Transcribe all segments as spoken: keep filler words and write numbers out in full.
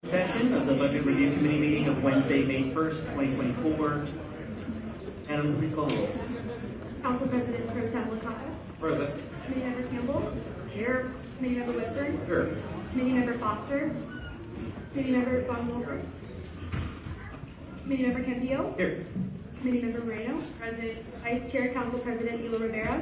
Session of the Budget Review Committee meeting of Wednesday, May first, twenty twenty-four. Adam, please call the roll. Council President Pro Tem Licata. Present. Committee Member Campbell. Here. Committee Member Whitford. Here. Committee Member Foster. Committee Member Von Wolford. Committee Member Campillo. Here. Committee Member Moreno. Present. Vice Chair Council President Elo Rivera.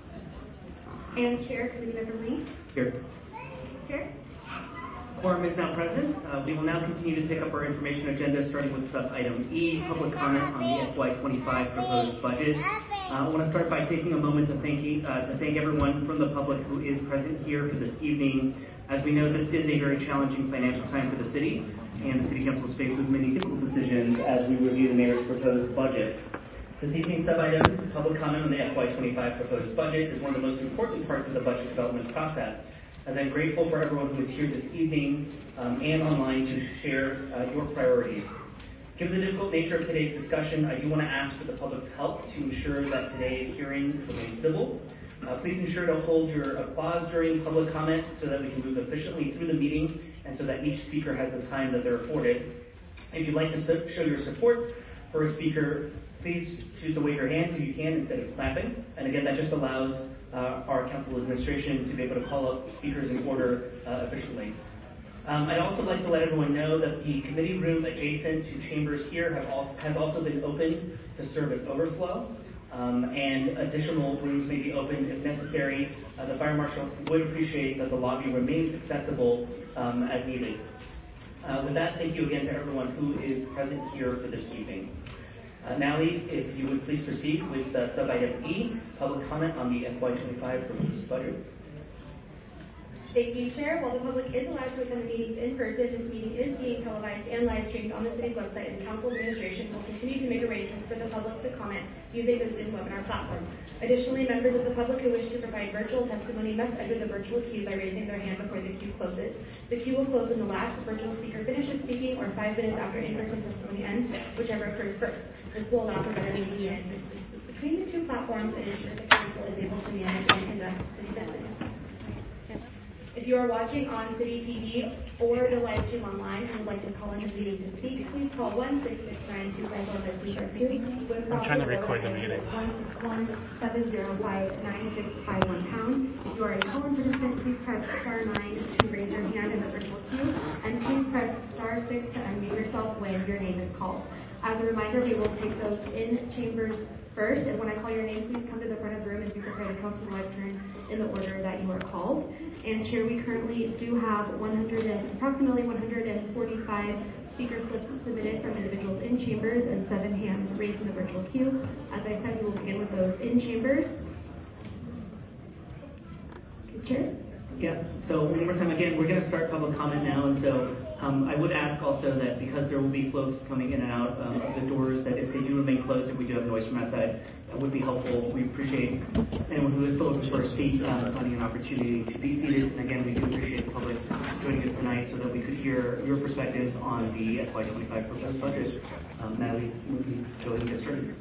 And Chair Committee Member Lee. Here. Chair. Quorum is now present. Uh, we will now continue to take up our information agenda, starting with sub-item E, public comment on the F Y twenty-five proposed budget. Uh, I want to start by taking a moment to thank, uh, to thank everyone from the public who is present here for this evening. As we know, this is a very challenging financial time for the city, and the City Council is faced with many difficult decisions as we review the mayor's proposed budget. This evening's sub-item, public comment on the F Y twenty-five proposed budget, is one of the most important parts of the budget development process, as I'm grateful for everyone who is here this evening um, and online to share uh, your priorities. Given the difficult nature of today's discussion, I do want to ask for the public's help to ensure that today's hearing remains civil. Uh, please ensure to hold your applause during public comment so that we can move efficiently through the meeting and so that each speaker has the time that they're afforded. If you'd like to show your support for a speaker, please choose to wave your hand if you can instead of clapping. And again, that just allows uh, our council administration to be able to call up speakers in order uh, efficiently. Um, I'd also like to let everyone know that the committee room adjacent to chambers here have also, has also been opened to serve as overflow, um, and additional rooms may be opened if necessary. Uh, the fire marshal would appreciate that the lobby remains accessible um, as needed. Uh, with that, thank you again to everyone who is present here for this evening. Uh, Natalie, if you would please proceed with uh, sub-item E, public comment on the F Y twenty-five proposed budget. Thank you, Chair. While the public is allowed to attend the meetings in person, this meeting is being televised and live streamed on the city's website, and Council Administration will continue to make arrangements for the public to comment using the Zoom webinar platform. Additionally, members of the public who wish to provide virtual testimony must enter the virtual queue by raising their hand before the queue closes. The queue will close when the last virtual speaker finishes speaking or five minutes after in-person testimony ends, whichever occurs first. This will allow for better communication between the two platforms and ensure the Council is able to manage and conduct city business. If you are watching on City T V or the live stream online and would like to call into the meeting to speak, please call one six six nine two five four five two. I'm trying to record the meeting. one six one seven zero five nine six five one pound. If you are a call-in participant, please press star nine to raise your hand in the virtual queue, and please press star six to unmute yourself when your name is called. As a reminder, we will take those in chambers first, and when I call your name, please come to the front of the room and be prepared to come to the lectern in the order that you are called. And Chair, we currently do have one hundred and, approximately one hundred forty-five speaker slips submitted from individuals in chambers and seven hands raised in the virtual queue. As I said, we will begin with those in chambers. Okay, Chair? Yeah, so one more time, again, we're going to start public comment now, and so um, I would ask also that because there will be folks coming in and out um, of the doors, that if they do remain closed, if we do have noise from outside, that would be helpful. We appreciate anyone who is still looking for a seat, um, finding an opportunity to be seated. And again, we do appreciate the public joining us tonight so that we could hear your perspectives on the F Y twenty-five proposed budget. Um, Natalie, will you go ahead and get started?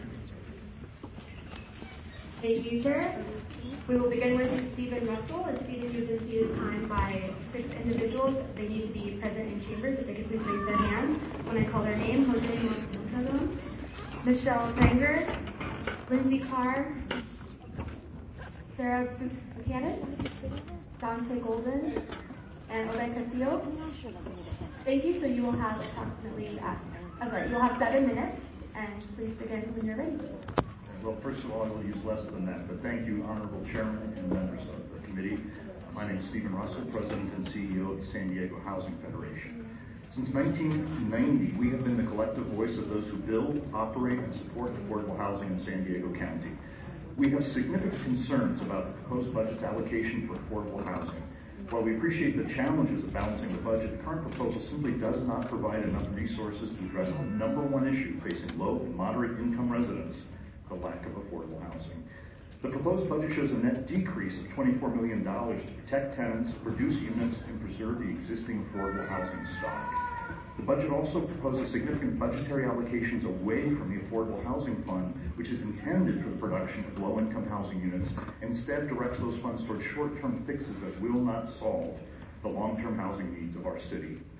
Thank you, Chair. We will begin with Stephen Russell. And Stephen uses his time by six individuals. They need to be present in chambers. If they could please raise their hand when I call their name. Jose Montano, Michelle Sanger, Lindsay Carr, Sarah Buchanan, Dante Golden, and Obed Castillo. Thank you. So you will have approximately, uh, oh, sorry, you'll have seven minutes, and please begin when you're ready. Well, first of all, I will use less than that, but thank you, Honorable Chairman and members of the committee. My name is Stephen Russell, President and C E O of the San Diego Housing Federation. Since nineteen ninety, we have been the collective voice of those who build, operate, and support affordable housing in San Diego County. We have significant concerns about the proposed budget's allocation for affordable housing. While we appreciate the challenges of balancing the budget, the current proposal simply does not provide enough resources to address the number one issue facing low and moderate income residents, the lack of affordable housing. The proposed budget shows a net decrease of twenty-four million dollars to protect tenants, reduce units, and preserve the existing affordable housing stock. The budget also proposes significant budgetary allocations away from the Affordable Housing Fund, which is intended for the production of low-income housing units, and instead directs those funds towards short-term fixes that will not solve the long-term housing needs of our city.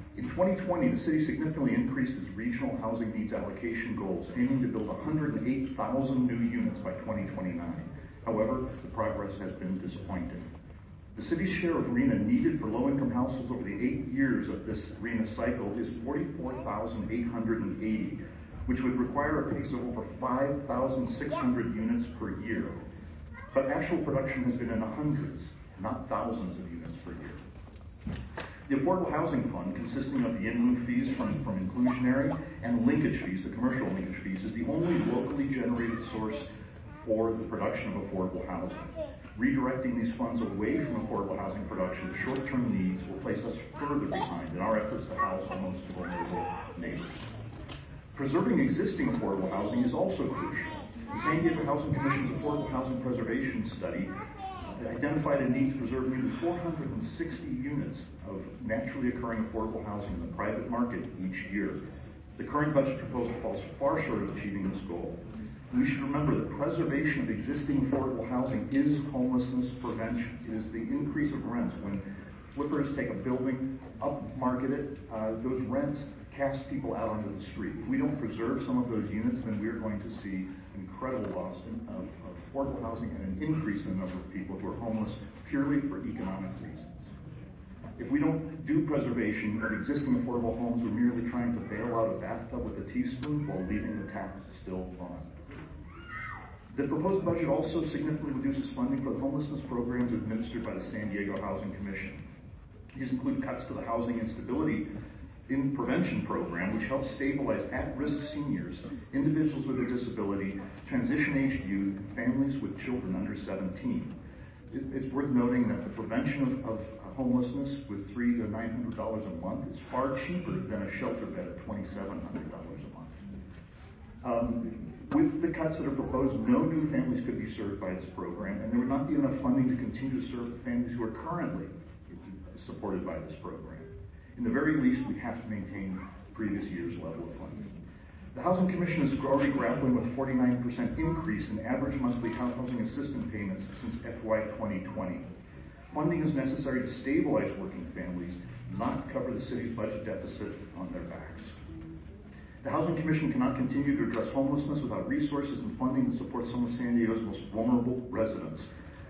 In twenty twenty, the city significantly increased its regional housing needs allocation goals, aiming to build one hundred eight thousand new units by twenty twenty-nine. However, the progress has been disappointing. The city's share of R E N A needed for low-income households over the eight years of this R E N A cycle is forty-four thousand eight hundred eighty, which would require a pace of over five thousand six hundred units per year. But actual production has been in the hundreds, not thousands of units per year. The Affordable Housing Fund, consisting of the in-lieu fees from, from inclusionary and linkage fees, the commercial linkage fees, is the only locally generated source for the production of affordable housing. Redirecting these funds away from affordable housing production to short-term needs will place us further behind in our efforts to house our most vulnerable neighbors. Preserving existing affordable housing is also crucial. The San Diego Housing Commission's Affordable Housing Preservation Study identified a need to preserve nearly four hundred sixty units of naturally occurring affordable housing in the private market each year. The current budget proposal falls far short of achieving this goal. We should remember that preservation of existing affordable housing is homelessness prevention. It is the increase of rents. When flippers take a building, upmarket it, uh, those rents cast people out onto the street. If we don't preserve some of those units, then we're going to see incredible loss of, of affordable housing and an increase in the number of people who are homeless purely for economic reasons. If we don't do preservation of existing affordable homes, we're merely trying to bail out a bathtub with a teaspoon while leaving the tap still on. The proposed budget also significantly reduces funding for the homelessness programs administered by the San Diego Housing Commission. These include cuts to the Housing Instability in Prevention Program, which helps stabilize at-risk seniors, individuals with a disability, transition-aged youth, and families with children under seventeen. It, it's worth noting that the prevention of, of homelessness with three to nine hundred dollars a month is far cheaper than a shelter bed at twenty-seven hundred dollars a month. Um, with the cuts that are proposed, no new families could be served by this program, and there would not be enough funding to continue to serve the families who are currently supported by this program. In the very least, we have to maintain previous year's level of funding. The Housing Commission is already grappling with a forty-nine percent increase in average monthly housing assistance payments since F Y twenty twenty. Funding is necessary to stabilize working families, not cover the city's budget deficit on their backs. The Housing Commission cannot continue to address homelessness without resources and funding to support some of San Diego's most vulnerable residents.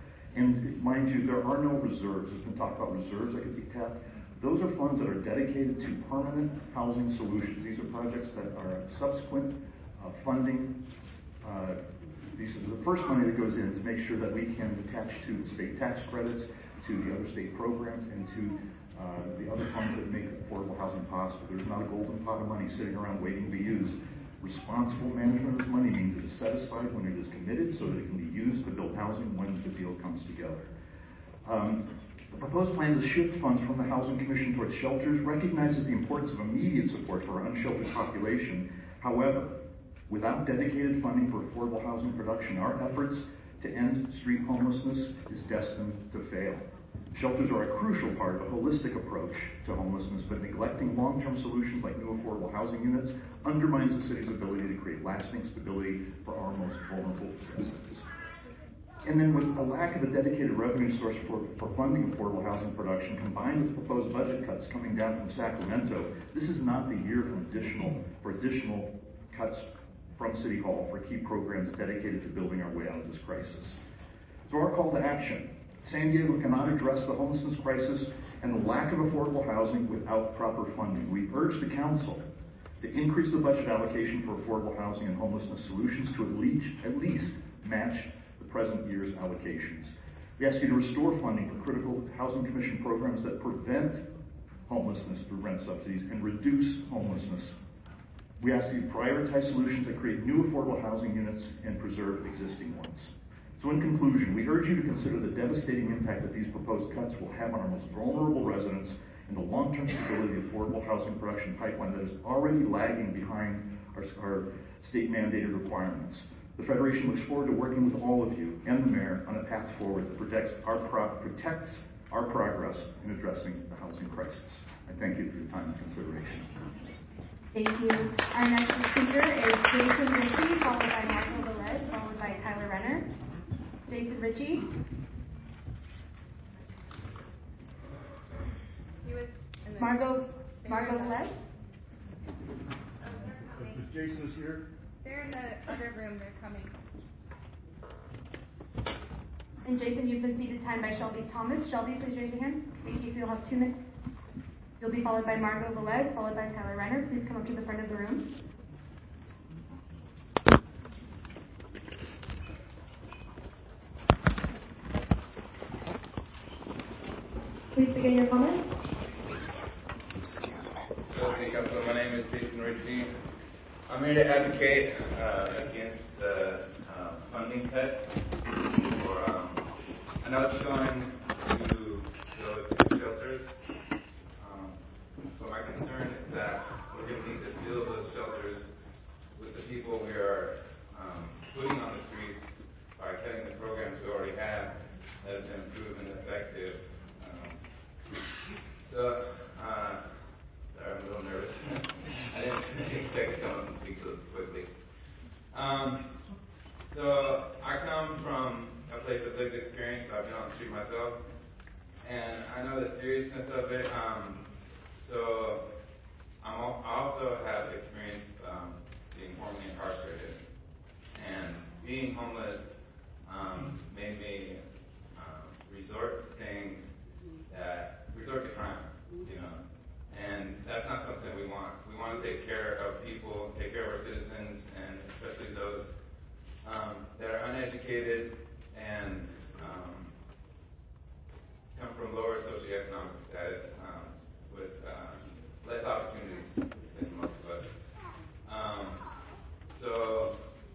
And mind you, there are no reserves. There's been talk about reserves that could be tapped. Those are funds that are dedicated to permanent housing solutions. These are projects that are subsequent uh, funding. Uh, these are the first money that goes in to make sure that we can attach to the state tax credits, to the other state programs, and to uh, the other funds that make affordable housing possible. There's not a golden pot of money sitting around waiting to be used. Responsible management of this money means it is set aside when it is committed so that it can be used to build housing when the deal comes together. Um, The proposed plan to shift funds from the Housing Commission towards shelters recognizes the importance of immediate support for our unsheltered population. However, without dedicated funding for affordable housing production, our efforts to end street homelessness is destined to fail. Shelters are a crucial part of a holistic approach to homelessness, but neglecting long-term solutions like new affordable housing units undermines the city's ability to create lasting stability for our most vulnerable residents. And then with a lack of a dedicated revenue source for, for funding affordable housing production, combined with proposed budget cuts coming down from Sacramento, this is not the year for additional, for additional cuts from City Hall for key programs dedicated to building our way out of this crisis. So our call to action: San Diego cannot address the homelessness crisis and the lack of affordable housing without proper funding. We urge the council to increase the budget allocation for affordable housing and homelessness solutions to at least, at least match present year's allocations. We ask you to restore funding for critical Housing Commission programs that prevent homelessness through rent subsidies and reduce homelessness. We ask you to prioritize solutions that create new affordable housing units and preserve existing ones. So in conclusion, we urge you to consider the devastating impact that these proposed cuts will have on our most vulnerable residents and the long-term stability of the affordable housing production pipeline that is already lagging behind our, our state-mandated requirements. The Federation looks forward to working with all of you and the mayor on a path forward that protects our, pro- protects our progress in addressing the housing crisis. I thank you for your time and consideration. Thank you. Our next speaker is Jason Ritchie, followed by Marco Velez, followed by Tyler Renner. Jason Ritchie. Margot, Margot Margot Velez. Jason's here. They're in the other room. They're coming. And Jason, you've been seated time by Shelby Thomas. Shelby, please raise your hand. Thank you. So you'll have two minutes. You'll be followed by Margot Velez, followed by Tyler Renner. Please come up to the front of the room. Please begin your comments. Excuse me. Sorry. Council, my name is Jason Ritchie. I'm here to advocate uh, against the uh, funding cut. For, um, I know it's going to go to shelters. Um, so my concern is that we're going to need to fill those shelters with the people we are um, putting on the streets by cutting the programs we already have that have been proven effective. So, uh, sorry, I'm a little nervous. I didn't expect to come up and speak so quickly. Um, so, I come from a place of lived experience. I've been on the street myself, and I know the seriousness of it. Um, so, I'm al- I also have experience um, being formerly incarcerated, and being homeless um, made me um, resort to things that resort to crime, you know, and that's not something we want. We want to take care of people, take care of our citizens, and especially those um, that are uneducated and um, come from lower socioeconomic status um, with uh, less opportunities than most of us. Um, so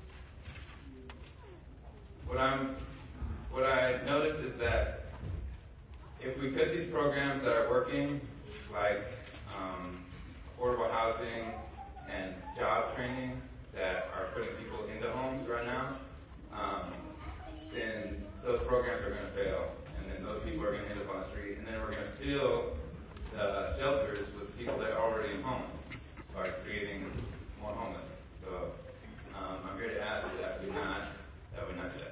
what I'm, what I noticed is that if we cut these programs that are working, like um, affordable housing and job training that are putting people into homes right now, um, then those programs are going to fail. And then those people are going to end up on the street. And then we're going to fill the shelters with people that are already in homes by creating more homeless. So um, I'm here to ask that we not, that we not do that.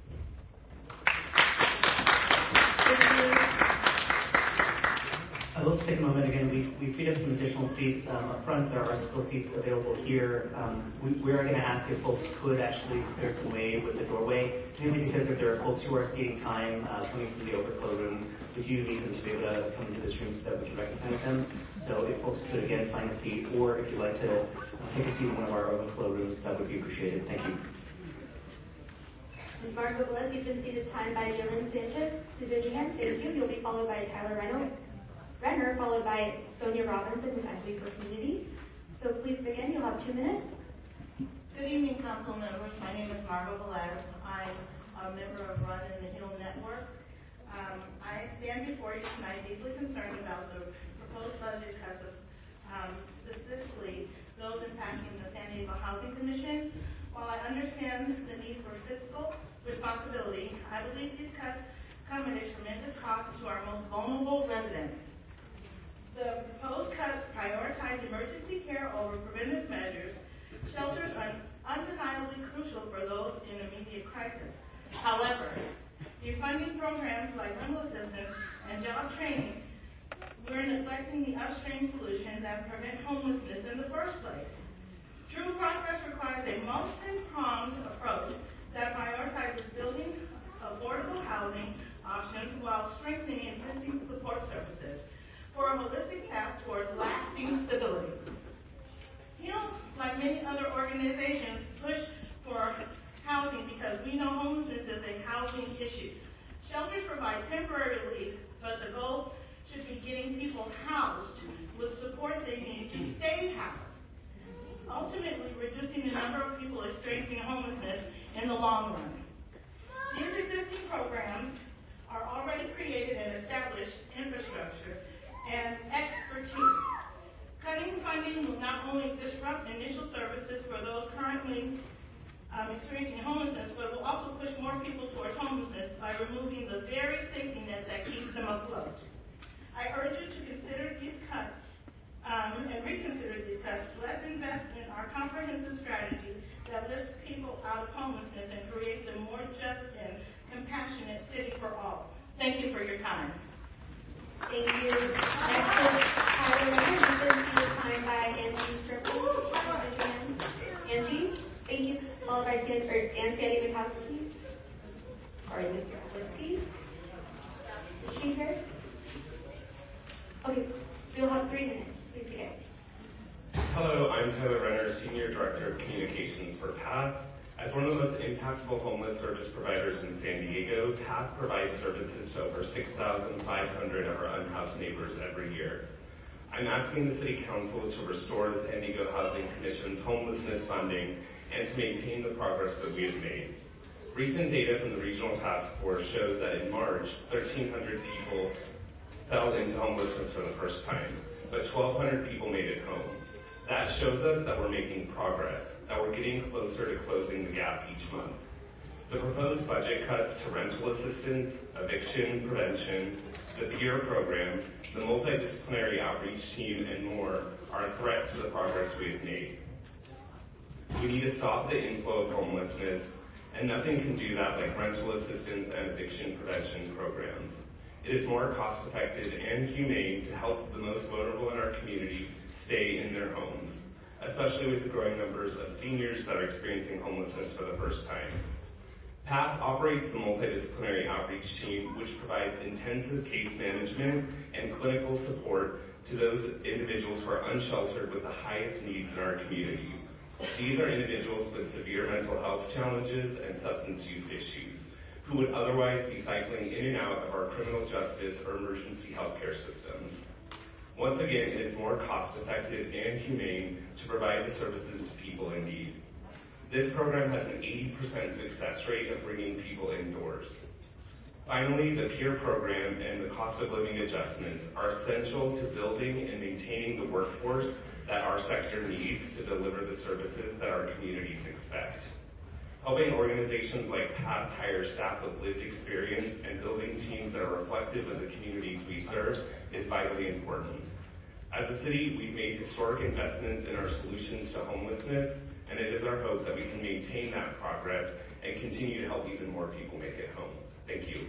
I'd like to take a moment again. We, we freed up some additional seats um, up front. There are still seats available here. Um, we, we are going to ask if folks could actually clear some way with the doorway, mainly because if there are folks who are ceding time uh, coming from the overflow room, we do need them to be able to come into this room so that we can recognize them. So if folks could again find a seat, or if you'd like to uh, take a seat in one of our overflow rooms, that would be appreciated. Thank you. Margot Velez, you've been seated time by Jalen Sanchez. Please raise your hand. Thank you. You'll be followed by Tyler Renner. Renner, followed by Sonia Robinson with Equity for Community. So please begin. You'll have two minutes. Good evening, council members. My name is Margot Velez. I'm a member of Run in the Hill Network. Um, I stand before you tonight deeply concerned about the proposed budget cuts of um, specifically those impacting the San Diego Housing Commission. While I understand the need for fiscal responsibility, I believe these cuts come at a tremendous cost to our most vulnerable residents. The proposed cuts prioritize emergency care over preventive measures. Shelters are undeniably crucial for those in immediate crisis. However, defunding programs like rental assistance and job training, we're neglecting the upstream solutions that prevent homelessness in the first place. True progress requires a multi-pronged approach that prioritizes building affordable housing options while strengthening existing support services for a holistic path towards lasting stability. HEAL, like many other organizations, push for housing because we know homelessness is a housing issue. Shelters provide temporary relief, but the goal should be getting people housed with support they need to stay housed, ultimately reducing the number of people experiencing homelessness in the long run. These existing programs are already created and established infrastructure and expertise. Cutting funding will not only disrupt initial services for those currently um, experiencing homelessness, but will also push more people towards homelessness by removing the very safety net that keeps them afloat. I urge you to consider these cuts um, and reconsider these cuts. Let's invest in our comprehensive strategy that lifts people out of homelessness and creates a more just and compassionate city for all. Thank you for your time. Thank you. Next is Tyler Renner. Morgan, or and Sandy Mikowski. Sorry, Mister Linsky. Is she here? Okay, we'll have three minutes. Please begin. Hello, I'm Tyler Renner, Senior Director of Communications for P A T H. As one of the most impactful homeless service providers in San Diego, P A T H provides services to over six thousand five hundred of our unhoused neighbors every year. I'm asking the City Council to restore the San Diego Housing Commission's homelessness funding and to maintain the progress that we have made. Recent data from the Regional Task Force shows that in March, thirteen hundred people fell into homelessness for the first time, but twelve hundred people made it home. That shows us that we're making progress, that we're getting closer to closing the gap each month. The proposed budget cuts to rental assistance, eviction prevention, the peer program, the multidisciplinary outreach team, and more are a threat to the progress we have made. We need to stop the inflow of homelessness, and nothing can do that like rental assistance and eviction prevention programs. It is more cost effective and humane to help the most vulnerable in our community stay in their homes, especially with the growing numbers of seniors that are experiencing homelessness for the first time. P A T H operates the multidisciplinary outreach team, which provides intensive case management and clinical support to those individuals who are unsheltered with the highest needs in our community. These are individuals with severe mental health challenges and substance use issues, who would otherwise be cycling in and out of our criminal justice or emergency healthcare systems. Once again, it is more cost-effective and humane to provide the services to people in need. This program has an eighty percent success rate of bringing people indoors. Finally, the peer program and the cost of living adjustments are essential to building and maintaining the workforce that our sector needs to deliver the services that our communities expect. Helping organizations like P A T H hire staff with lived experience and building teams that are reflective of the communities we serve is vitally important. As a city, we've made historic investments in our solutions to homelessness, and it is our hope that we can maintain that progress and continue to help even more people make it home. Thank you.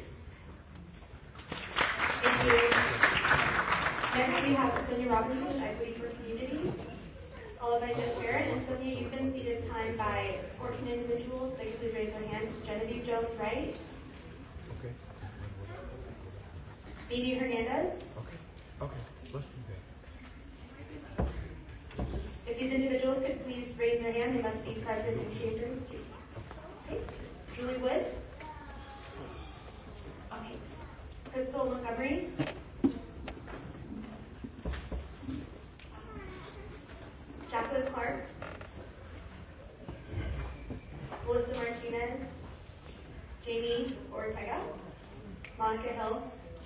Thank you. Next, we have Sonia Robinson, Equity for Community, followed by Jeff Barrett. And Sonia, you've been seated time by fourteen individuals. They can please raise their hands. Genevieve Jones, right? Okay. Phoebe Hernandez. Okay. Okay. Let's do that. If these individuals could please raise their hand, they must be present in chambers too. Okay. Julie Wood. Okay. Crystal Montgomery. Jacqueline Clark. Melissa Martinez. Jamie Ortega. Monica Hill.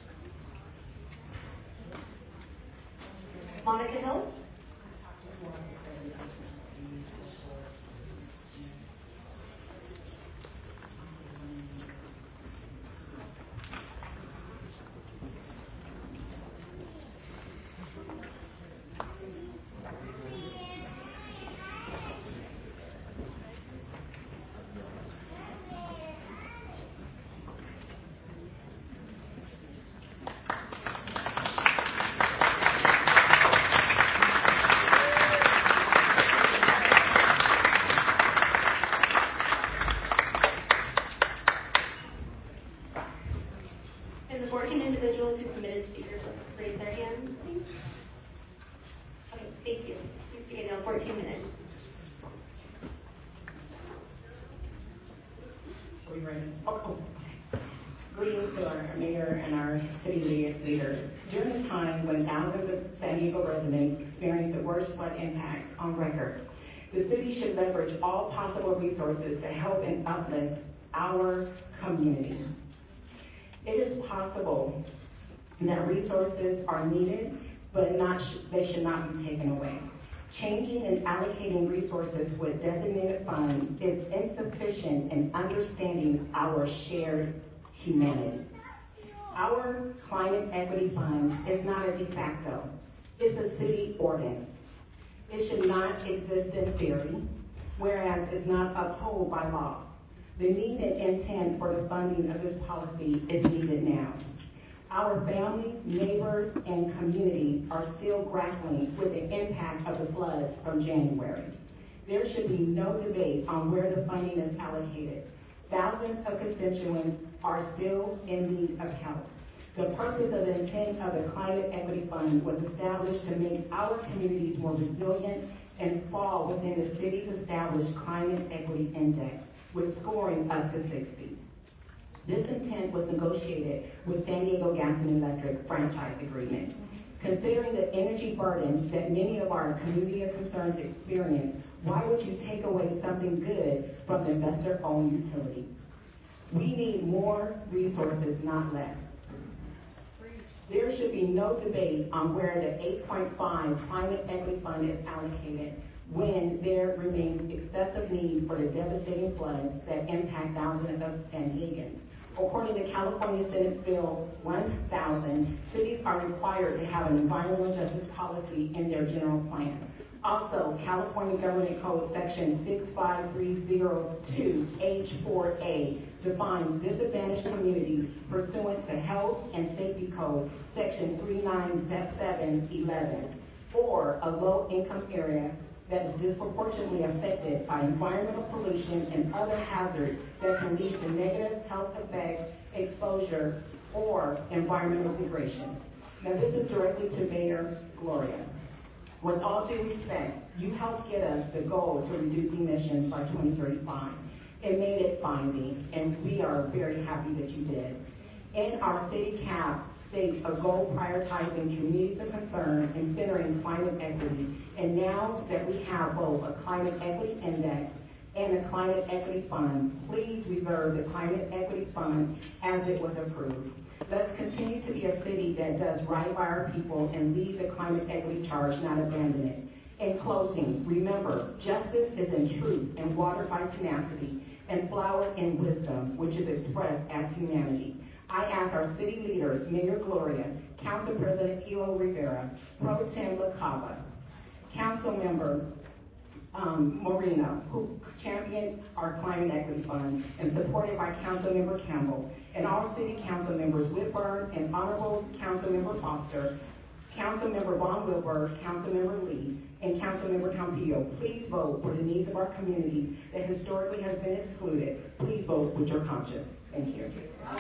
Monica Hill. Greetings to our mayor and our city leaders. During a time when thousands of San Diego residents experience the worst flood impacts on record, the city should leverage all possible resources to help and uplift our community. It is possible that resources are needed, but not sh- they should not be taken away. Changing and allocating resources with designated funds is insufficient in understanding our shared humanity. Our Climate Equity Fund is not a de facto. It's a city ordinance. It should not exist in theory, whereas it's not upheld by law. The need and intent for the funding of this policy is needed now. Our families, neighbors, and communities are still grappling with the impact of the floods from January. There should be no debate on where the funding is allocated. Thousands of constituents are still in need of help. The purpose of the intent of the Climate Equity Fund was established to make our communities more resilient and fall within the city's established Climate Equity Index, with scoring up to sixty. This intent was negotiated with San Diego Gas and Electric franchise agreement. Considering the energy burdens that many of our community of concerns experience, why would you take away something good from the investor-owned utility? We need more resources, not less. There should be no debate on where the eight point five Climate Equity Fund is allocated when there remains excessive need for the devastating floods that impact thousands of San Diegans. According to California Senate Bill one thousand, cities are required to have an environmental justice policy in their general plan. Also, California Government Code Section six five three zero two H four A defines disadvantaged communities pursuant to Health and Safety Code Section three nine seven eleven, or a low-income area that is disproportionately affected by environmental pollution and other hazards that can lead to negative health effects, exposure, or environmental degradation. Now, this is directly to Mayor Gloria. With all due respect, you helped get us the goal to reduce emissions by twenty thirty-five. It made it binding, and we are very happy that you did. In our city cap states a goal prioritizing communities of concern and centering climate equity. And now that we have both a climate equity index and a climate equity fund, please reserve the climate equity fund as it was approved. Let's continue to be a city that does right by our people and lead the climate equity charge, not abandon it. In closing, remember, justice is in truth and watered by tenacity and flowered in wisdom, which is expressed as humanity. I ask our city leaders, Mayor Gloria, Council President Elo Rivera, Pro Tem LaCava, Council Member um, Moreno, who championed our Climate Equity Fund, and supported by Council Member Campbell, and all City Council Members Whitburn and Honorable Council Member Foster, Council Member Von Wilbur, Council Member Lee, and Council Member Campillo. Please vote for the needs of our community that historically has been excluded. Please vote with your conscience. Thank you.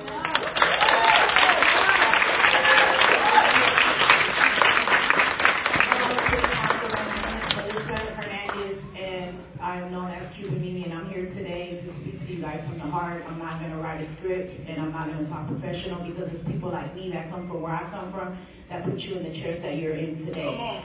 I am known as Cuban Mimi, and I'm here today to speak to you guys from the heart. I'm not going to write a script, and I'm not going to talk professional, because it's people like me that come from where I come from that put you in the chairs that you're in today.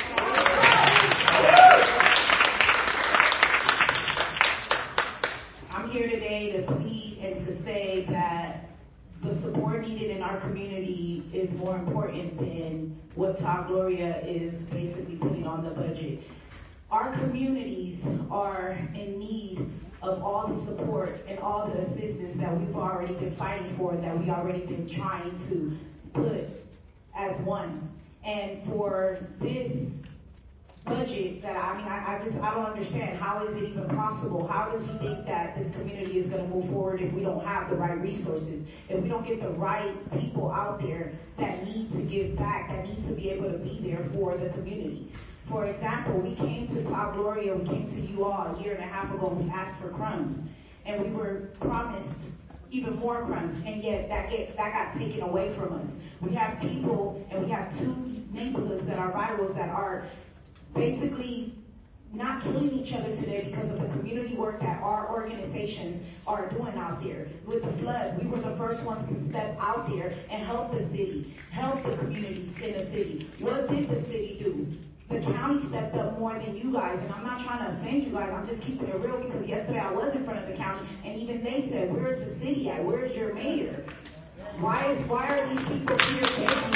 I'm here today to plead and to say that the support needed in our community is more important than what Todd Gloria is basically putting on the budget. Our communities are in need of all the support and all the assistance that we've already been fighting for, that we already been trying to put as one. And for this budget that, I mean, I, I just, I don't understand. How is it even possible? How does he think that this community is going to move forward if we don't have the right resources, if we don't get the right people out there that need to give back, that need to be able to be there for the community? For example, we came to Todd Gloria, we came to you all a year and a half ago, and we asked for crumbs, and we were promised even more crumbs, and yet that get, that got taken away from us. We have people, and we have two neighborhoods that are vitals that are basically not killing each other today because of the community work that our organizations are doing out there. With the flood, we were the first ones to step out there and help the city, help the communities in the city. What did the city do? The county stepped up more than you guys, and I'm not trying to offend you guys, I'm just keeping it real, because yesterday I was in front of the county, and even they said, where's the city at? Where's your mayor? Why is why are these people here taking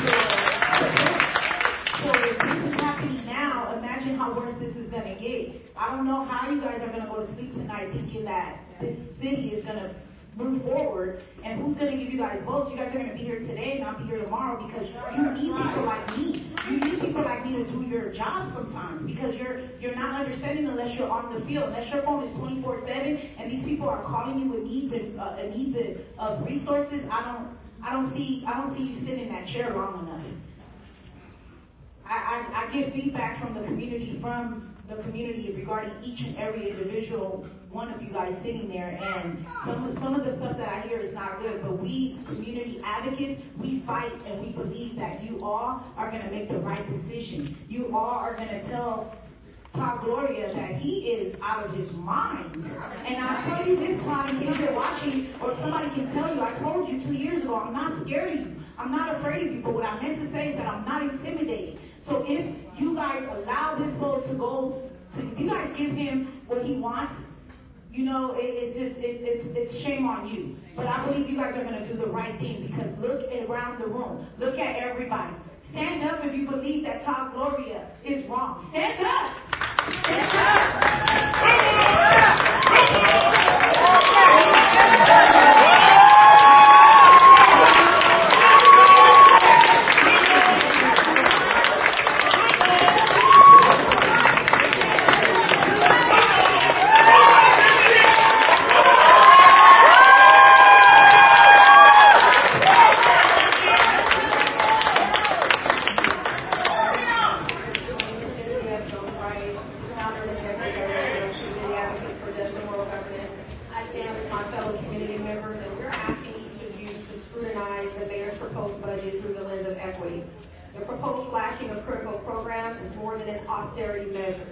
So if this is happening now, imagine how worse this is going to get. I don't know how you guys are going to go to sleep tonight thinking that this city is going to move forward, and who's going to give you guys votes? You guys are going to be here today, not be here tomorrow, because you need people like me. You need people like me to do your job sometimes, because you're you're not understanding unless you're on the field, unless your phone is twenty-four seven, and these people are calling you with needs and uh, needs of resources. I don't I don't see I don't see you sitting in that chair long enough. I, I, I get feedback from the community, from the the community regarding each and every individual one of you guys sitting there, and some of, some of the stuff that I hear is not good, but we community advocates, we fight and we believe that you all are going to make the right decision. You all are going to tell Todd Gloria that he is out of his mind. And I'll tell you this, Todd, in case you're watching, or somebody can tell you, I told you two years ago, I'm not scared of you. I'm not afraid of you, but what I meant to say is that I'm not intimidated. So if you guys allow this vote to go, to, if you guys give him what he wants, you know, it, it's just, it, it's, it's shame on you. But I believe you guys are going to do the right thing, because look around the room. Look at everybody. Stand up if you believe that Todd Gloria is wrong. Stand up. Stand austerity measure.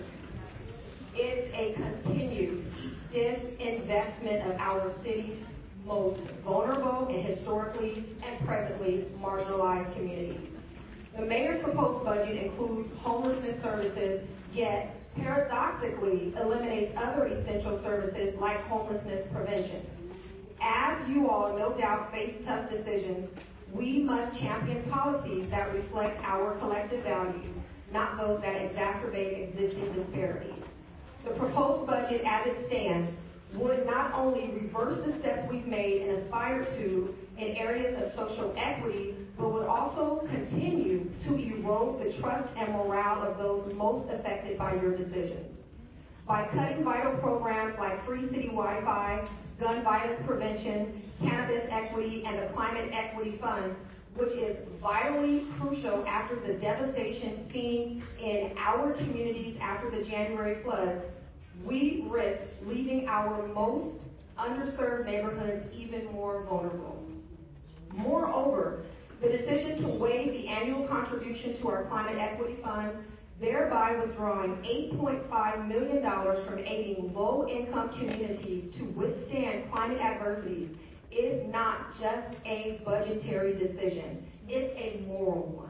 It's a continued disinvestment of our city's most vulnerable and historically and presently marginalized communities. The mayor's proposed budget includes homelessness services, yet paradoxically eliminates other essential services like homelessness prevention. As you all no doubt face tough decisions, we must champion policies that reflect our collective values, not those that exacerbate existing disparities. The proposed budget as it stands would not only reverse the steps we've made and aspire to in areas of social equity, but would also continue to erode the trust and morale of those most affected by your decisions. By cutting vital programs like free city Wi-Fi, gun violence prevention, cannabis equity, and the climate equity fund, which is vitally crucial after the devastation seen in our communities after the January floods, we risk leaving our most underserved neighborhoods even more vulnerable. Moreover, the decision to waive the annual contribution to our climate equity fund, thereby withdrawing eight point five million dollars from aiding low-income communities to withstand climate adversities, is not just a budgetary decision. It's a moral one.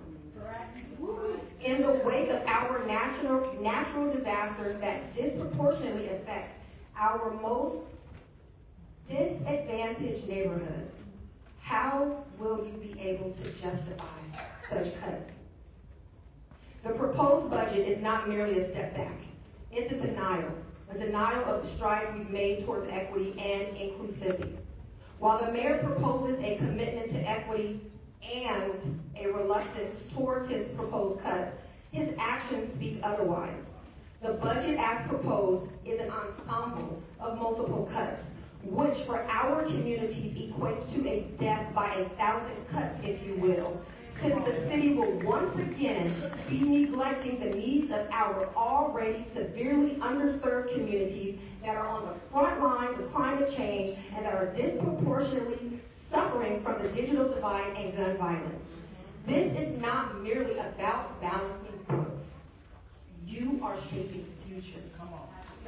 In the wake of our natural, natural disasters that disproportionately affect our most disadvantaged neighborhoods, how will you be able to justify such cuts? The proposed budget is not merely a step back. It's a denial, a denial of the strides we've made towards equity and inclusivity. While the mayor proposes a commitment to equity and a reluctance towards his proposed cuts, his actions speak otherwise. The budget as proposed is an ensemble of multiple cuts, which for our communities equates to a death by a thousand cuts, if you will, since the city will once again be neglecting the needs of our already severely underserved communities that are on the front lines of climate change and that are disproportionately suffering from the digital divide and gun violence. This is not merely about balancing books. You are shaping the future. Come on.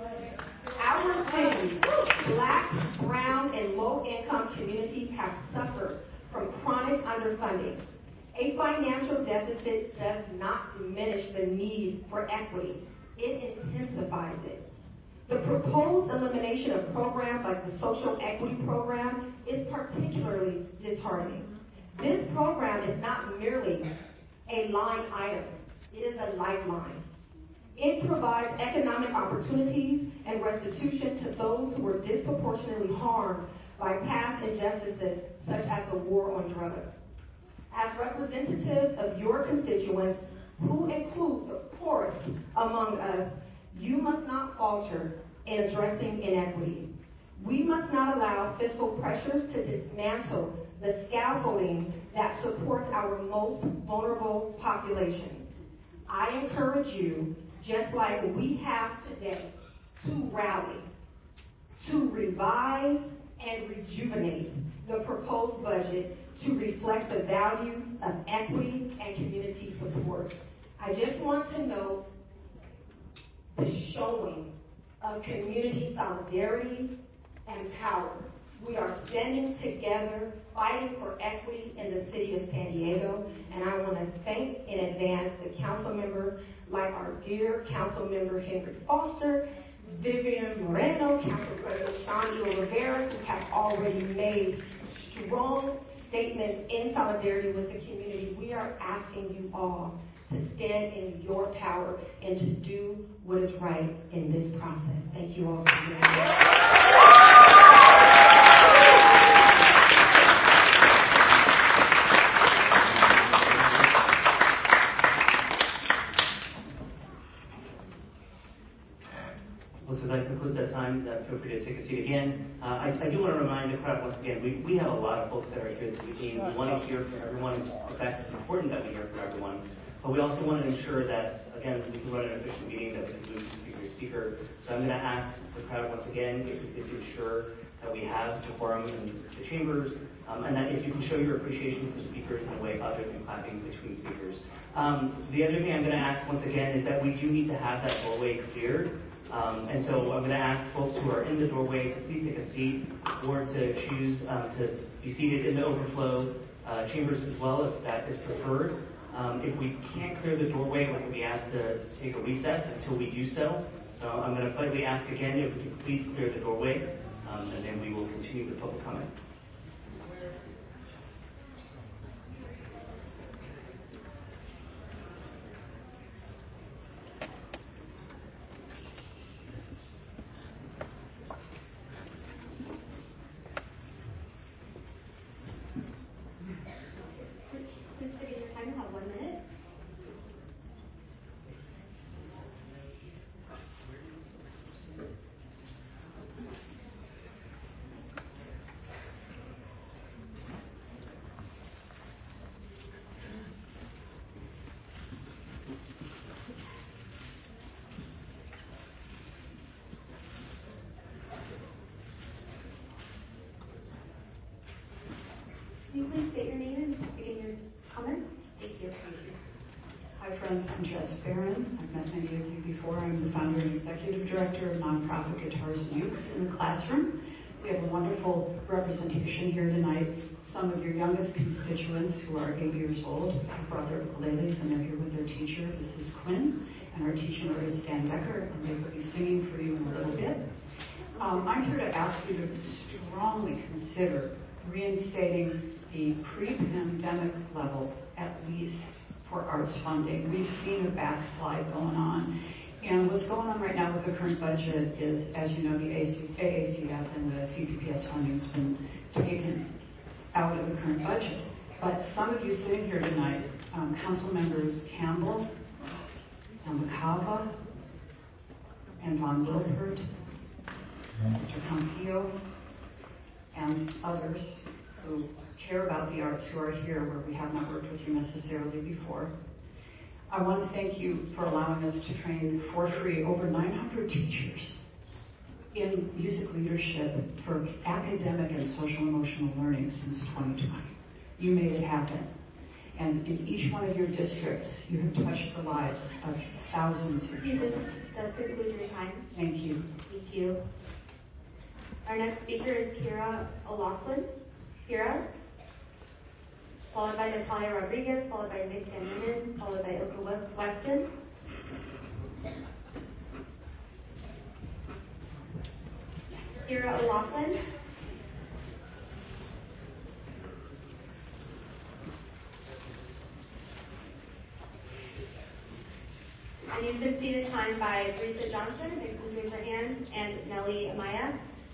Our cities, black, brown, and low-income communities have suffered from chronic underfunding. A financial deficit does not diminish the need for equity. It intensifies it. The proposed elimination of programs like the Social Equity Program is particularly disheartening. This program is not merely a line item. It is a lifeline. It provides economic opportunities and restitution to those who were disproportionately harmed by past injustices such as the war on drugs. As representatives of your constituents, who include the poorest among us, you must not falter in addressing inequities. We must not allow fiscal pressures to dismantle the scaffolding that supports our most vulnerable populations. I encourage you just like we have today to rally, to revise and rejuvenate the proposed budget to reflect the values of equity and community support. I just want to note the showing of community solidarity and power. We are standing together, fighting for equity in the city of San Diego, and I want to thank in advance the council members like our dear council member Henry Foster, Vivian Moreno, Council President Sean E. Rivera, who have already made strong statements in solidarity with the community. We are asking you all to stand in your power and to do what is right in this process. Thank you all so much. Well, so that concludes that time. Uh, feel free to take a seat again. Uh, I, I do want to remind the crowd once again, we, we have a lot of folks that are here this evening. We want to hear from everyone. In fact, it's important that we hear from everyone. But we also want to ensure that, again, we can run an efficient meeting, that we can move speaker to speaker. So I'm going to ask the crowd once again if we could ensure that we have decorum in the chambers, um, and that if you can show your appreciation for speakers in a way other than clapping between speakers. Um, the other thing I'm going to ask once again is that we do need to have that doorway cleared. Um, and so I'm going to ask folks who are in the doorway to please take a seat or to choose um, to be seated in the overflow uh, chambers as well, if that is preferred. Um, if we can't clear the doorway, we're going to be asked to take a recess until we do so. So I'm going to politely ask again if we could please clear the doorway, um, and then we will continue with public comment. Can you please state your name and begin your comment? Thank you. Hi friends, I'm Jess Barron. I've met many of you before. I'm the founder and executive director of nonprofit Guitars and Ukes in the Classroom. We have a wonderful representation here tonight. Some of your youngest constituents who are eight years old have brought their ukuleles and they're here with their teacher. This is Quinn, and our teacher is Stan Becker, and they will be singing for you in a little bit. Um, I'm here to ask you to strongly consider reinstating the pre-pandemic level, at least for arts funding. We've seen a backslide going on. And what's going on right now with the current budget is, as you know, the A A C S and the C P P S funding has been taken out of the current budget. But some of you sitting here tonight, um, Council Members Campbell and McCava and Von Wilpert, Mister Campillo, and others who care about the arts who are here where we have not worked with you necessarily before. I want to thank you for allowing us to train for free over nine hundred teachers in music leadership for academic and social emotional learning since twenty twenty. You made it happen. And in each one of your districts, you have touched the lives of thousands of children. Does conclude your time. Thank you. Thank you. Our next speaker is Kira O'Loughlin. Kira, followed by Natalia Rodriguez, followed by Nick Van Linden, followed by Ilka Weston. Kira O'Loughlin. And you've been seated time by Teresa Johnson, and please raise your hand, and Nellie Amaya.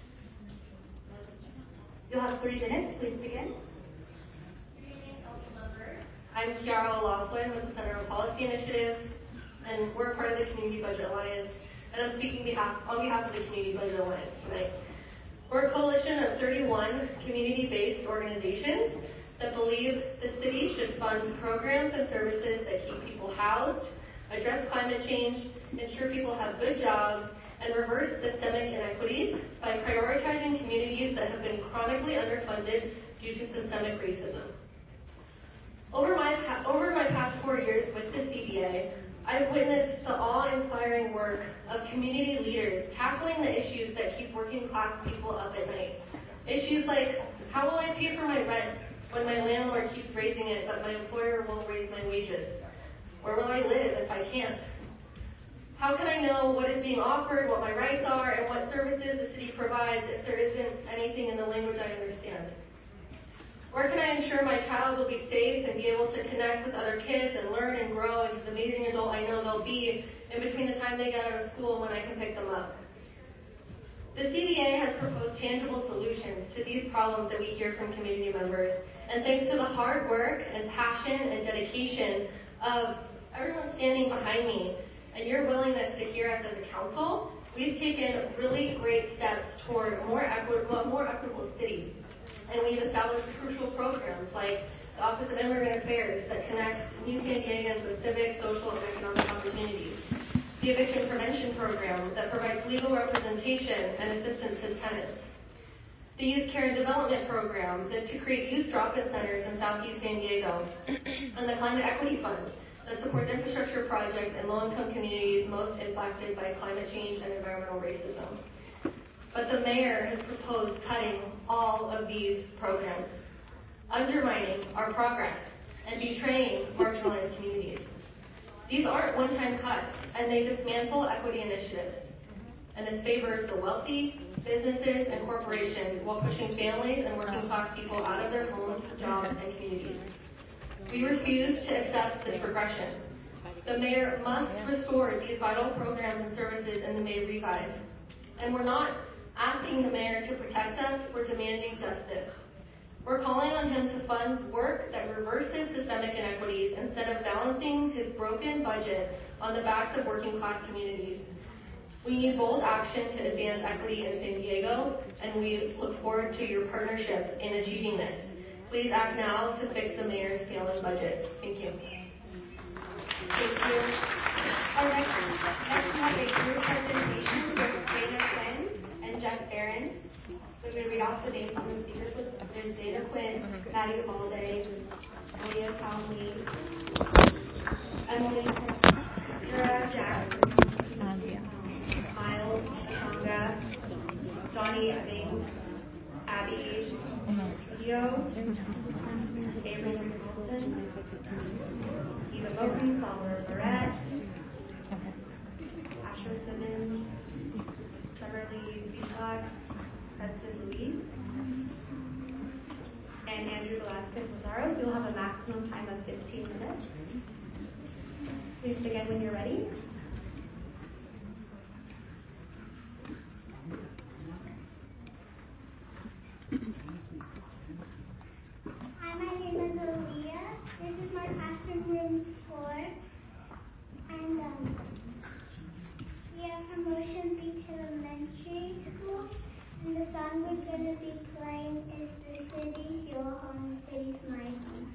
You'll have three minutes. Please begin. I'm Kiara O'Loughlin with the Center for Policy Initiatives, and we're part of the Community Budget Alliance, and I'm speaking behalf, on behalf of the Community Budget Alliance tonight. We're a coalition of thirty-one community-based organizations that believe the city should fund programs and services that keep people housed, address climate change, ensure people have good jobs, and reverse systemic inequities by prioritizing communities that have been chronically underfunded due to systemic racism. Over my, over my past four years with the C B A, I've witnessed the awe-inspiring work of community leaders tackling the issues that keep working class people up at night. Issues like, how will I pay for my rent when my landlord keeps raising it but my employer won't raise my wages? Where will I live if I can't? How can I know what is being offered, what my rights are, and what services the city provides if there isn't anything in the language I understand? Where can I ensure my child will be safe and be able to connect with other kids and learn and grow into the amazing adult I know they'll be in between the time they get out of school and when I can pick them up? The C B A has proposed tangible solutions to these problems that we hear from community members, and thanks to the hard work and passion and dedication of everyone standing behind me and your willingness to hear us as a council, we've taken really great steps toward a more equitable, a more equitable city. And we've established crucial programs like the Office of Immigrant Affairs that connects new San Diegans with civic, social, and economic opportunities. The Eviction Prevention Program that provides legal representation and assistance to tenants. The Youth Care and Development Program that to create youth drop-in centers in Southeast San Diego. And the Climate Equity Fund that supports infrastructure projects in low-income communities most impacted by climate change and environmental racism. But the mayor has proposed cutting all of these programs, undermining our progress, and betraying marginalized communities. These aren't one-time cuts, and they dismantle equity initiatives. And this favors the wealthy, businesses, and corporations while pushing families and working class people out of their homes, jobs, and communities. We refuse to accept this regression. The mayor must restore these vital programs and services in the May revise. And we're not asking the mayor to protect us, we're demanding justice. We're calling on him to fund work that reverses systemic inequities instead of balancing his broken budget on the backs of working class communities. We need bold action to advance equity in San Diego, and we look forward to your partnership in achieving this. Please act now to fix the mayor's failing budget. Thank you. Thank you. Our next, next we have a group presentation with Dana Quinn and Jeff Barron. So I'm going to read off the names on the speakers list. There's Dana Quinn, Maddie Holiday, Leah Conley, Emily Sarah Jackson, Miles Shonga, Johnny Evans, Abby Leo, Avery Wilson, Eva Moten, Salvador Barrett, Asher Simmons, Summerlee Beachlock, Hudson Louise, and Andrew Velasquez Lazaro. So you'll have a maximum time of fifteen minutes. Please begin when you're ready. Hi, my name is Aaliyah. This is my classroom, room four. And um, we have Promotion Beach Elementary School. And the song we're going to be playing is The City's Your Home, City's My Home.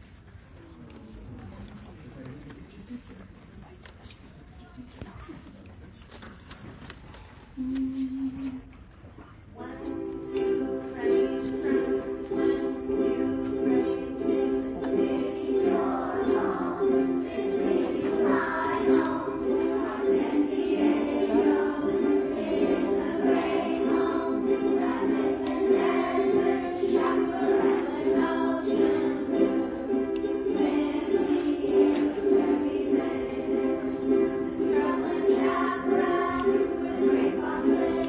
Mm-hmm. One, two, fresh from, one, two, fresh to, the city's your home, the city's my home, our San Diego, it is a great home, rapids and deserts, chaparral and ocean blue, San Diego's everywhere, it's traveling chaparral with great possibilities.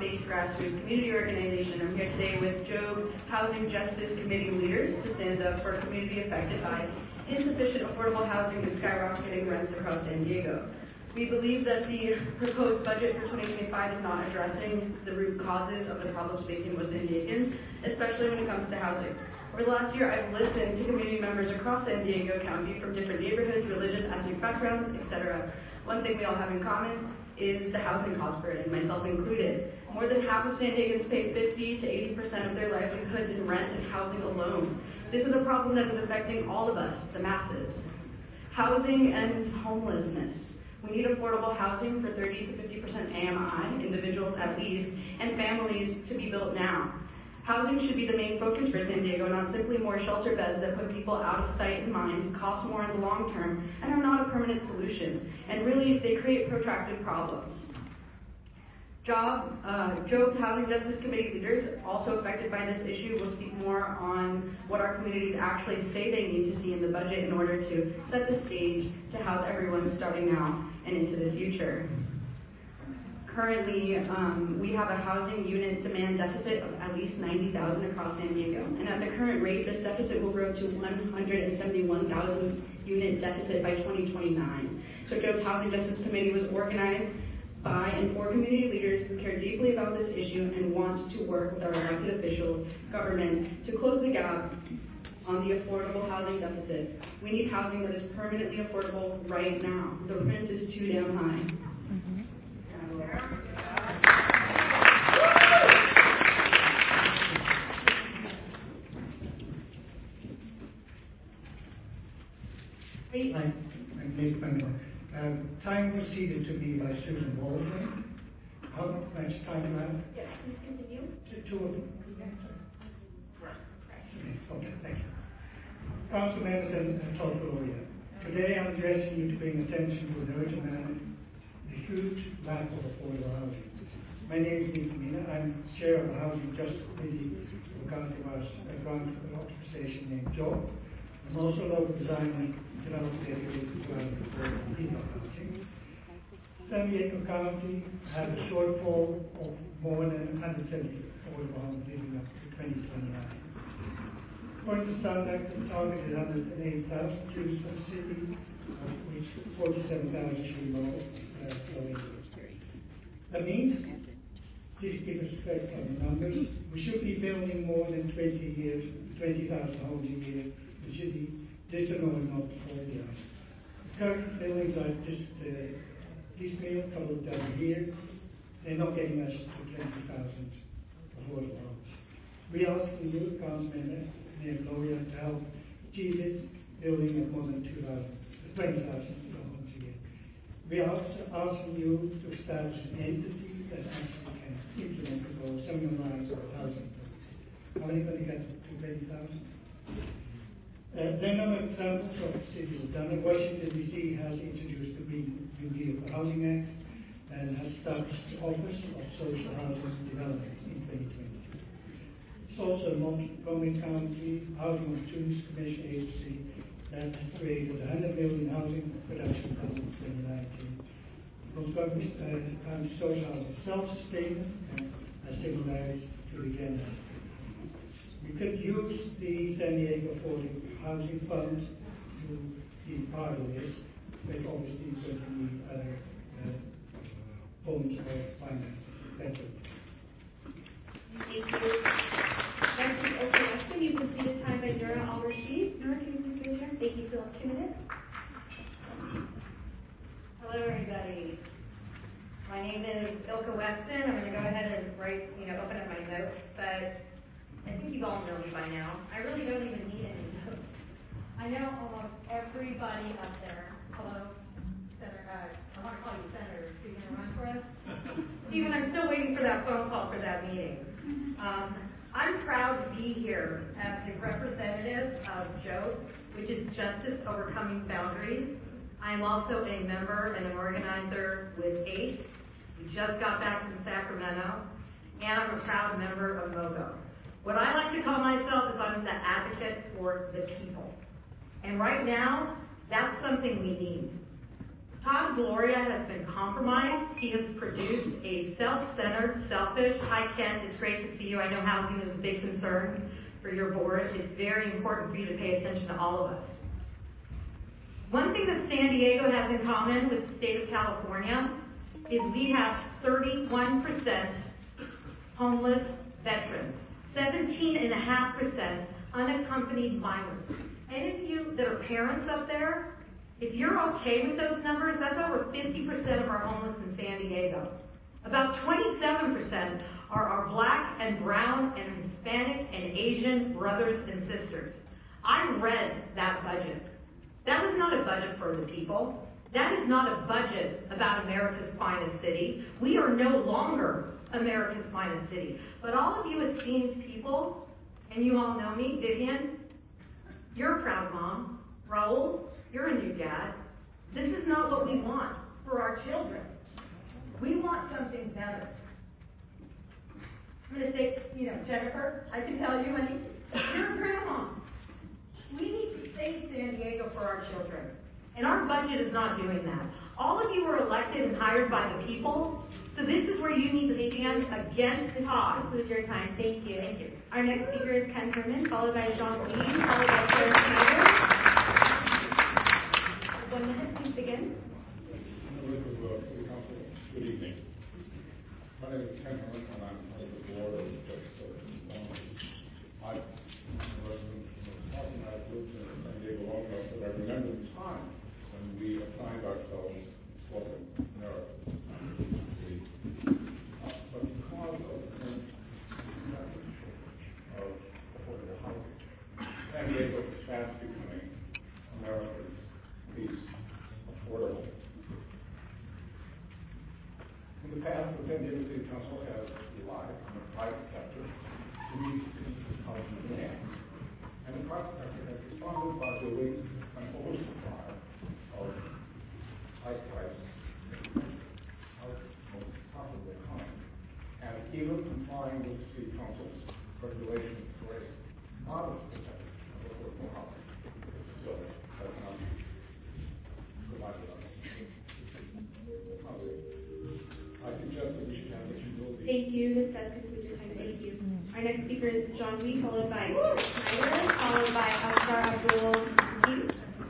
faith-based grassroots community organization. I'm here today with Job Housing Justice Committee leaders to stand up for a community affected by insufficient affordable housing and skyrocketing rents across San Diego. We believe that the proposed budget for twenty twenty-five is not addressing the root causes of the problems facing West San Diegans, especially when it comes to housing. Over the last year, I've listened to community members across San Diego County from different neighborhoods, religious, ethnic backgrounds, et cetera. One thing we all have in common is the housing cost burden, myself included. More than half of San Diegans pay fifty to eighty percent of their livelihoods in rent and housing alone. This is a problem that is affecting all of us, the masses. Housing and homelessness. We need affordable housing for thirty to fifty percent A M I, individuals at least, and families to be built now. Housing should be the main focus for San Diego, not simply more shelter beds that put people out of sight and mind, cost more in the long term, and are not a permanent solution. And really, they create protracted problems. Job, uh, Job's Housing Justice Committee leaders, also affected by this issue, will speak more on what our communities actually say they need to see in the budget in order to set the stage to house everyone starting now and into the future. Currently, um, we have a housing unit demand deficit of at least ninety thousand across San Diego, and at the current rate, this deficit will grow to one hundred seventy-one thousand unit deficit by twenty twenty-nine. So Job's Housing Justice Committee was organized by and for community leaders who care deeply about this issue and want to work with our elected officials, government, to close the gap on the affordable housing deficit. We need housing that is permanently affordable right now. The rent is too damn high. Mm-hmm. Hi, I'm Nick Bender. Um, time proceeded to me by Susan Waldman. How much time do I have? Yes, please continue. Two of them. Okay, thank you. Council members and, and Todd Gloria, today I'm addressing you to bring attention to an urgent matter, the huge lack of affordable housing. My name is Nick Mina. I'm chair of the Housing Justice Committee for County House, a grant organization named Job. I'm also a local designer, development dedicated to affordable people housing. San Diego County has a shortfall of more than one hundred seventy affordable homes living up to twenty twenty-nine. According to SANDAC, the target is one hundred eight thousand Jews for the city, of which forty-seven thousand should go into. That means, please keep us straight on the numbers, we should be building more than twenty years, twenty thousand homes a year in the city, just to know not before the house. The current buildings are just uh, piecemeal, coupled down here. They're not getting us to twenty thousand affordable homes. We ask the youth council member, Mayor Gloria, to help achieve this building of more than two thousand, twenty thousand homes a year. We are also asking you to establish an entity that actually can implement the goal, similar lines of housing. How many going to get to twenty thousand? Uh, then other examples of cities have done it. Washington D C has introduced the Green New Deal for Housing Act and has established the Office of Social Housing Development in twenty twenty-two. It's also Montgomery County Housing Opportunities Commission agency that has created one hundred million housing production fund in twenty nineteen. Montgomery uh, County Social Housing self-sustainment and has similarities to the Agenda. We could use the San Diego Affordable Housing Fund to be part of this, but obviously we're going to need other uh, forms of financing. Thank you. Thank you. Next is Oka Weston. You've been seated time by Nora Al-Rashid. Nora, can you please raise your hand? Thank you. Fill up two minutes. Hello, everybody. My name is Ilka Weston. I'm going to go ahead and write, you know, open up my notes, but I think you all know me by now. I really don't even need any notes. I know almost everybody up there. Hello, Senator. Uh, I want to call you Senator. Are you going to run for us? Stephen, I'm still waiting for that phone call for that meeting. Um, I'm proud to be here as the representative of Job, which is Justice Overcoming Boundaries. I'm also a member and an organizer with ACE. We just got back from Sacramento, and I'm a proud member of MOGO. What I like to call myself is I'm the advocate for the people. And right now, that's something we need. Todd Gloria has been compromised. He has produced a self-centered, selfish, hi Ken, it's great to see you. I know housing is a big concern for your board. It's very important for you to pay attention to all of us. One thing that San Diego has in common with the state of California is we have thirty-one percent homeless veterans, seventeen point five percent unaccompanied minors. Any of you that are parents up there, if you're okay with those numbers, that's over fifty percent of our homeless in San Diego. About twenty-seven percent are our black and brown and Hispanic and Asian brothers and sisters. I read that budget. That was not a budget for the people. That is not a budget about America's finest city. We are no longer America's finest city. But all of you esteemed people, and you all know me, Vivian, you're a proud mom. Raul, you're a new dad. This is not what we want for our children. We want something better. I'm going to say, you know, Jennifer, I can tell you, honey, you're a grandma. We need to save San Diego for our children. And our budget is not doing that. All of you were elected and hired by the people, so this is where you need to stand against Todd. This concludes your time. Thank you. Thank you. Our next speaker is Ken Herman, followed by John Lee, followed by Claire Snyder. One minute, please begin. Good evening. My name is Ken Herman, and I'm on the board of the I'm a resident of Boston. I've lived in San Diego long enough that I remember the time when we assigned ourselves slogan America's city. Uh, but because of the current message of affordable housing, San Diego is fast becoming America's least affordable. In the past, the San Diego City Council has relied on the private sector to meet the city's housing demands. And the private sector has responded by building an oversupply of high-priced housing on top of the economy. And even complying with the City Council's regulations for a modest percentage of affordable housing, it still has not provided us housing. I suggest that we should have the humility. Thank you. This does conclude your time. Thank you. Our next speaker is John Lee, followed by Snyder, followed by Oscar Abdul.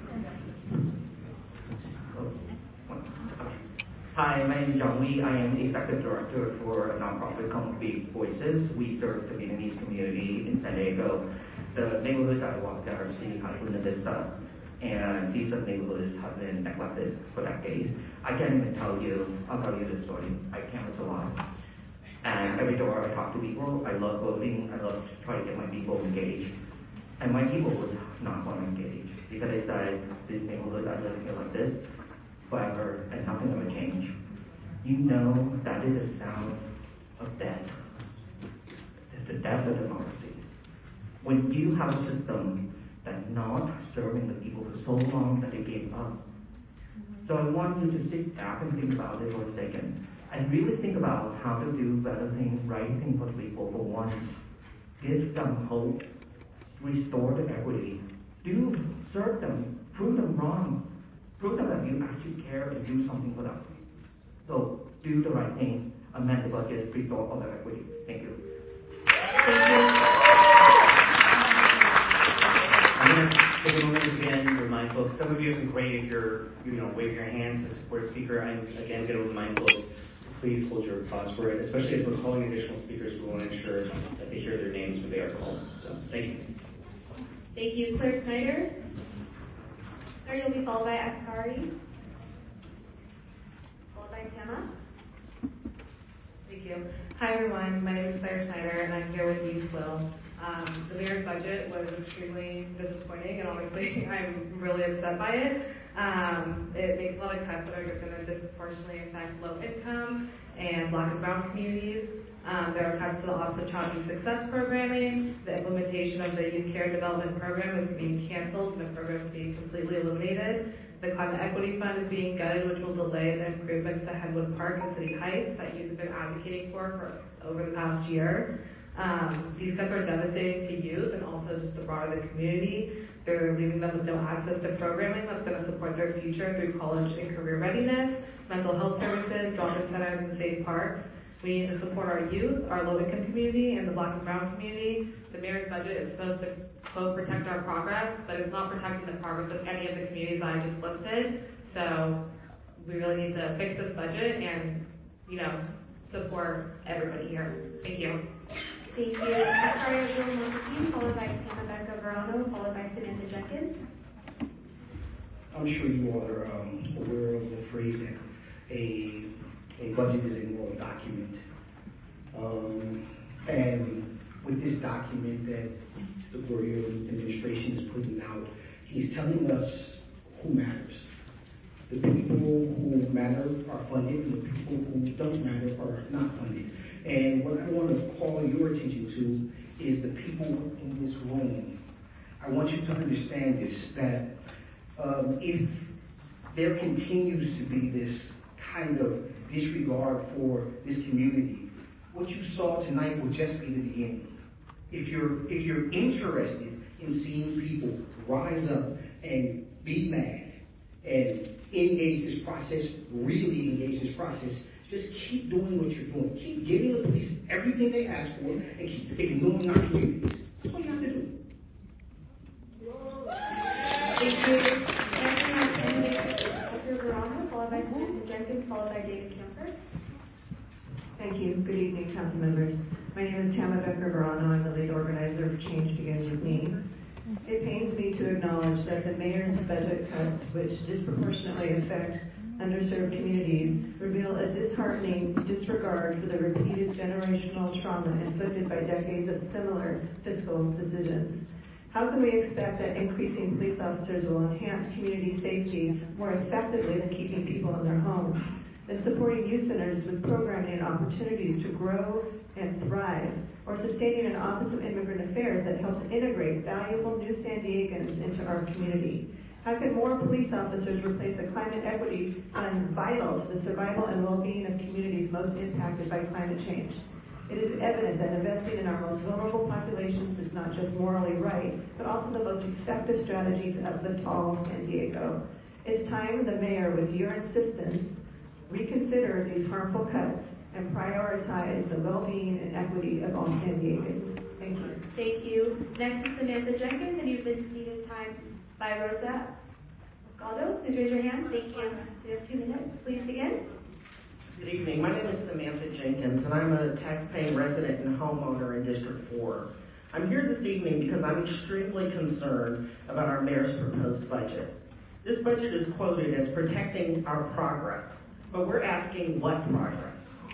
Hi, my name is John Lee. I am the Executive Director for a nonprofit called Big Voices. We serve the Vietnamese community in San Diego. The neighborhoods I walk are City High, Luna Vista, and these are neighborhoods have been neglected for decades. I can't even tell you, I'll tell you the story. I canvass a lot. And every door I talk to people, I love voting, I love to try to get my people engaged. And my people would not want to engage because they said, these neighborhoods are living here like this forever and nothing ever change. You know that is the sound of death. It's the death of democracy. When you have a system that's not serving the people for so long that they gave up. So I want you to sit back and think about it for a second. And really think about how to do better things, right things for people for once. Give them hope. Restore the equity. Do serve them. Prove them wrong. Prove them that you actually care and do something for them. So do the right thing. Amend the budget. Restore all the equity. Thank you. Thank you. I'm going to take a moment again to remind folks. Some of you have been great if you're, you know, wave your hands to support a speaker. I'm again going to remind folks. Please hold your applause for it, especially as we're calling additional speakers. We want to ensure that they hear their names when they are called. So, thank you. Thank you, Claire Snyder. Claire, you'll be followed by Askari, followed by Tama. Thank you. Hi, everyone. My name is Claire Snyder, and I'm here with Youth Will. Um, the mayor's budget was extremely disappointing, and obviously I'm really upset by it. Um, it makes a lot of cuts that are going to disproportionately affect low income and black and brown communities. Um, there are cuts to the Office of Child Youth Success programming. The implementation of the Youth Care Development Program is being canceled, and the program is being completely eliminated. The Climate Equity Fund is being gutted, which will delay the improvements to Headwood Park and City Heights that youth have been advocating for for over the past year. Um, these cuts are devastating to youth and also just the broader the community. They're leaving them with no access to programming that's going to support their their future through college and career readiness, mental health services, drop-in centers, and safe parks. We need to support our youth, our low-income community, and the Black and Brown community. The mayor's budget is supposed to, quote, protect our progress, but it's not protecting the progress of any of the communities that I just listed. So we really need to fix this budget and, you know, support everybody here. Thank you. Thank you. Victoria Bill Montefiore, followed by Rebecca Verano, followed by Samantha Jenkins. I'm sure you all are um, aware of the phrase that a, a budget is a moral document. Um, and with this document that the Gloria administration is putting out, he's telling us who matters. The people who matter are funded, and the people who don't matter are not funded. And what I want to call your attention to is the people in this room. I want you to understand this, that um, if there continues to be this kind of disregard for this community, what you saw tonight will just be the beginning. If you're, if you're interested in seeing people rise up and be mad and engage this process, really engage this process, just keep doing what you're doing. Keep giving the police everything they ask for and keep ignoring our communities. That's all you have to do. Thank you. Doctor Verano, followed by Samantha Jenkins, followed by David Kemper. Thank you. Good evening, council members. My name is Tama Becker Verano. I'm the lead organizer of Change Begins With Me. It pains me to acknowledge that the mayor's budget cuts, which disproportionately affect underserved communities, reveal a disheartening disregard for the repeated generational trauma inflicted by decades of similar fiscal decisions. How can we expect that increasing police officers will enhance community safety more effectively than keeping people in their homes? Than supporting youth centers with programming and opportunities to grow and thrive, or sustaining an Office of Immigrant Affairs that helps integrate valuable new San Diegans into our community? How can more police officers replace a climate equity fund vital to the survival and well-being of communities most impacted by climate change? It is evident that investing in our most vulnerable populations is not just morally right, but also the most effective strategy to uplift all of San Diego. It's time the mayor, with your insistence, reconsider these harmful cuts and prioritize the well-being and equity of all San Diegans. Thank you. Thank you. Next is Samantha Jenkins, and you've been seated time by Rosa Moscaldo. Please raise your hand. Thank you. You have two minutes. Please begin. Good evening. My name is Samantha Jenkins, and I'm a taxpaying resident and homeowner in District four. I'm here this evening because I'm extremely concerned about our mayor's proposed budget. This budget is quoted as protecting our progress, but we're asking what progress?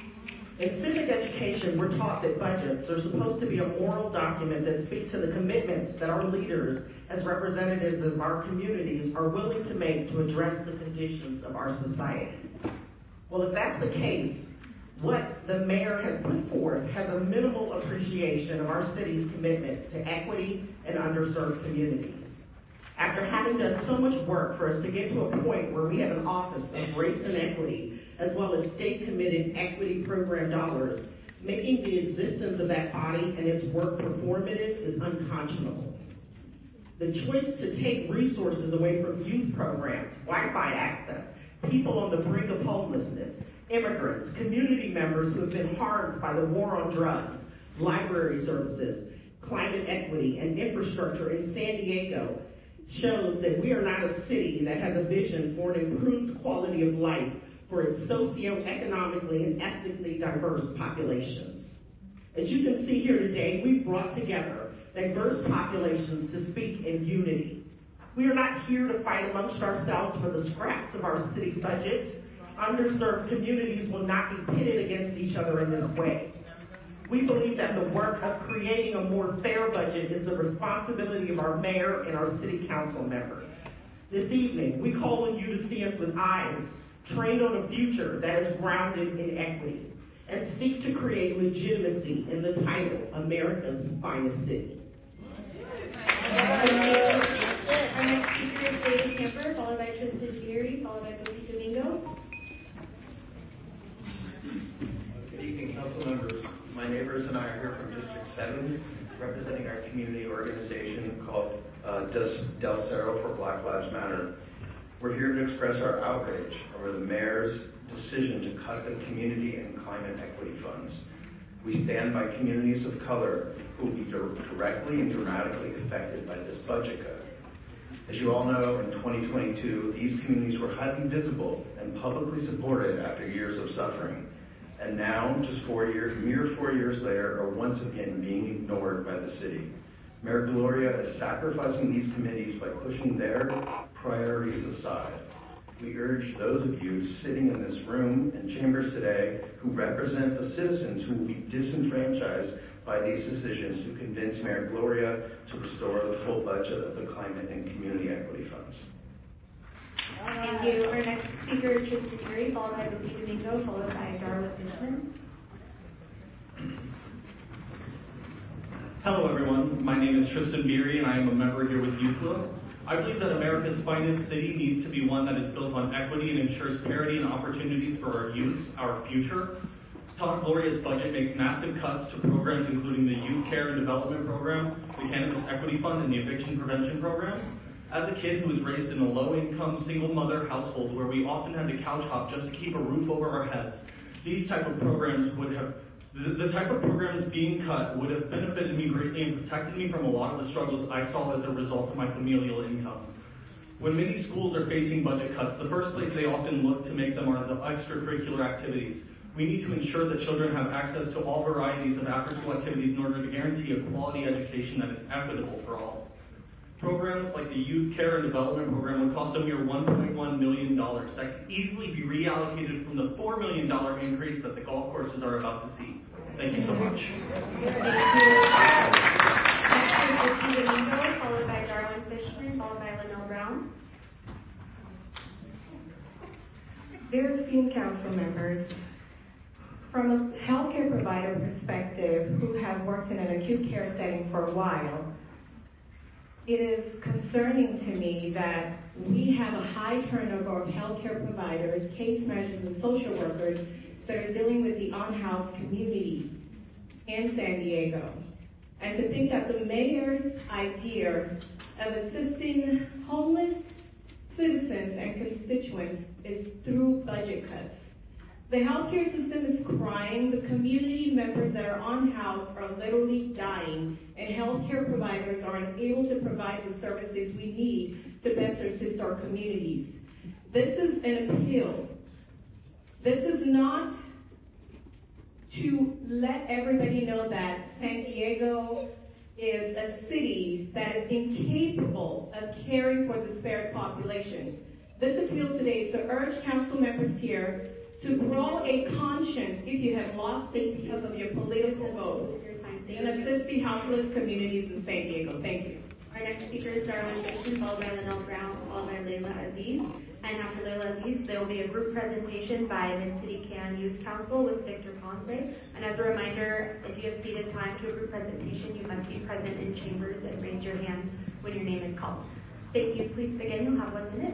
In civic education, we're taught that budgets are supposed to be a moral document that speaks to the commitments that our leaders, as representatives of our communities, are willing to make to address the conditions of our society. Well, if that's the case, what the mayor has put forth has a minimal appreciation of our city's commitment to equity and underserved communities. After having done so much work for us to get to a point where we have an Office of Race and Equity, as well as state-committed equity program dollars, making the existence of that body and its work performative is unconscionable. The choice to take resources away from youth programs, Wi-Fi access, people on the brink of homelessness, immigrants, community members who have been harmed by the war on drugs, library services, climate equity, and infrastructure in San Diego shows that we are not a city that has a vision for an improved quality of life for its socioeconomically and ethnically diverse populations. As you can see here today, we've brought together diverse populations to speak in unity. We are not here to fight amongst ourselves for the scraps of our city budget. Underserved communities will not be pitted against each other in this way. We believe that the work of creating a more fair budget is the responsibility of our mayor and our city council members. This evening, we call on you to see us with eyes trained on a future that is grounded in equity and seek to create legitimacy in the title, America's Finest City. Our next speaker is David Kemper, followed by Tristan Geary, followed by Lucy Domingo. Good evening, council members. My neighbors and I are here from District seven, representing our community organization called uh, Del Cerro for Black Lives Matter. We're here to express our outrage over the mayor's decision to cut the community and climate equity funds. We stand by communities of color who will be directly and dramatically affected by this budget cut. As you all know, in twenty twenty-two, these communities were highly visible and publicly supported after years of suffering. And now, just four years, mere four years later, are once again being ignored by the city. Mayor Gloria is sacrificing these communities by pushing their priorities aside. We urge those of you sitting in this room and chambers today who represent the citizens who will be disenfranchised by these decisions to convince Mayor Gloria to restore the full budget of the climate and community equity funds. Thank you. Our next speaker is Tristan Beery, followed by Lucy Domingo, followed by Darla Fishman. Hello, everyone. My name is Tristan Beery, and I am a member here with YouthWill. I believe that America's finest city needs to be one that is built on equity and ensures parity and opportunities for our youths, our future. Talk Gloria's budget makes massive cuts to programs including the Youth Care and Development Program, the Cannabis Equity Fund, and the Eviction Prevention Program. As a kid who was raised in a low-income, single-mother household where we often had to couch hop just to keep a roof over our heads, these type of programs would have, the, the type of programs being cut would have benefited me greatly and protected me from a lot of the struggles I saw as a result of my familial income. When many schools are facing budget cuts, the first place they often look to make them are the extracurricular activities. We need to ensure that children have access to all varieties of after-school activities in order to guarantee a quality education that is equitable for all. Programs like the Youth Care and Development Program would cost a mere one point one million dollars. That could easily be reallocated from the four million dollars increase that the golf courses are about to see. Thank you so much. Next is Lucy Domingo, followed by Darwin Fishman, followed by Linnell Brown. Dear esteemed council members, from a healthcare provider perspective who has worked in an acute care setting for a while, it is concerning to me that we have a high turnover of healthcare providers, case managers, and social workers that are dealing with the unhoused community in San Diego. And to think that the mayor's idea of assisting homeless citizens and constituents is through budget cuts. The healthcare system is crying. The community members that are unhoused are literally dying, and healthcare providers are unable to provide the services we need to best assist our communities. This is an appeal. This is not to let everybody know that San Diego is a city that is incapable of caring for the spared population. This appeal today is to urge council members here to grow a conscience if you have lost it because of your political vote, and assist the houseless communities in San Diego. Thank you. Our next speaker is Darwin Fishman, followed by Linnell Brown, followed by Layla Aziz. And after Layla Aziz, there will be a group presentation by Mid-City Can Youth Council with Victor Ponce. And as a reminder, if you have ceded time to a group presentation, you must be present in chambers and raise your hand when your name is called. Thank you. Please begin. You'll have one minute.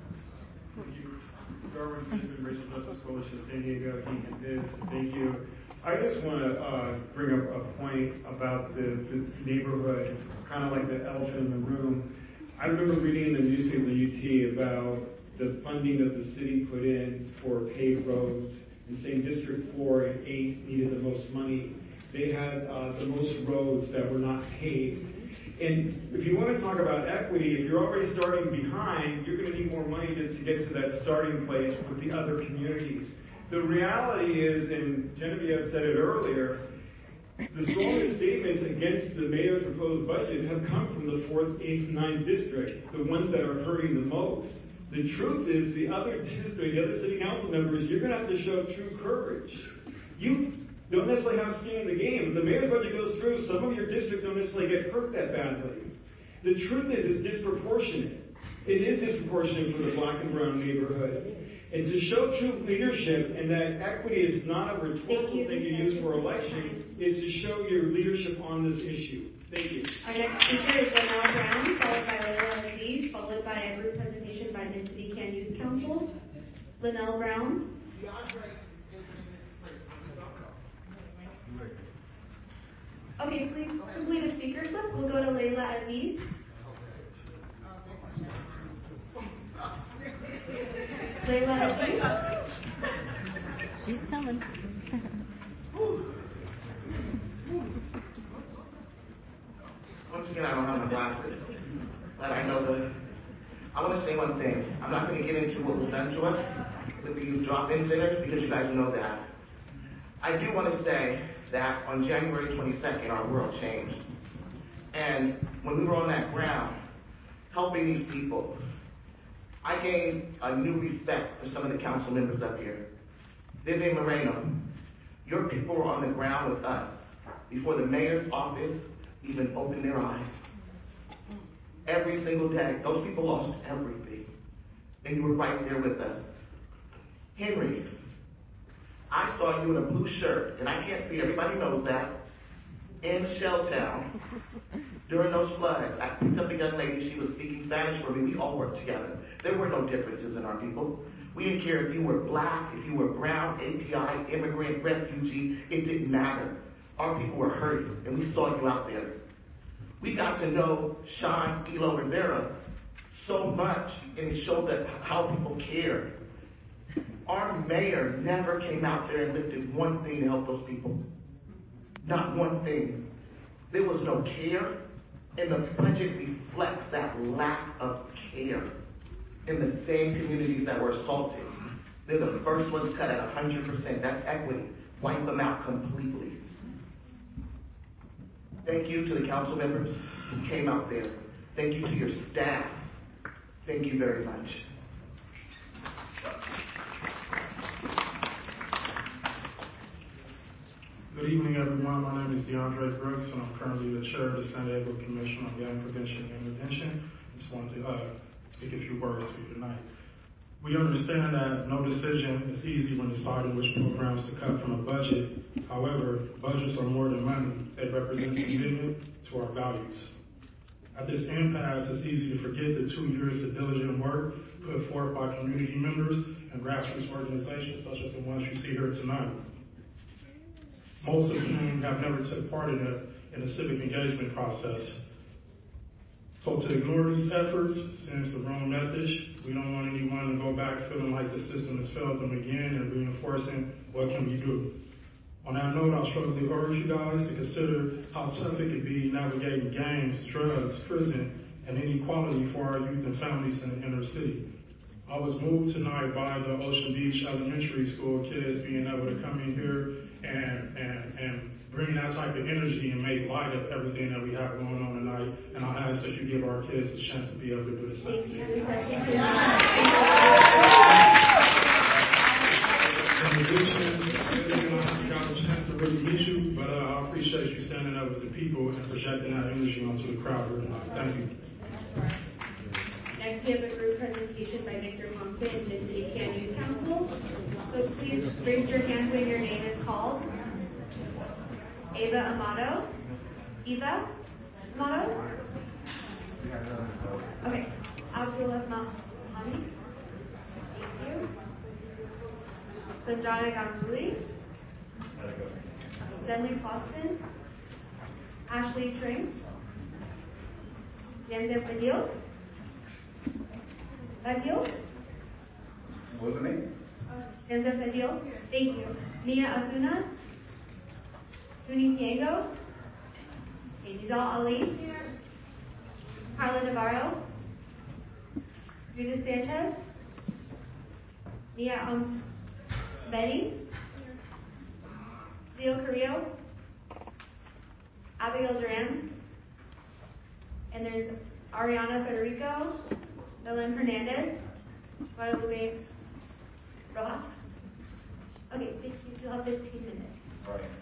Darwin Fishman, Racial Justice Coalition, San Diego, Keegan Biz. Thank you. I just want to uh, bring up a point about the, the neighborhood. It's kind of like the elephant in the room. I remember reading in the newspaper U T about the funding that the city put in for paved roads, and saying District four and eight needed the most money. They had uh, the most roads that were not paved. And if you want to talk about equity, if you're already starting behind, you're going to need more money just to get to that starting place with the other communities. The reality is, and Genevieve said it earlier, the strongest statements against the mayor's proposed budget have come from the fourth, eighth, ninth district, the ones that are hurting the most. The truth is, the other district, the other city council members, you're going to have to show true courage. You don't necessarily have skin in the game. If the mayor's budget goes through, some of your districts don't necessarily get hurt that badly. The truth is, it's disproportionate. It is disproportionate for the black and brown neighborhoods. And to show true leadership and that equity is not a rhetorical thing you use for elections, is to show your leadership on this issue. Thank you. Our next speaker is Linnell Brown, followed by Layla Aziz, followed by a group presentation by Mid-City Can Youth Council. Linnell Brown. Okay, please complete a speaker slip. We'll go to Layla Aziz. Layla. She's coming. Once again, I don't have my glasses, but I know the. I want to say one thing. I'm not going to get into what was done to us with the youth drop-in centers because you guys know that. I do want to say that on January twenty-second, our world changed. And when we were on that ground, helping these people, I gained a new respect for some of the council members up here. Vivian Moreno, your people were on the ground with us before the mayor's office even opened their eyes. Every single day, those people lost everything. And you were right there with us. Henry, I saw you in a blue shirt, and I can't see, everybody knows that, in Shelltown during those floods. I picked up the young lady, she was speaking Spanish for me. We all worked together. There were no differences in our people. We didn't care if you were black, if you were brown, A P I, immigrant, refugee, it didn't matter. Our people were hurting, and we saw you out there. We got to know Sean Elo Rivera so much, and it showed that how people care. Our mayor never came out there and lifted one thing to help those people. Not one thing. There was no care, and the budget reflects that lack of care in the same communities that were assaulted. They're the first ones cut at one hundred percent. That's equity. Wipe them out completely. Thank you to the council members who came out there. Thank you to your staff. Thank you very much. Good evening, everyone. My name is DeAndre Brooks, and I'm currently the chair of the San Diego Commission on Gang Prevention and Intervention. I just wanted to uh, speak a few words to you tonight. We understand that no decision is easy when deciding which programs to cut from a budget. However, budgets are more than money. They represent commitment to our values. At this impasse, it's easy to forget the two years of diligent work put forth by community members and grassroots organizations such as the ones you see here tonight. Most of whom have never took part in a, in a civic engagement process. So to ignore these efforts sends the wrong message. We don't want anyone to go back feeling like the system has failed them again and reinforcing what can we do. On that note, I strongly urge you guys to consider how tough it could be navigating gangs, drugs, prison, and inequality for our youth and families in the inner city. I was moved tonight by the Ocean Beach Elementary School kids being able to come in here and, and, and bring that type of energy and make light of everything that we have going on tonight. And I ask that you give our kids a chance to be able to do the same thing. In addition, I got a chance to really meet you, but uh, I appreciate you standing up with the people and projecting that energy onto the crowd here tonight. Thank you. Next, we have a group presentation by Victor Thompson and the City Can Youth Council. So please raise your hand when your name is called. Ava Amato. Eva Amato? Okay. Abdullah Mahmoudi. Thank you. Sanjana Ganguly. Zenley Boston. Ashley Tring. Yandep Adil. Adil? What was the name? Yandep Adil. Thank you. Mia Azuna. Tuni Tiango. Nizal Ali. Carla Navarro. Judith Sanchez. Nia um, Betty. Leo Carrillo. Abigail Duran. And there's Ariana Federico. Belen Hernandez. Guadalupe Rojas. Okay, you still have fifteen minutes. All right.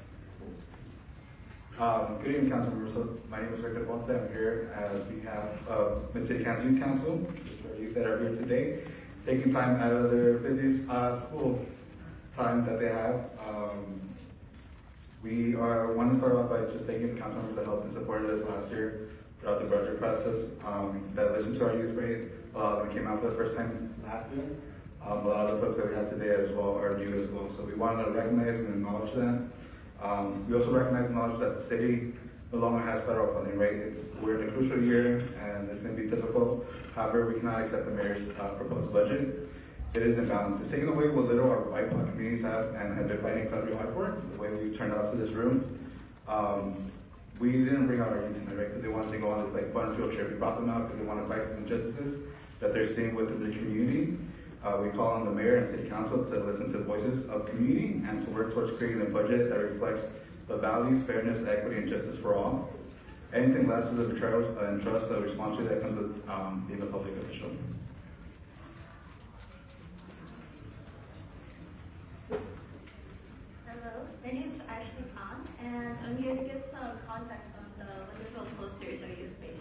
Um, good evening, council members. So my name is Victor Ponce. I'm here as we have uh, Mid-City County Youth Council, which are youth that are here today, taking time out of their busy uh, school time that they have. Um, we are want to start off by just thanking the council members that helped and supported us last year throughout the budget process, um, that listened to our youth rate. A lot of them came out for the first time last year. Um, a lot of the folks that we have today as well are new as well. So we wanted to recognize and acknowledge that. Um, we also recognize and acknowledge that the city no longer has federal funding, right? It's, we're in a crucial year and it's going to be difficult. However, we cannot accept the mayor's uh, proposed budget. It is imbalance. It's taking away what little our B I P O C communities have and have been fighting incredibly hard for, the way we've turned out to this room. Um, we didn't bring out our youth tonight, right, because they wanted to go on this like fun field trip. We brought them out because they want to fight for injustices that they're seeing within the community. Uh, we call on the mayor and city council to listen to the voices of community and to work towards creating a budget that reflects the values, fairness, equity, and justice for all. Anything less is a betrayal and trust a responsibility that comes with um, being a public official. Hello, my name is Ashley Khan, and I'm here to give some context on the wonderful posters our youth face.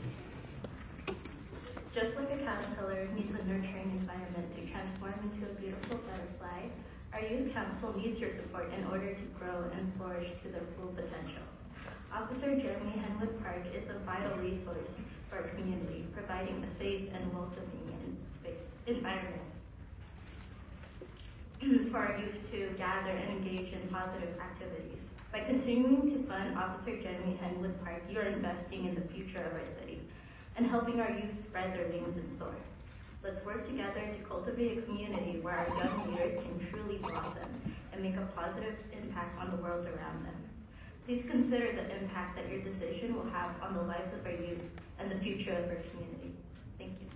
Just like a caterpillar needs a nurturing environment to transform into a beautiful butterfly, our youth council needs your support in order to grow and flourish to their full potential. Officer Jeremy Henwood Park is a vital resource for our community, providing a safe and welcoming environment for our youth to gather and engage in positive activities. By continuing to fund Officer Jeremy Henwood Park, you are investing in the future of our city and helping our youth spread their wings and soar. Let's work together to cultivate a community where our young leaders can truly blossom and make a positive impact on the world around them. Please consider the impact that your decision will have on the lives of our youth and the future of our community. Thank you.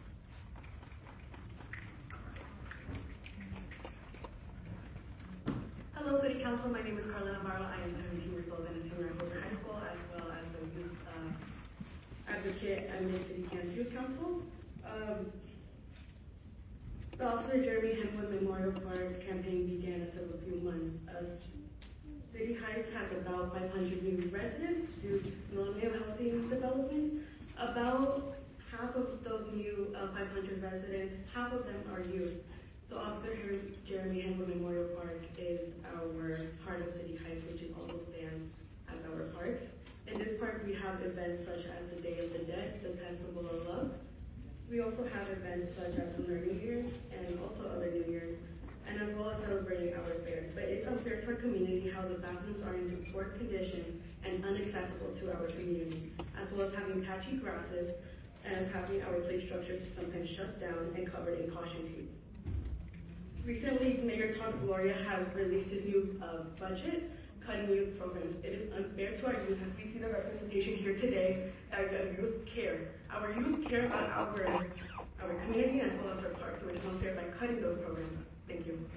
Hello, City Council. My name is Carla Navarro. I am seventeen years old and a senior at Hoover High School, as well as a youth uh, advocate at Mid-City Kansas Youth Council. Um, the Officer Jeremy Henwood Memorial Park campaign began as of a few months. Uh, City Heights has about five hundred new residents due to millennial housing development. About half of those new uh, five hundred residents, half of them are youth. So Officer Jeremy Henwood Memorial Park is our heart of City Heights, which is also stands as our park. In this park, we have events such as the Day of the Dead, the Festival of Love. We also have events such as Lunar New Year's and also other New Year's, and as well as celebrating our fairs. But it's unfair to our community how the bathrooms are in poor condition and inaccessible to our community, as well as having patchy grasses and having our play structures sometimes shut down and covered in caution tape. Recently, Mayor Todd Gloria has released his new uh, budget, cutting youth programs. It is unfair to our youth, as we see the representation here today, that our youth care. Our youth care about our, our community as well as our parks, so it is unfair by cutting those programs. Thank you.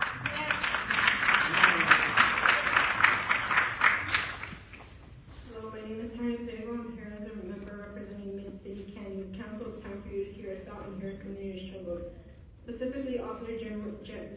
Hello, my name is Tanya Sego. I'm here as a member representing Mid-City Kansas Council. It's time for you to hear us out and hear community struggle. Specifically, Officer Jeremy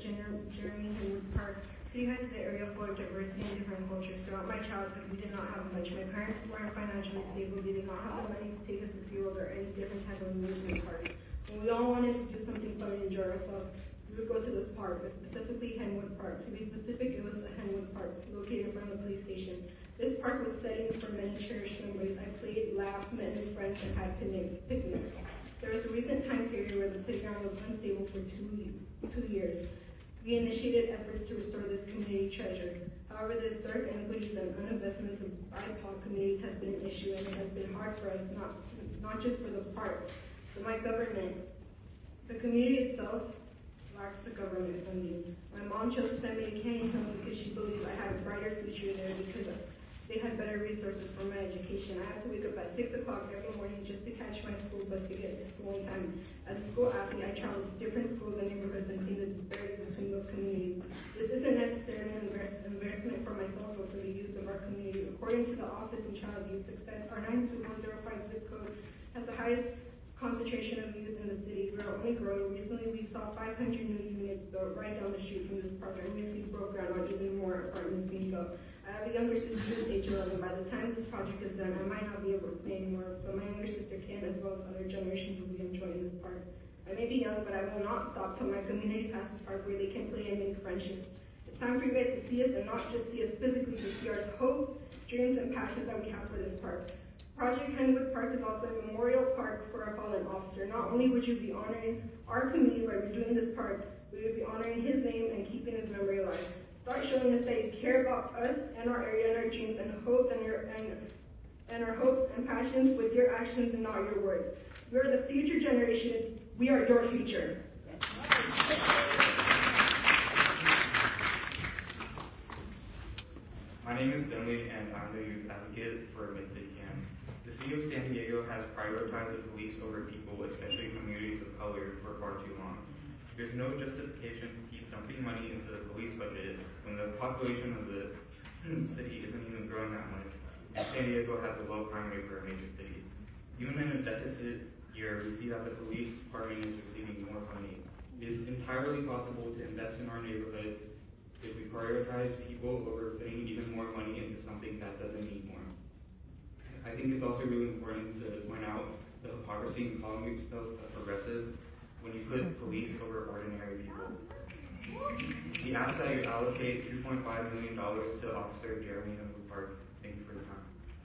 Henwood Park. City Heights is an area full of diversity and different cultures. Throughout my childhood, we did not have much. My parents weren't financially stable. They did not have the money to take us to SeaWorld or any different type of amusement park. When we all wanted to do something fun and enjoy ourselves, we would go to this park, but specifically Henwood Park. To be specific, it was the Henwood Park, located in front of the police station. This park was setting for many cherished memories. I played, laughed, met new friends, and had picnics. There was a recent time period where the playground was unstable for two, two years. We initiated efforts to restore this community treasure. However, the historic iniquities and uninvestments of B I P O C communities has been an issue, and it has been hard for us, not, not just for the park, but my government. The community itself lacks the government funding. My mom chose to send me to Canyon Hill because she believes I had a brighter future there because they had better resources for my education. I had to wake up at six o'clock every morning just to catch my school bus to get to school in time. As a school athlete, I traveled to different schools and neighborhoods and seen the disparities between those communities. This isn't necessarily an embarrassment for myself or for the youth of our community. According to the Office of Child Youth Success, our nine two one zero five zip code has the highest concentration of youth in the city. We are only growing. Recently, we saw five hundred new units built right down the street from this park, and we see broke ground on even more apartments being built. I have a younger sister who's age eleven. By the time this project is done, I might not be able to play anymore, but my younger sister can, as well as other generations will be enjoying this park. I may be young, but I will not stop till my community has a park where they can play and make friendships. It's time for you guys to see us and not just see us physically, but see our hopes, dreams, and passions that we have for this park. Project Henwood Park is also a memorial park for our fallen officer. Not only would you be honoring our community by redoing this park, but you would be honoring his name and keeping his memory alive. Start showing us that you care about us and our area and our dreams and hopes and your and, and our hopes and passions with your actions and not your words. We are the future generation. We are your future. advocate for Mid-City Can. The City of San Diego has prioritized the police over people, especially communities of color, for far too long. There's no justification to keep dumping money into the police budget when the population of the city isn't even growing that much, and San Diego has a low crime rate for a major city. Even in a deficit year, we see that the police department is receiving more funding. It is entirely possible to invest in our neighborhoods if we prioritize people over putting even more money into something that doesn't need more. I think it's also really important to point out the hypocrisy in calling yourself a progressive when you put police over ordinary people. We ask that you allocate two point five million dollars to Officer Jeremy Henwood Park. Thank you for your time.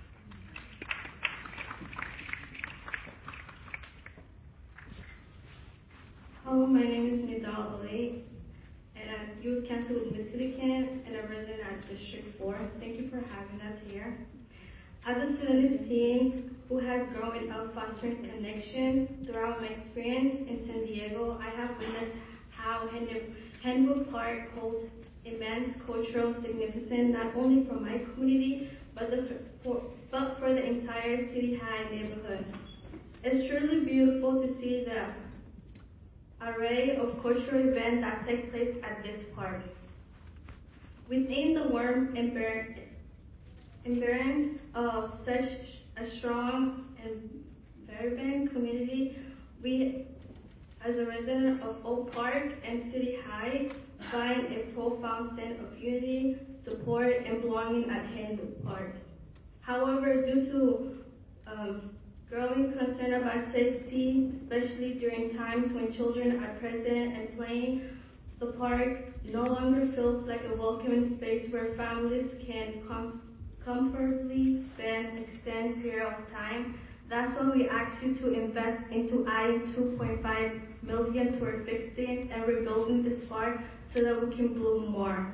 Hello, my name is Nidal Ali, and I'm Youth Council with Mid-City Can and a resident at District four. Thank you for having us here. As a student teen who has grown up fostering connection throughout my experience in San Diego, I have witnessed how Henwood Park holds immense cultural significance not only for my community, but, the, for, but for the entire City High neighborhood. It's truly beautiful to see the array of cultural events that take place at this park. Within the warm environment of such a strong and vibrant community, we, as a resident of Oak Park and City High, find a profound sense of unity, support, and belonging at Henwood Park. However, due to um, growing concern about safety, especially during times when children are present and playing, the park no longer feels like a welcoming space where families can com comfortably spend extended period of time. That's why we ask you to invest into adding two point five million dollars toward fixing and rebuilding this park so that we can bloom more.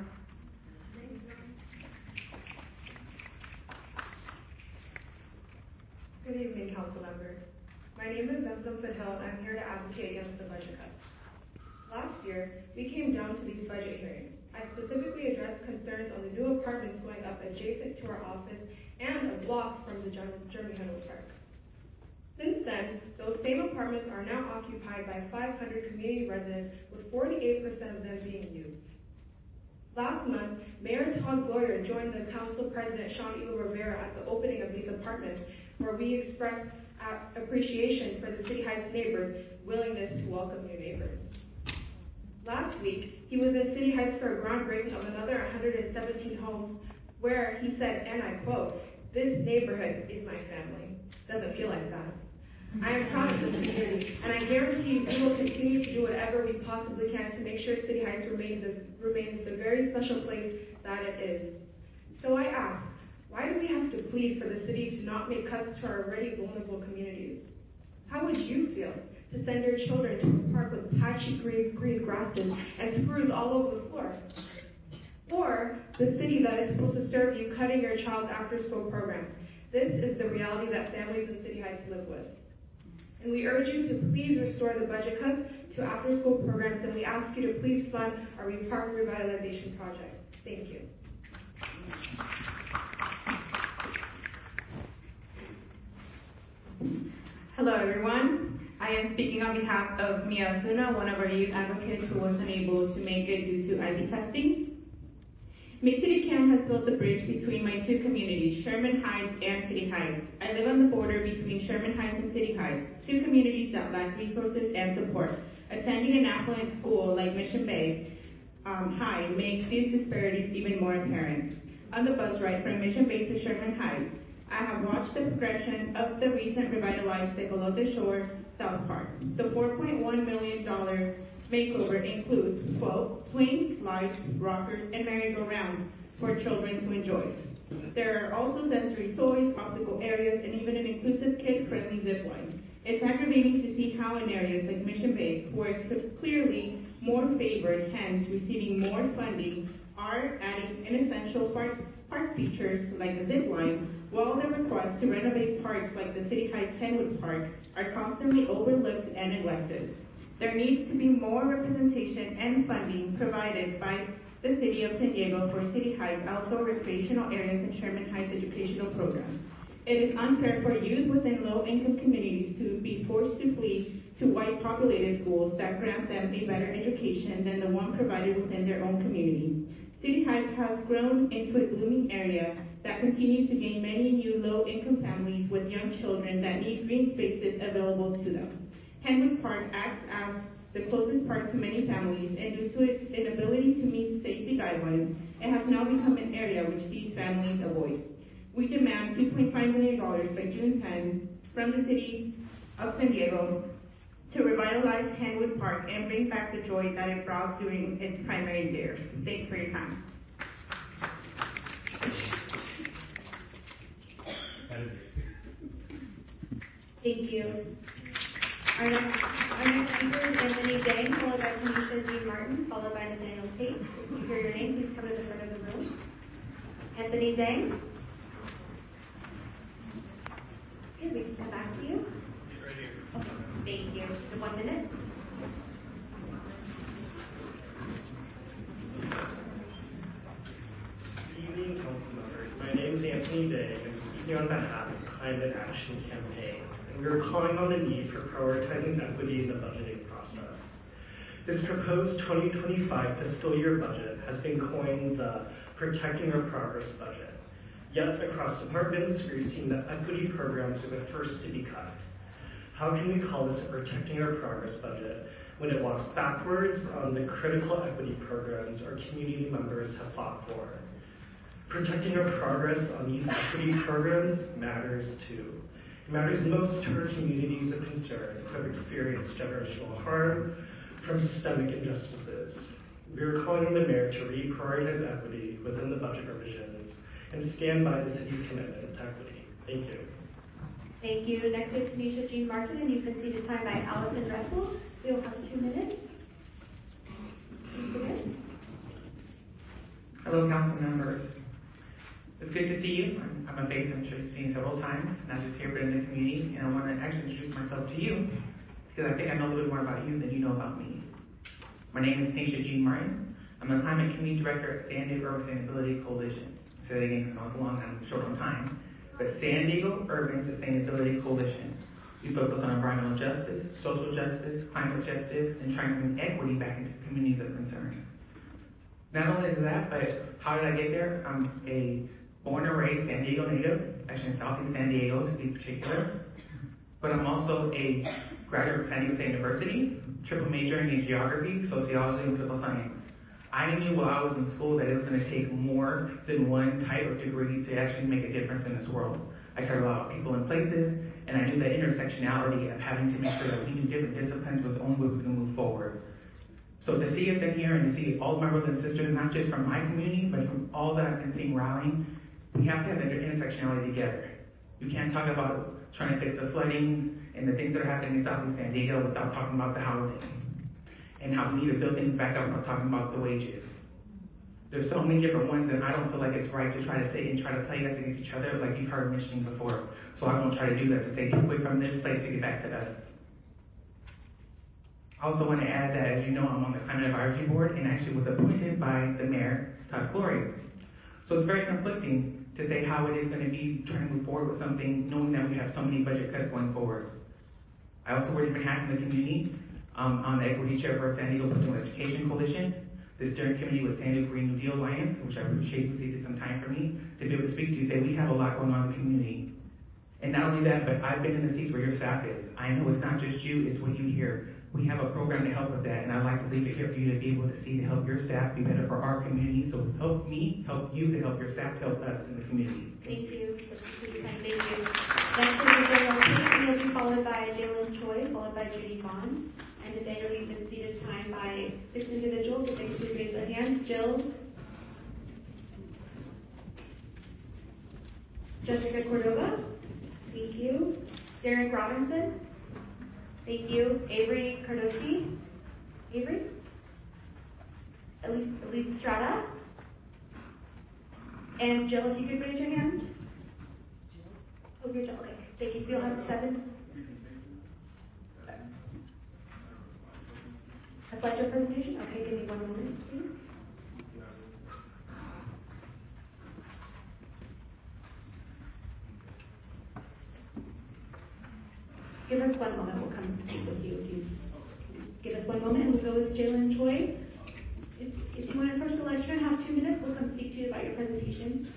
Good evening, council members. My name is Zemzem Fadhel, and I'm here to advocate against the budget cuts. Last year, we came down to these budget hearings. I specifically addressed concerns on the new apartments going up adjacent to our office and a block from the Jeremy Henwood Park. Since then, those same apartments are now occupied by five hundred community residents, with forty-eight percent of them being youth. Last month, Mayor Todd Gloria joined the Council President Sean Eagle Rivera at the opening of these apartments, where we expressed appreciation for the City Heights neighbors' willingness to welcome new neighbors. Last week, he was in City Heights for a groundbreaking of another one hundred seventeen homes, where he said, and I quote, "This neighborhood is my family." Doesn't feel like that. I am proud of this community, and I guarantee you we will continue to do whatever we possibly can to make sure City Heights remains, a, remains the very special place that it is. So I ask, why do we have to plead for the city to not make cuts to our already vulnerable communities? How would you feel to send your children to a park with patchy green, green grasses and screws all over the floor? Or the city that is supposed to serve you cutting your child's after-school program? This is the reality that families in City Heights live with. And we urge you to please restore the budget cuts to after-school programs, and we ask you to please fund our park revitalization project. Thank you. Hello everyone. I am speaking on behalf of Mia Asuna, one of our youth advocates who wasn't able to make it due to I V testing. Mid-City Can has built the bridge between my two communities, Sherman Heights and City Heights. I live on the border between Sherman Heights and City Heights, two communities that lack resources and support. Attending an affluent school like Mission Bay um, High makes these disparities even more apparent. On the bus ride from Mission Bay to Sherman Heights, I have watched the progression of the recent revitalized Tecolote Shore South Park. The four point one million dollars makeover includes, quote, swings, slides, rockers, and merry-go-rounds for children to enjoy. There are also sensory toys, optical areas, and even an inclusive kid-friendly zip line. It's aggravating to see how in areas like Mission Bay, who are clearly more favored, hence receiving more funding, are adding inessential park, park features like a zip line, while the requests to renovate parks like the City Heights Henwood Park are constantly overlooked and neglected. There needs to be more representation and funding provided by the City of San Diego for City Heights outdoor recreational areas and Sherman Heights educational programs. It is unfair for youth within low-income communities to be forced to flee to white-populated schools that grant them a better education than the one provided within their own community. City Heights has grown into a blooming area that continues to gain many new low-income families with young children that need green spaces available to them. Henwood Park acts as the closest park to many families, and due to its inability to meet safety guidelines, it has now become an area which these families avoid. We demand two point five million dollars by June tenth from the City of San Diego to revitalize Henwood Park and bring back the joy that it brought during its primary years. Thanks for your time. Thank you. Our next, our next speaker is Anthony Dang, followed by Tanisha Jean Martin, followed by Nathaniel Tate. If you hear your name, please come to the front of the room. Anthony Dang. Okay, we can come back to you. Right here. Okay, thank you. For one minute. Good evening, council members. My name is Anthony Day. I'm speaking on behalf of Climate Action Campaign, and we are calling on the need for prioritizing equity in the budgeting process. This proposed twenty twenty-five fiscal year budget has been coined the Protecting Our Progress budget. Yet across departments, we're seeing that equity programs are the first to be cut. How can we call this a Protecting Our Progress budget when it walks backwards on the critical equity programs our community members have fought for? Protecting our progress on these equity programs matters too. It matters most to our communities of concern who have experienced generational harm from systemic injustices. We are calling on the mayor to reprioritize equity within the budget revisions and stand by the city's commitment to equity. Thank you. Thank you. Next is Tanisha Jean Martin, and you've been seated time by Allison Russell. We will have two minutes. Please begin. Hello, council members. It's good to see you. I'm, I'm a face I'm sure you've seen several times, not just here but in the community, and I want to actually introduce myself to you because I think I know a little bit more about you than you know about me. My name is Tanisha Jean Martin. I'm a Climate Community Director at San Diego Urban Sustainability Coalition. Say that again because I was long and I'm short on time. But San Diego Urban Sustainability Coalition. We focus on environmental justice, social justice, climate justice, and trying to bring equity back into communities of concern. Not only is that, but how did I get there? I'm a born and raised San Diego native, actually in Southeast San Diego to be particular. But I'm also a graduate of San Diego State University, triple majoring in geography, sociology, and political science. I knew while I was in school that it was going to take more than one type of degree to actually make a difference in this world. I cared a lot about people and places, and I knew that intersectionality of having to make sure that we knew different disciplines was the only way we could move forward. So to see us in here and to see all of my brothers and sisters, not just from my community, but from all that I've been seeing rallying, we have to have intersectionality together. You can't talk about trying to fix the flooding and the things that are happening in Southeast San Diego without talking about the housing and how we need to build things back up without talking about the wages. There's so many different ones, and I don't feel like it's right to try to sit and try to play us against each other like you've heard mentioning before. So I won't try to do that to say get away from this place to get back to us. I also want to add that, as you know, I'm on the Climate Advisory Board and actually was appointed by the mayor, Todd Flory. So it's very conflicting to say how it is going to be trying to move forward with something knowing that we have so many budget cuts going forward. I also wear different hats in the community. Um, on the equity chair for San Diego Personal Education Coalition. The steering committee was San Diego Green New Deal Alliance, which I appreciate you taking some time for me to be able to speak to you, say we have a lot going on in the community. And not only that, but I've been in the seats where your staff is. I know it's not just you, it's what you hear. We have a program to help with that, and I'd like to leave it here for you to be able to see to help your staff be better for our community. So help me, help you to help your staff, help us in the community. Thank you. Thank you. Thank you. Next is Daniel Tate, will be followed by Jalen Choi, followed by Judy Vaughn. And today we've been seated time by six individuals. If they could please raise their hands. Jill. Jessica Cordova. Thank you. Derek Robinson. Thank you. Avery Cardosi. Avery. Elise, Elise Estrada. And Jill, if you could raise your hand. Oh, you're Jill. Okay. Thank you. So you'll have seven. A budget presentation? Okay, give me one moment, please. just one moment, we'll come speak with you. If you give us one moment, and we'll go with Jalen Choi. If, if you want to first lecture and have two minutes, we'll come speak to you about your presentation.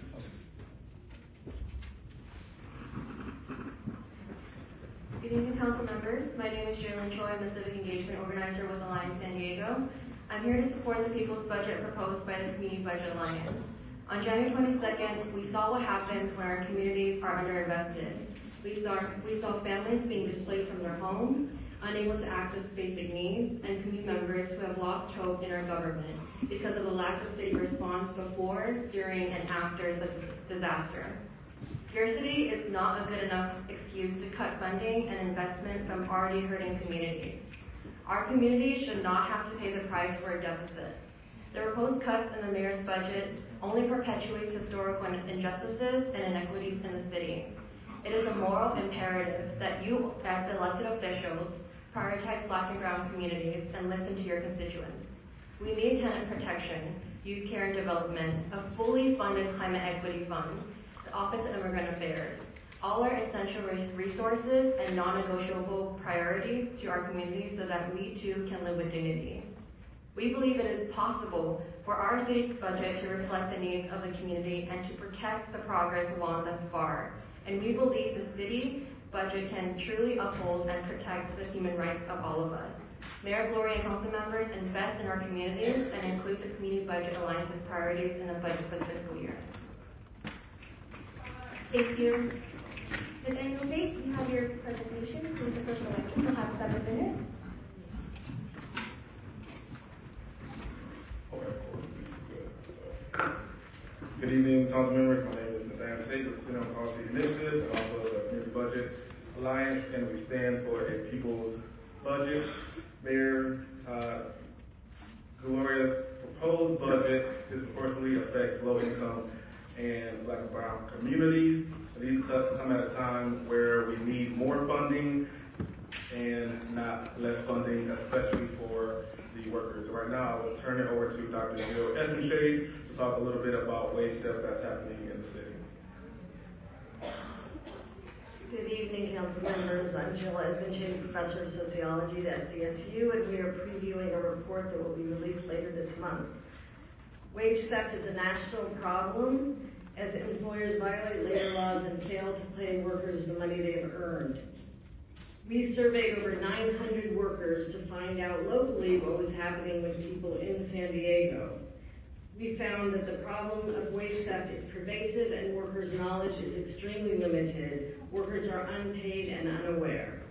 Good evening, council members. My name is Jalen Choi. I'm the Civic Engagement Organizer with Alliance San Diego. I'm here to support the people's budget proposed by the Community Budget Alliance. On January twenty-second, we saw what happens when our communities are underinvested. We saw, we saw families being displaced from their homes, unable to access basic needs, and community members who have lost hope in our government because of the lack of city response before, during, and after the disaster. Scarcity is not a good enough excuse to cut funding and investment from already hurting communities. Our communities should not have to pay the price for a deficit. The proposed cuts in the mayor's budget only perpetuates historical injustices and inequities in the city. It is a moral imperative that you, as elected officials, prioritize Black and brown communities and listen to your constituents. We need tenant protection, youth care and development, a fully funded climate equity fund, the Office of Immigrant Affairs. All are essential resources and non-negotiable priorities to our community so that we too can live with dignity. We believe it is possible for our city's budget to reflect the needs of the community and to protect the progress along thus far. And we believe the city budget can truly uphold and protect the human rights of all of us. Mayor Gloria and council members invest in our communities and include the Community Budget Alliance's priorities in the budget for the fiscal year. Thank you. Miz Angel Tate, you have your presentation. Please, the first lecture will have seven minutes. Good evening, council members. My name is Nathaniel Tate with the Center on Policy Initiative and also the Community Budget Alliance, and we stand for a people's budget. Mayor uh, Gloria's proposed budget disproportionately affects low-income and Black and brown communities. These cuts come at a time where we need more funding and not less funding, especially for the workers. So right now, I will turn it over to Doctor Jill Essenshade to talk a little bit about wage theft that's happening in the city. Good evening, council members. I'm Jill Essenshade, professor of sociology at S D S U, and we are previewing a report that will be released later this month. Wage theft is a national problem as employers violate labor laws and fail to pay workers the money they have earned. We surveyed over nine hundred workers to find out locally what was happening with people in San Diego. We found that the problem of wage theft is pervasive and workers' knowledge is extremely limited. Workers are unpaid and unaware.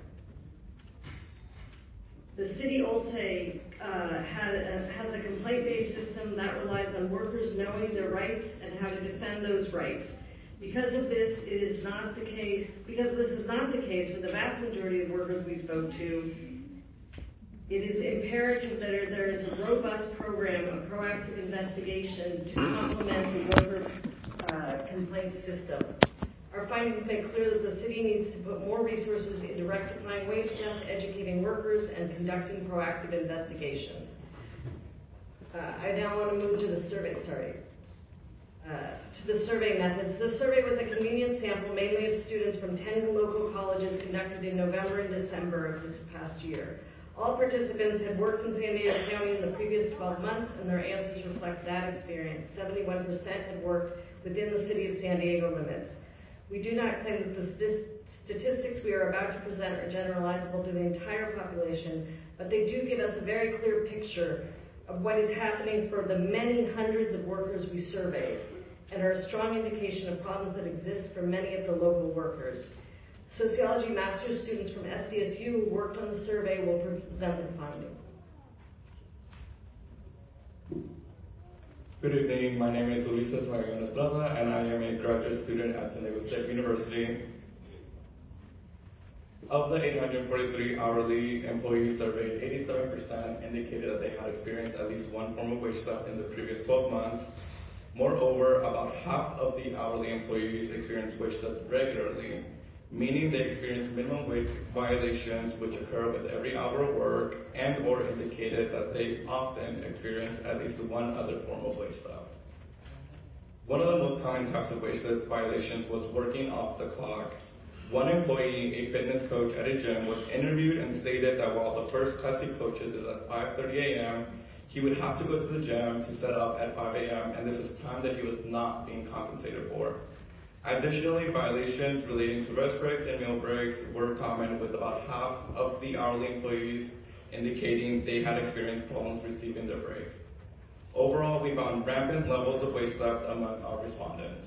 The city also uh, has, a, has a complaint-based system that relies on workers knowing their rights and how to defend those rights. Because of this, it is not the case, because this is not the case for the vast majority of workers we spoke to, it is imperative that there is a robust program of proactive investigation to complement the worker uh, complaint system. Our findings make clear that the city needs to put more resources into rectifying wage theft, educating workers, and conducting proactive investigations. Uh, I now want to move to the survey, sorry. Uh, to the survey methods. The survey was a convenient sample mainly of students from ten local colleges conducted in November and December of this past year. All participants had worked in San Diego County in the previous twelve months, and their answers reflect that experience. seventy-one percent had worked within the city of San Diego limits. We do not claim that the statistics we are about to present are generalizable to the entire population, but they do give us a very clear picture of what is happening for the many hundreds of workers we surveyed, and are a strong indication of problems that exist for many of the local workers. Sociology master's students from S D S U who worked on the survey will present their findings. Good evening, my name is Ulises Mariano Estrada, and I am a graduate student at San Diego State University. Of the eight hundred forty-three hourly employees surveyed, eighty-seven percent indicated that they had experienced at least one form of wage theft in the previous twelve months. Moreover, about half of the hourly employees experienced wage theft regularly, meaning they experience minimum wage violations which occur with every hour of work, and or indicated that they often experience at least one other form of wage theft. One of the most common types of wage theft violations was working off the clock. One employee, a fitness coach at a gym, was interviewed and stated that while the first class he coaches is at five thirty a.m., he would have to go to the gym to set up at five a.m., and this is time that he was not being compensated for. Additionally, violations relating to rest breaks and meal breaks were common, with about half of the hourly employees indicating they had experienced problems receiving their breaks. Overall, we found rampant levels of waste theft among our respondents.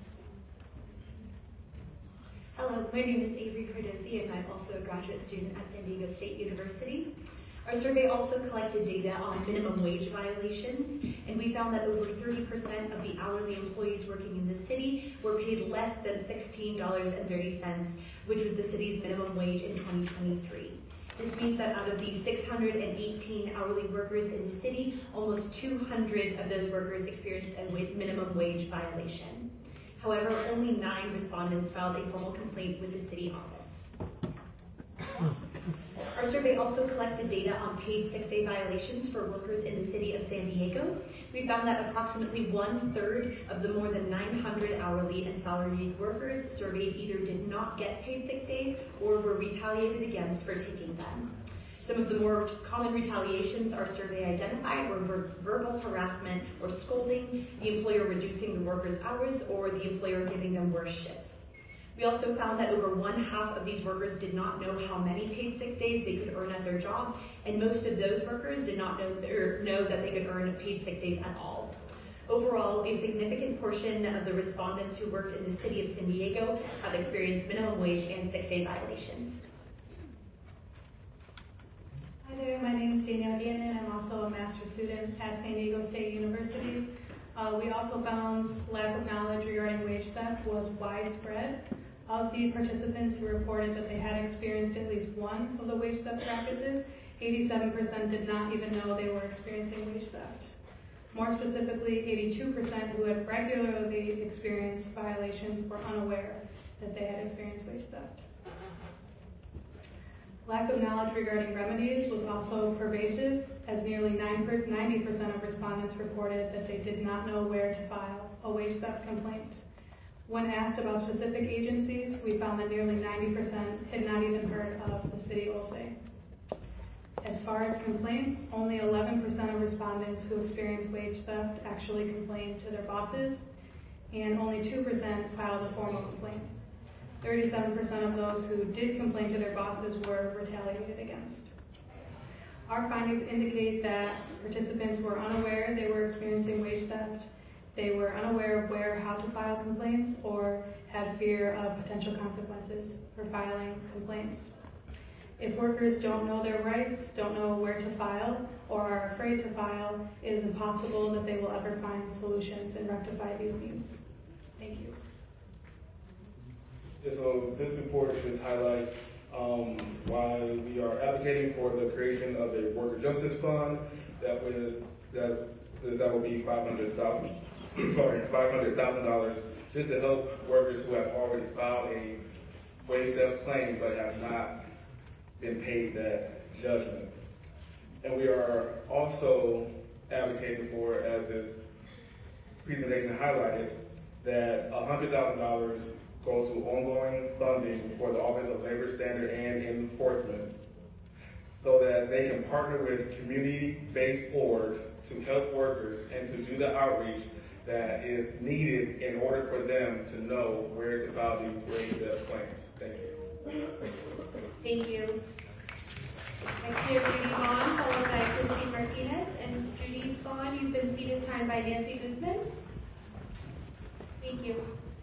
Hello, my name is Avery Cardosi, and I'm also a graduate student at San Diego State University. Our survey also collected data on minimum wage violations, and we found that over thirty percent of the hourly employees working in the city were paid less than sixteen dollars and thirty cents, which was the city's minimum wage in twenty twenty-three. This means that out of the six hundred eighteen hourly workers in the city, almost two hundred of those workers experienced a minimum wage violation. However, only nine respondents filed a formal complaint with the city office. Our survey also collected data on paid sick day violations for workers in the city of San Diego. We found that approximately one-third of the more than nine hundred hourly and salaried workers surveyed either did not get paid sick days or were retaliated against for taking them. Some of the more common retaliations our survey identified were ver- verbal harassment or scolding, the employer reducing the workers' hours, or the employer giving them worse shifts. We also found that over one half of these workers did not know how many paid sick days they could earn at their job, and most of those workers did not know, or know that they could earn paid sick days at all. Overall, a significant portion of the respondents who worked in the city of San Diego have experienced minimum wage and sick day violations. Hi there, my name is Danielle Gannon. I'm also a master's student at San Diego State University. Uh, we also found lack of knowledge regarding wage theft was widespread. Of the participants who reported that they had experienced at least one of the wage theft practices, eighty-seven percent did not even know they were experiencing wage theft. More specifically, eighty-two percent who had regularly experienced violations were unaware that they had experienced wage theft. Lack of knowledge regarding remedies was also pervasive, as nearly ninety percent of respondents reported that they did not know where to file a wage theft complaint. When asked about specific agencies, we found that nearly ninety percent had not even heard of the City O S A. As far as complaints, only eleven percent of respondents who experienced wage theft actually complained to their bosses, and only two percent filed a formal complaint. thirty-seven percent of those who did complain to their bosses were retaliated against. Our findings indicate that participants were unaware they were experiencing wage theft, they were unaware of where or how to file complaints, or had fear of potential consequences for filing complaints. If workers don't know their rights, don't know where to file, or are afraid to file, it is impossible that they will ever find solutions and rectify these needs. Thank you. Yeah, so this report just highlights um, why we are advocating for the creation of a worker justice fund that would that that will be five hundred thousand sorry five hundred thousand dollars just to help workers who have already filed a wage theft claim but have not been paid that judgment. And we are also advocating for, as this presentation highlighted, that one hundred thousand dollars go to ongoing funding for the Office of Labor Standard and Enforcement so that they can partner with community-based boards to help workers and to do the outreach that is needed in order for them to know where to file these wage theft claims. Thank you. Thank you. Next we have Judy Vaughn, followed by Christine Martinez. And Judy Vaughn, you've been seated time by Nancy Guzman. Thank you.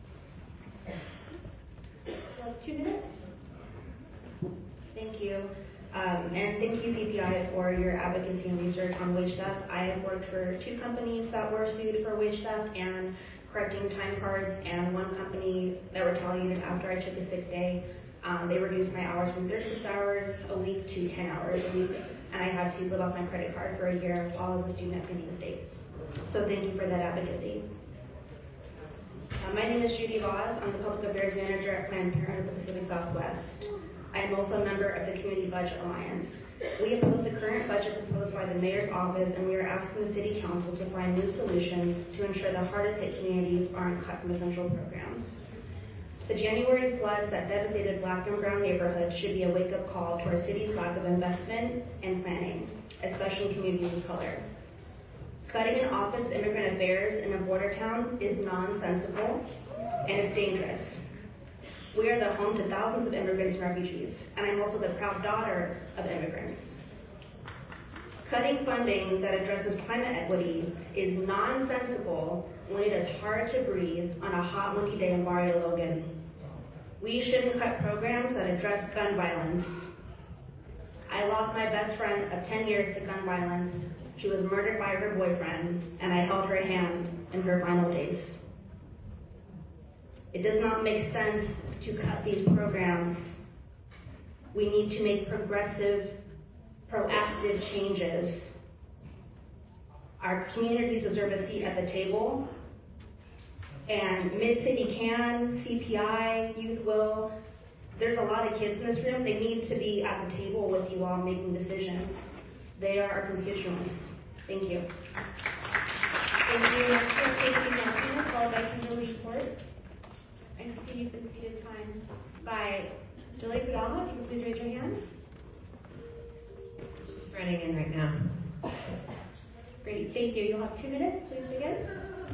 Two minutes. Thank you. Um, and thank you, C P I, for your advocacy and research on wage theft. I have worked for two companies that were sued for wage theft and correcting time cards, and one company that retaliated after I took a sick day. Um, they reduced my hours from thirty-six hours a week to ten hours a week, and I had to live off my credit card for a year while I was a student at San Diego State. So thank you for that advocacy. Uh, my name is Judy Vaz. I'm the Public Affairs Manager at Planned Parenthood of the Pacific Southwest. I am also a member of the Community Budget Alliance. We oppose the current budget proposed by the Mayor's Office, and we are asking the City Council to find new solutions to ensure the hardest hit communities aren't cut from essential programs. The January floods that devastated Black and Brown neighborhoods should be a wake-up call to our city's lack of investment and planning, especially in communities of color. Cutting an Office of Immigrant Affairs in a border town is nonsensical and it's dangerous. We are the home to thousands of immigrants and refugees, and I'm also the proud daughter of immigrants. Cutting funding that addresses climate equity is nonsensical when it is hard to breathe on a hot, windy day in Barrio Logan. We shouldn't cut programs that address gun violence. I lost my best friend of ten years to gun violence. She was murdered by her boyfriend, and I held her hand in her final days. It does not make sense to cut these programs. We need to make progressive, proactive changes. Our communities deserve a seat at the table, and Mid-City can, C P I, Youth Will. There's a lot of kids in this room. They need to be at the table with you all making decisions. They are our constituents. Thank you. Thank you. Next, we'll take the announcements, followed by Kimberly Ford. I see you've been seated time by Julie Fidalgo. If you could please raise your hand. Just running in right now. Great, thank you. You'll have two minutes. Please begin.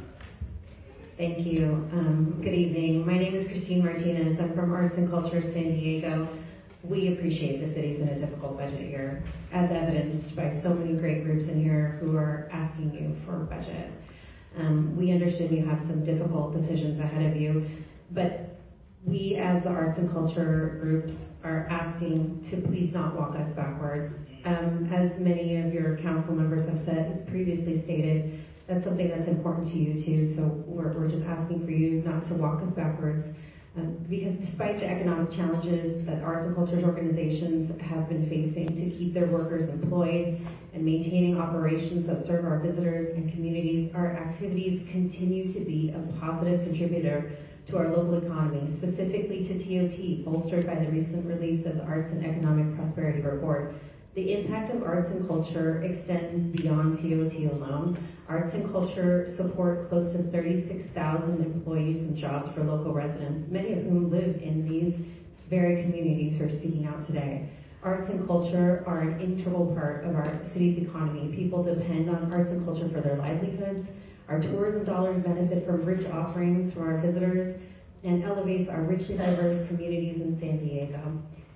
Thank you. Um, good evening. My name is Christine Martinez. I'm from Arts and Culture San Diego. We appreciate the city's in a difficult budget year, as evidenced by so many great groups in here who are asking you for a budget. Um, we understand you have some difficult decisions ahead of you, but we as the arts and culture groups are asking to please not walk us backwards. Um, as many of your council members have said, previously stated, that's something that's important to you too, so we're, we're just asking for you not to walk us backwards. Um, because despite the economic challenges that arts and culture organizations have been facing to keep their workers employed and maintaining operations that serve our visitors and communities, our activities continue to be a positive contributor to our local economy, specifically to T O T, bolstered by the recent release of the Arts and Economic Prosperity Report. The impact of arts and culture extends beyond T O T alone. Arts and culture support close to thirty-six thousand employees and jobs for local residents, many of whom live in these very communities who are speaking out today. Arts and culture are an integral part of our city's economy. People depend on arts and culture for their livelihoods. Our tourism dollars benefit from rich offerings from our visitors and elevates our richly diverse communities in San Diego.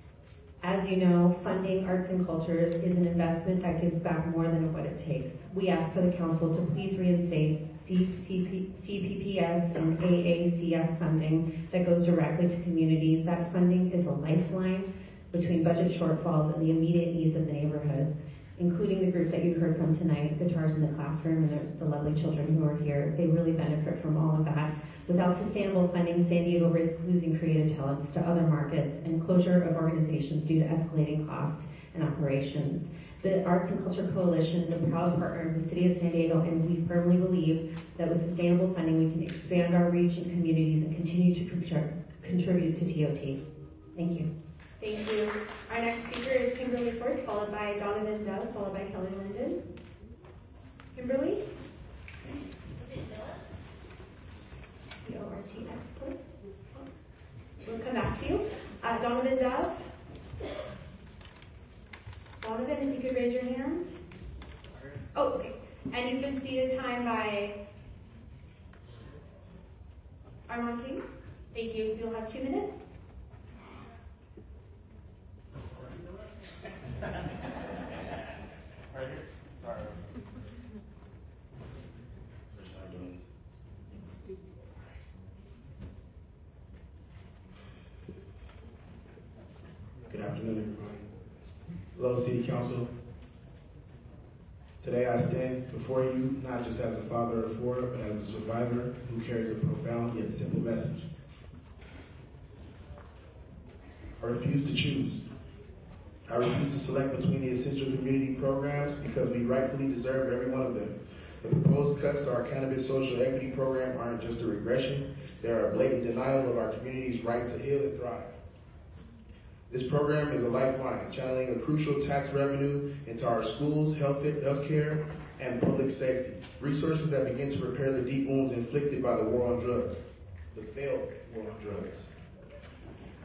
As you know, funding arts and culture is an investment that gives back more than what it takes. We ask for the council to please reinstate C P P S and A A C F funding that goes directly to communities. That funding is a lifeline between budget shortfalls and the immediate needs of the neighborhoods, including the group that you heard from tonight, Guitars in the Classroom, and the, the lovely children who are here. They really benefit from all of that. Without sustainable funding, San Diego risks losing creative talents to other markets and closure of organizations due to escalating costs and operations. The Arts and Culture Coalition is a proud partner of the City of San Diego, and we firmly believe that with sustainable funding, we can expand our reach in communities and continue to contribute to T O T. Thank you. Thank you. Our next speaker is Kimberly Ford, followed by Donovan Dove, followed by Kelly Linden. Kimberly? D O R T S. We'll come back to you. Uh, Donovan Dove? Donovan, if you could raise your hand. Oh, okay. And you've been seated time by Armand King. Thank you. You'll have two minutes. Right here? Sorry. Good afternoon, everybody. Hello, City Council. Today I stand before you not just as a father of four, but as a survivor who carries a profound yet simple message. I refuse to choose. I refuse to select between the essential community programs because we rightfully deserve every one of them. The proposed cuts to our cannabis social equity program aren't just a regression, they are a blatant denial of our community's right to heal and thrive. This program is a lifeline, channeling a crucial tax revenue into our schools, health care, and public safety. Resources that begin to repair the deep wounds inflicted by the war on drugs, the failed war on drugs.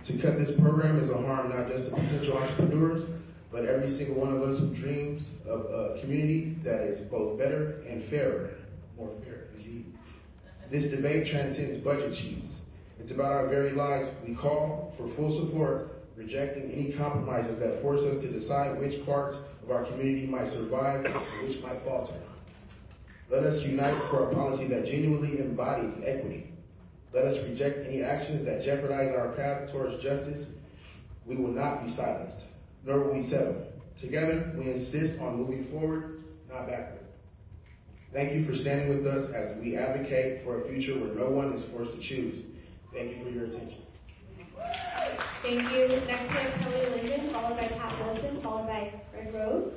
To cut this program is a harm not just to potential entrepreneurs, but every single one of us who dreams of a community that is both better and fairer, more fair indeed. This debate transcends budget sheets. It's about our very lives. We call for full support, rejecting any compromises that force us to decide which parts of our community might survive and which might falter. Let us unite for a policy that genuinely embodies equity. Let us reject any actions that jeopardize our path towards justice. We will not be silenced, nor will we settle. Together, we insist on moving forward, not backward. Thank you for standing with us as we advocate for a future where no one is forced to choose. Thank you for your attention. Thank you. Next we have Kelly Linden, followed by Pat Wilson, followed by Greg Rose.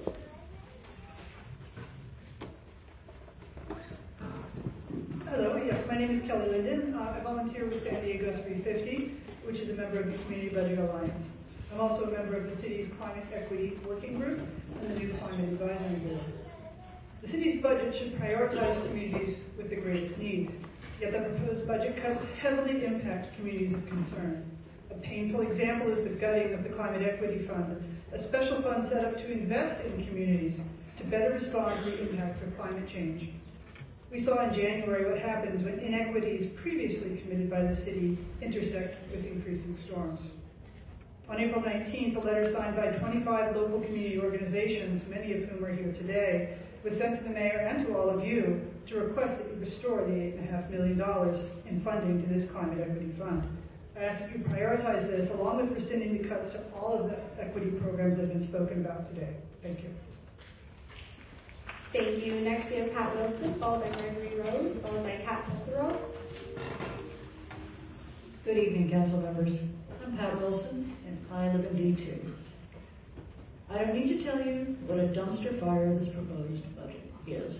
Hello, yes, my name is Kelly Linden. Uh, I volunteer with San Diego three fifty, which is a member of the Community Budget Alliance. I'm also a member of the city's Climate Equity Working Group and the new Climate Advisory Board. The city's budget should prioritize communities with the greatest need, yet the proposed budget cuts heavily impact communities of concern. A painful example is the gutting of the Climate Equity Fund, a special fund set up to invest in communities to better respond to the impacts of climate change. We saw in January what happens when inequities previously committed by the city intersect with increasing storms. On April nineteenth, a letter signed by twenty-five local community organizations, many of whom are here today, was sent to the mayor and to all of you to request that you restore the eight point five million dollars in funding to this Climate Equity Fund. I ask that you prioritize this along with rescinding the cuts to all of the equity programs that have been spoken about today. Thank you. Thank you. Next we have Pat Wilson, followed by Gregory Rose, followed by Kat Cicero. Good evening, council members. I'm Pat Wilson, and I live in D two. I don't need to tell you what a dumpster fire this proposed budget is.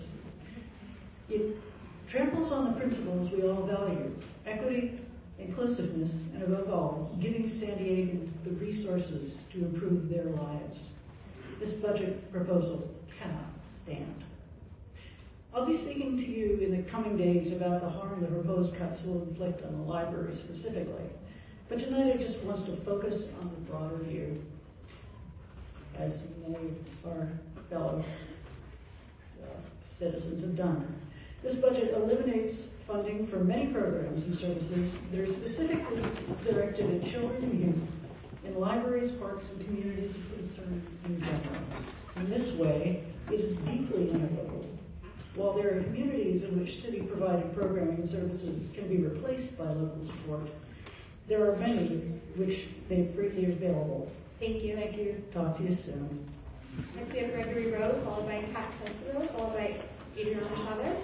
It tramples on the principles we all value: equity, inclusiveness, and above all, giving San Diegans the resources to improve their lives. This budget proposal cannot stand. I'll be speaking to you in the coming days about the harm the proposed cuts will inflict on the library specifically. But tonight I just want to focus on the broader view, as many of our fellow uh, citizens have done. This budget eliminates funding for many programs and services that are specifically directed at children and youth in libraries, parks, and communities of concern in general. In this way, it is deeply inequitable. While there are communities in which city-provided programming and services can be replaced by local support, there are many which they freely available. Thank you. Thank you. Talk to you soon. Next we have Gregory Rose, followed by Kat Cicero, followed by Adriana Chavez.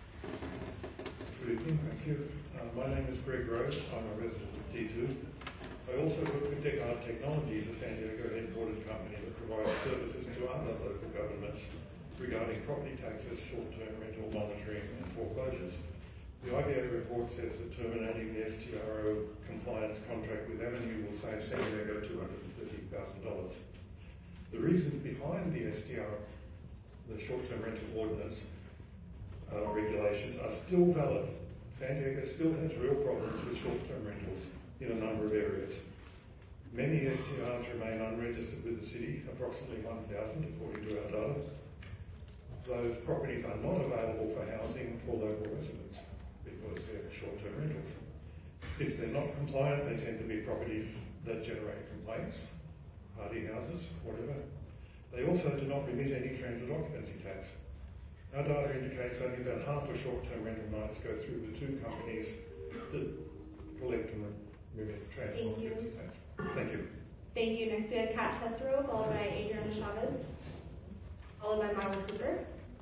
Good evening, thank you. Uh, my name is Greg Rose. I'm a resident of D two. I also work with Decard Technologies, a San Diego headquartered company that provides services to other local governments regarding property taxes, short-term rental monitoring, and foreclosures. The I B A report says that terminating the S T R O compliance contract with Avenue will save San Diego two hundred fifty thousand dollars. The reasons behind the S T R O, the short-term rental ordinance uh, regulations, are still valid. San Diego still has real problems with short-term rentals in a number of areas. Many S T Rs remain unregistered with the city, approximately one thousand according to our data. Those properties are not available for housing for local residents because they're short-term rentals. If they're not compliant, they tend to be properties that generate complaints, party houses, whatever. They also do not remit any transit occupancy tax. Our data indicates only about half of short-term rental nights go through the two companies that collect and remit transit Thank occupancy you. tax. Thank you. Thank you. Next we have Kat Cicero, followed by Adriana Chavez, followed by Marla Cooper.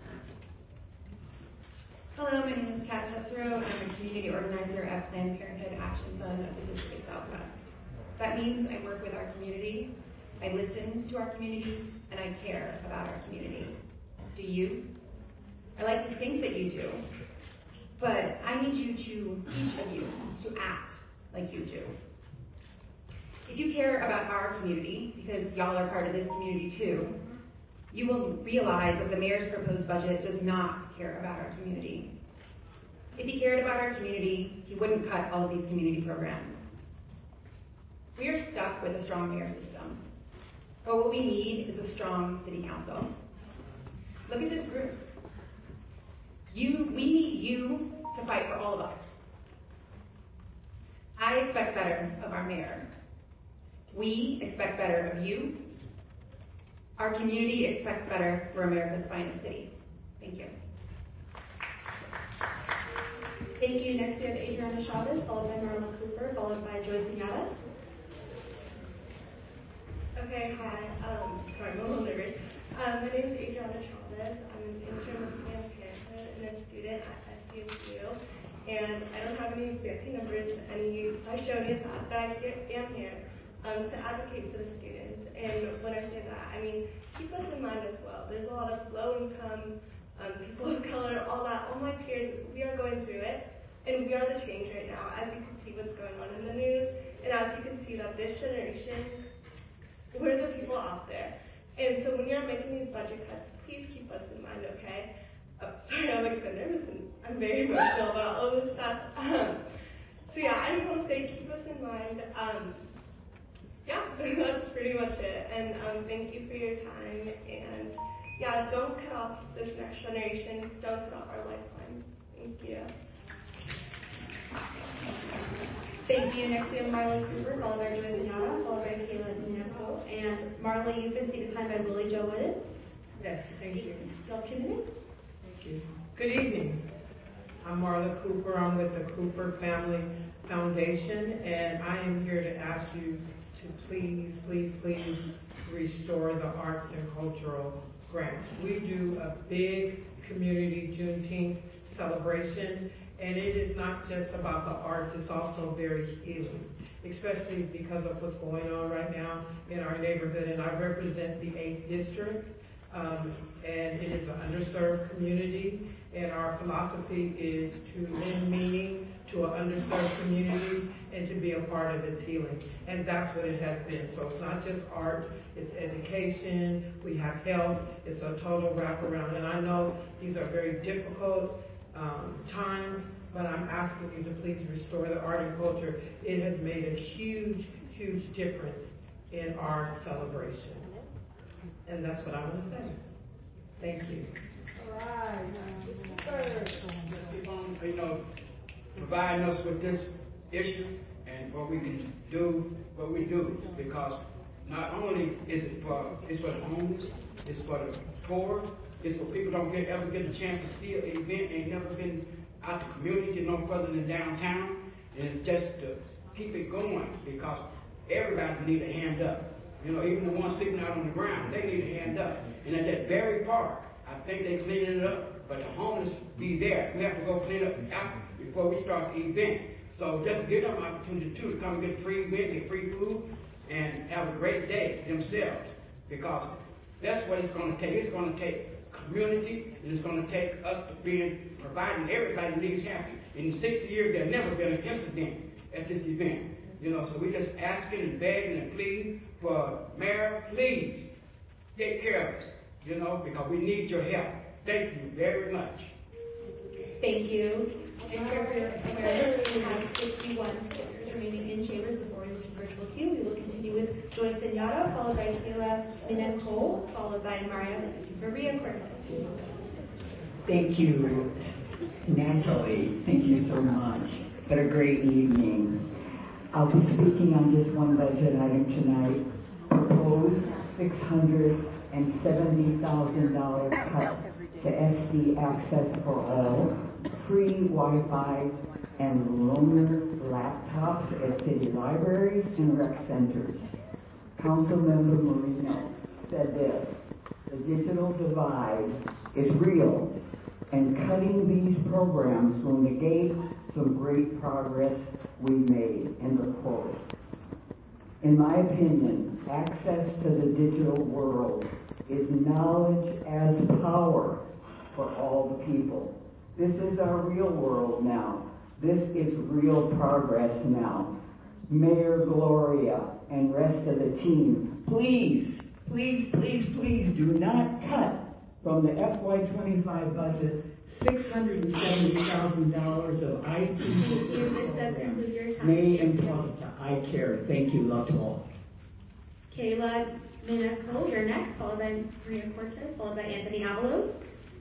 Hello, my name is Kat Cicero, and I'm a community organizer at Planned Parenthood Action Fund of the District Southwest. That means I work with our community, I listen to our community, and I care about our community. Do you? I like to think that you do, but I need you to, each of you, to act like you do. If you care about our community, because y'all are part of this community too, you will realize that the mayor's proposed budget does not care about our community. If he cared about our community, he wouldn't cut all of these community programs. We are stuck with a strong mayor system. But what we need is a strong city council. Look at this group. You, we need you to fight for all of us. I expect better of our mayor. We expect better of you. Our community expects better for America's finest city. Thank you. Thank you. Next we have Adriana Chavez, followed by Marla Cooper, followed by Joyce Piñatas. Okay, hi. Um, sorry, I'm a little nervous. Um, my name is Adriana Chavez. I'm an intern with Planned Parenthood and a student at S C S U. And I don't have any fancy numbers, any slideshows, but I am here um, to advocate for the students. And when I say that, I mean, keep us in mind as well. There's a lot of low income, um, people of color, all that. All my peers, we are going through it. And we are the change right now, as you can see what's going on in the news. And as you can see that this generation, we're the people out there. And so when you're making these budget cuts, please keep us in mind, okay? Uh, sorry, I'm like so nervous and I'm very emotional about all this stuff. Um, so yeah, I just want to say keep us in mind. Um, yeah, that's pretty much it. And um, thank you for your time. And yeah, don't cut off this next generation. Don't cut off our lifeline. Thank you. Thank you. Next we have Marla Cooper, followed by Joyce Piñatas, followed by Kayla Nepo. And Marla, you've been seated time by Willie Joe Wooden. Yes, thank you. You have two minutes. Thank you. Good evening. I'm Marla Cooper. I'm with the Cooper Family Foundation, and I am here to ask you to please, please, please restore the arts and cultural grants. We do a big community Juneteenth celebration, and it is not just about the arts, it's also very healing, especially because of what's going on right now in our neighborhood. And I represent the eighth district, um, and it is an underserved community, and our philosophy is to lend meaning to an underserved community and to be a part of its healing. And that's what it has been. So it's not just art, it's education, we have health, it's a total wraparound. And I know these are very difficult um, times, but I'm asking you to please restore the art and culture. It has made a huge, huge difference in our celebration. And that's what I want to say. Thank you. All right. Keep on, you know, providing us with this issue and what we can do, what we do, because not only is it for, it's for the homeless, it's for the poor, it's for people who don't get, ever get a chance to see an event, ain't never been out the community no further than downtown, and it's just to keep it going, because everybody need a hand up. You know, even the ones sleeping out on the ground, they need a hand up. And at that very park, I think they cleaned it up, but the homeless be there. We have to go clean up after, before we start the event. So just give them an opportunity too to come get free event, get free food, and have a great day themselves. Because that's what it's going to take. It's going to take community, and it's going to take us to being providing everybody needs happy. In sixty years, there's never been an incident at this event. You know, so we're just asking and begging and pleading for Mayor, please take care of us. You know, because we need your help. Thank you very much. Thank you. And for your awareness, we have sixty-one speakers remaining in chambers before we move to virtual queue. We will continue with Joyce Piñatas, followed by Kayla Minette-Cole, followed by Maria, Maria Cortez. Thank you, Natalie. Thank you so much. What a great evening. I'll be speaking on just one budget item tonight. Proposed six hundred seventy thousand dollars cut to S D Access for All, free Wi-Fi and loaner laptops at city libraries and rec centers. Councilmember Marino said this: the digital divide is real, and cutting these programs will negate some great progress we made. End of quote. In my opinion, access to the digital world is knowledge as power for all the people. This is our real world now. This is real progress now. Mayor Gloria and rest of the team, please, please, please, please do not cut from the F Y twenty-five budget six hundred seventy thousand dollars of I T programs, May and Plata. I care. Thank you. Love to all. Kayla Minacol, you're next, followed by Maria Cortez, followed by Anthony Avalos.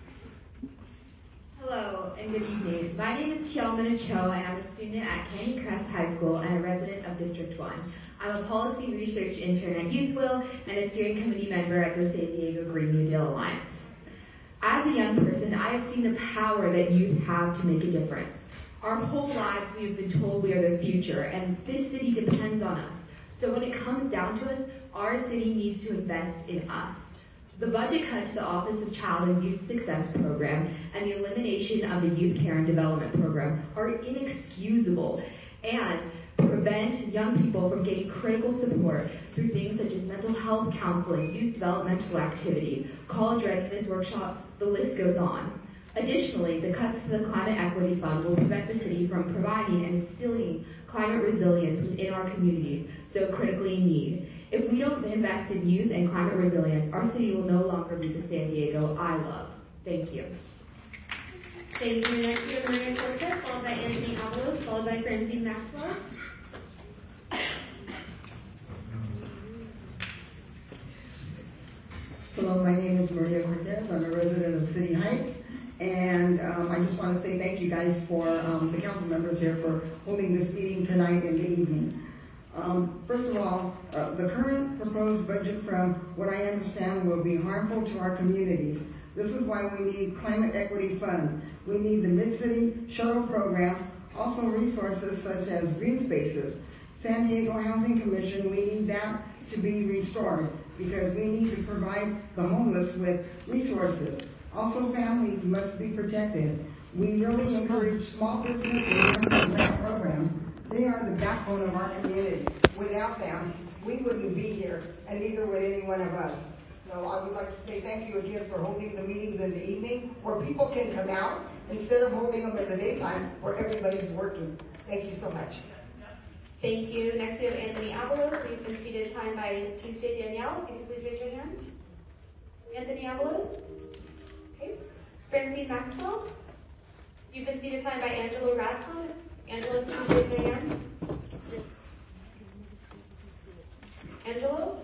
Hello and good evening. My name is Kielmina Cho and I'm a student at Canyon Crest High School and a resident of District one. I'm a policy research intern at YouthWill and a steering committee member at the San Diego Green New Deal Alliance. As a young person, I have seen the power that youth have to make a difference. Our whole lives we have been told we are the future and this city depends on us. So when it comes down to us, our city needs to invest in us. The budget cut to the Office of Child and Youth Success Program and the elimination of the Youth Care and Development Program are inexcusable and prevent young people from getting critical support through things such as mental health counseling, youth developmental activity, college readiness workshops, the list goes on. Additionally, the cuts to the Climate Equity Fund will prevent the city from providing and instilling climate resilience within our communities so critically in need. If we don't invest in youth and climate resilience, our city will no longer be the San Diego I love. Thank you. Thank you. Next we have Maria Cortez, followed by Anthony Avalos, followed by Francine Maxwell. Hello, my name is Maria Cortez. I'm a resident of City Heights. And um, I just want to say thank you guys for um, the council members here for holding this meeting tonight in the evening. Um, first of all, uh, the current proposed budget, from what I understand, will be harmful to our communities. This is why we need Climate Equity Fund. We need the Mid-City Shuttle Program, also resources such as green spaces. San Diego Housing Commission, we need that to be restored because we need to provide the homeless with resources. Also, families must be protected. We really encourage small business and grant programs. They are the backbone of our community. Without them, we wouldn't be here, and neither would any one of us. So I would like to say thank you again for holding the meetings in the evening where people can come out instead of holding them in the daytime where everybody's working. Thank you so much. Thank you. Next we have Anthony Avalos. We've been seated time by Tuesday Danielle. Can you please raise your hand? Anthony Avalos. Okay. Francine Maxwell. You've been seated time by Angelo Raskin. Angelo, can you raise your hand? Angelo?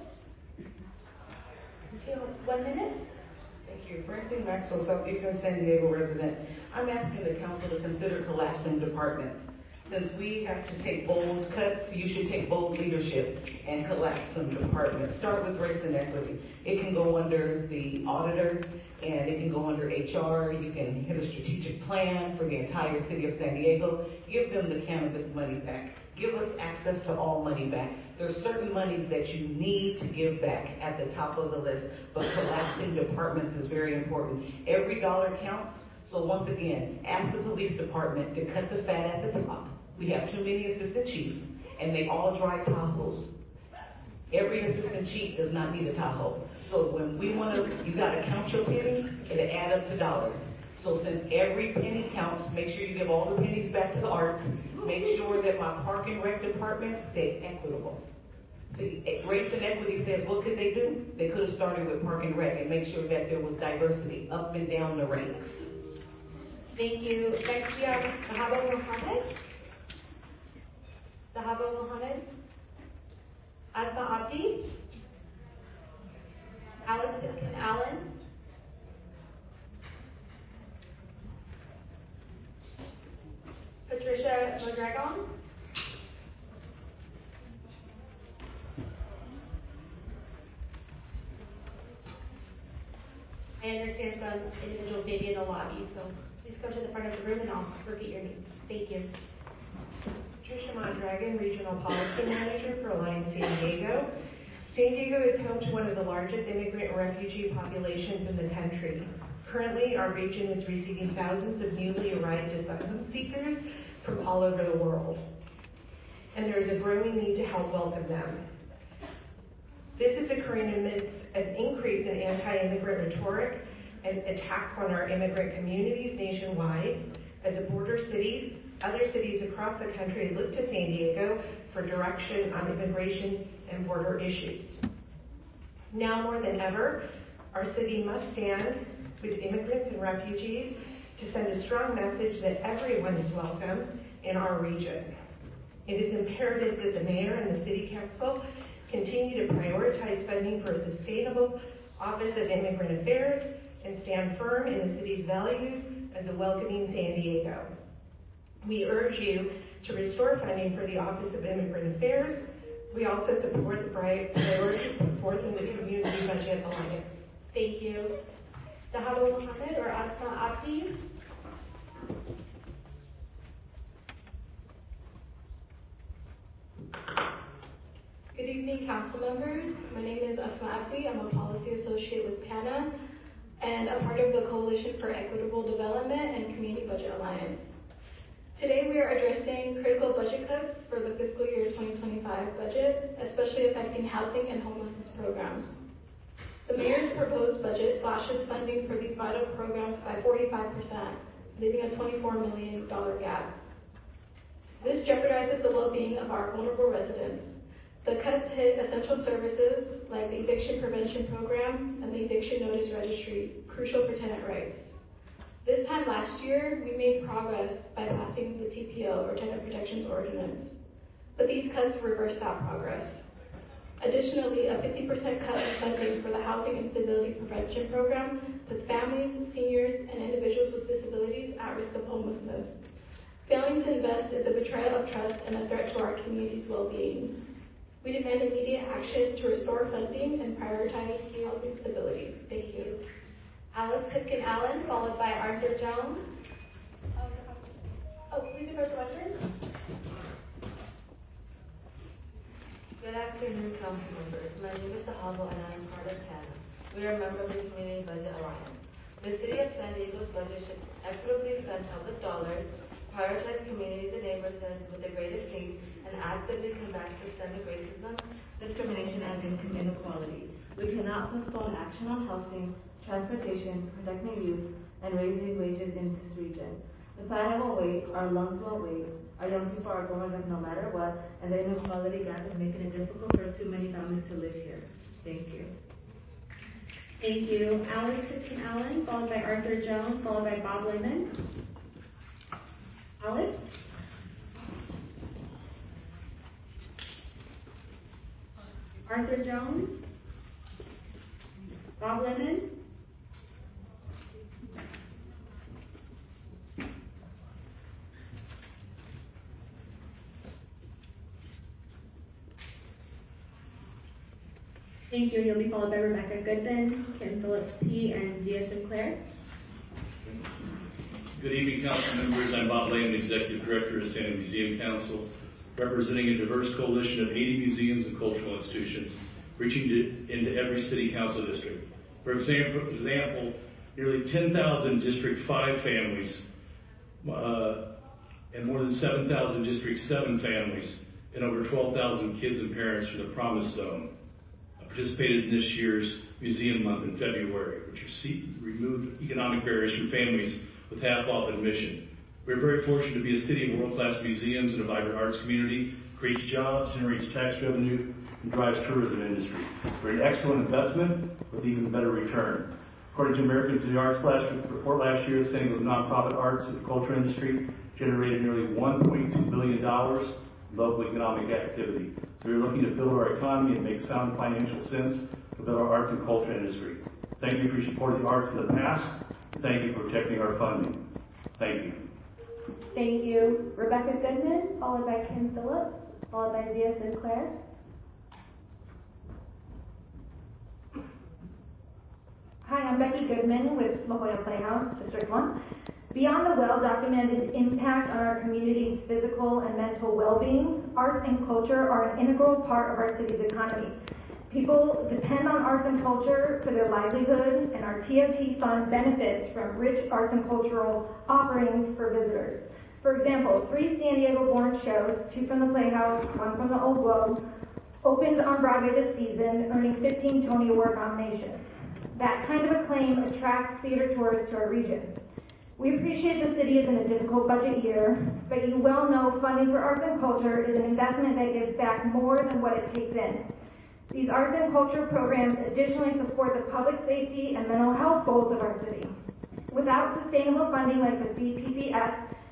One minute. Thank you. Francine Maxwell, Southeastern San Diego resident. I'm asking the council to consider collapsing departments. Since we have to take bold cuts, you should take bold leadership and collapse some departments. Start with race and equity. It can go under the auditor and it can go under H R. You can hit a strategic plan for the entire city of San Diego. Give them the cannabis money back. Give us access to all money back. There's certain monies that you need to give back at the top of the list, but collapsing departments is very important. Every dollar counts. So once again, ask the police department to cut the fat at the top. We have too many assistant chiefs, and they all drive Tahoes. Every assistant chief does not need a Tahoe. So when we want to, you got to count your pennies, it'll add up to dollars. So since every penny counts, make sure you give all the pennies back to the arts. Make sure that my park and rec department stay equitable. See, race and equity says, what could they do? They could have started with park and rec and make sure that there was diversity up and down the ranks. Thank you. Next we have Sahabo Mohammed. Sahabo Mohammed. Asma Abdi. Alex Pitkin Allen. Patricia Mondragon. I understand some individuals may be in the lobby, so please come to the front of the room and I'll repeat your names. Thank you. Patricia Mondragon, Regional Policy Manager for Alliance San Diego. San Diego is home to one of the largest immigrant and refugee populations in the country. Currently, our region is receiving thousands of newly arrived asylum seekers from all over the world. And there is a growing need to help welcome them. This is occurring amidst an increase in anti-immigrant rhetoric and attacks on our immigrant communities nationwide. As a border city, other cities across the country look to San Diego for direction on immigration and border issues. Now more than ever, our city must stand with immigrants and refugees to send a strong message that everyone is welcome in our region. It is imperative that the mayor and the city council continue to prioritize funding for a sustainable Office of Immigrant Affairs and stand firm in the city's values as a welcoming San Diego. We urge you to restore funding for the Office of Immigrant Affairs. We also support the priorities put forth in the Community Budget Alliance. Thank you. Dahalo Mohammed or Asma Abdi. Good evening, council members. My name is Asma Abdi. I'm a policy associate with PANA and a part of the Coalition for Equitable Development and Community Budget Alliance. Today we are addressing critical budget cuts for the fiscal year twenty twenty-five budget, especially affecting housing and homelessness programs. The mayor's proposed budget slashes funding for these vital programs by forty-five percent, leaving a twenty-four million dollars gap. This jeopardizes the well-being of our vulnerable residents. The cuts hit essential services like the eviction prevention program and the eviction notice registry, crucial for tenant rights. This time last year, we made progress by passing the T P O, or Tenant Protections Ordinance, but these cuts reverse that progress. Additionally, a fifty percent cut in funding for the Housing Instability Prevention Program puts families, seniors, and individuals with disabilities at risk of homelessness. Failing to invest is a betrayal of trust and a threat to our community's well-being. We demand immediate action to restore funding and prioritize housing stability. Thank you. Alice Cookin Allen, followed by Arthur Jones. Oh, please defer to Western. Good afternoon, council members. My name is Dahalo and I am part of PANA. We are a member of the Community Budget Alliance. The City of San Diego's budget should equitably spend public dollars, prioritize communities and neighborhoods with the greatest need, and actively combat systemic racism, discrimination, and income inequality. We cannot postpone action on housing, transportation, protecting youth, and raising wages in this region. The planet will wait, our lungs will wait, our young people are growing up no matter what, and the inequality gap is making it difficult for too many families to live here. Thank you. Thank you. Alice Cookin Allen, followed by Arthur Jones, followed by Bob Lehman. Alice? Arthur Jones? Bob Lemon? Thank you. You'll be followed by Rebecca Goodman, Kim Phillips P., and Via Sinclair. Good evening, council members. I'm Bob Lehman, Executive Director of San Diego Museum Council, representing a diverse coalition of eighty museums and cultural institutions, reaching to, into every city council district. For example, example nearly ten thousand District five families uh, and more than seven thousand District seven families and over twelve thousand kids and parents from the Promise Zone participated in this year's Museum Month in February, which removed economic barriers for families with half-off admission. We're very fortunate to be a city of world-class museums and a vibrant arts community, creates jobs, generates tax revenue, and drives tourism industry. We're an excellent investment with even better return. According to Americans in the Arts last report last year, San Diego's nonprofit arts and culture industry generated nearly one point two billion dollars in local economic activity. So we're looking to build our economy and make sound financial sense to build our arts and culture industry. Thank you for your support of the arts in the past. Thank you for protecting our funding. Thank you. Thank you. Rebecca Goodman, followed by Kim Phillips, followed by Via Sinclair. Hi, I'm Becky Goodman with La Jolla Playhouse, District one. Beyond the well-documented impact on our community's physical and mental well-being, arts and culture are an integral part of our city's economy. People depend on arts and culture for their livelihood, and our T O T fund benefits from rich arts and cultural offerings for visitors. For example, three San Diego-born shows, two from the Playhouse, one from the Old Globe, opened on Broadway this season, earning fifteen Tony Award nominations. That kind of acclaim attracts theater tourists to our region. We appreciate the city is in a difficult budget year, but you well know funding for arts and culture is an investment that gives back more than what it takes in. These arts and culture programs additionally support the public safety and mental health goals of our city. Without sustainable funding like the C P P S,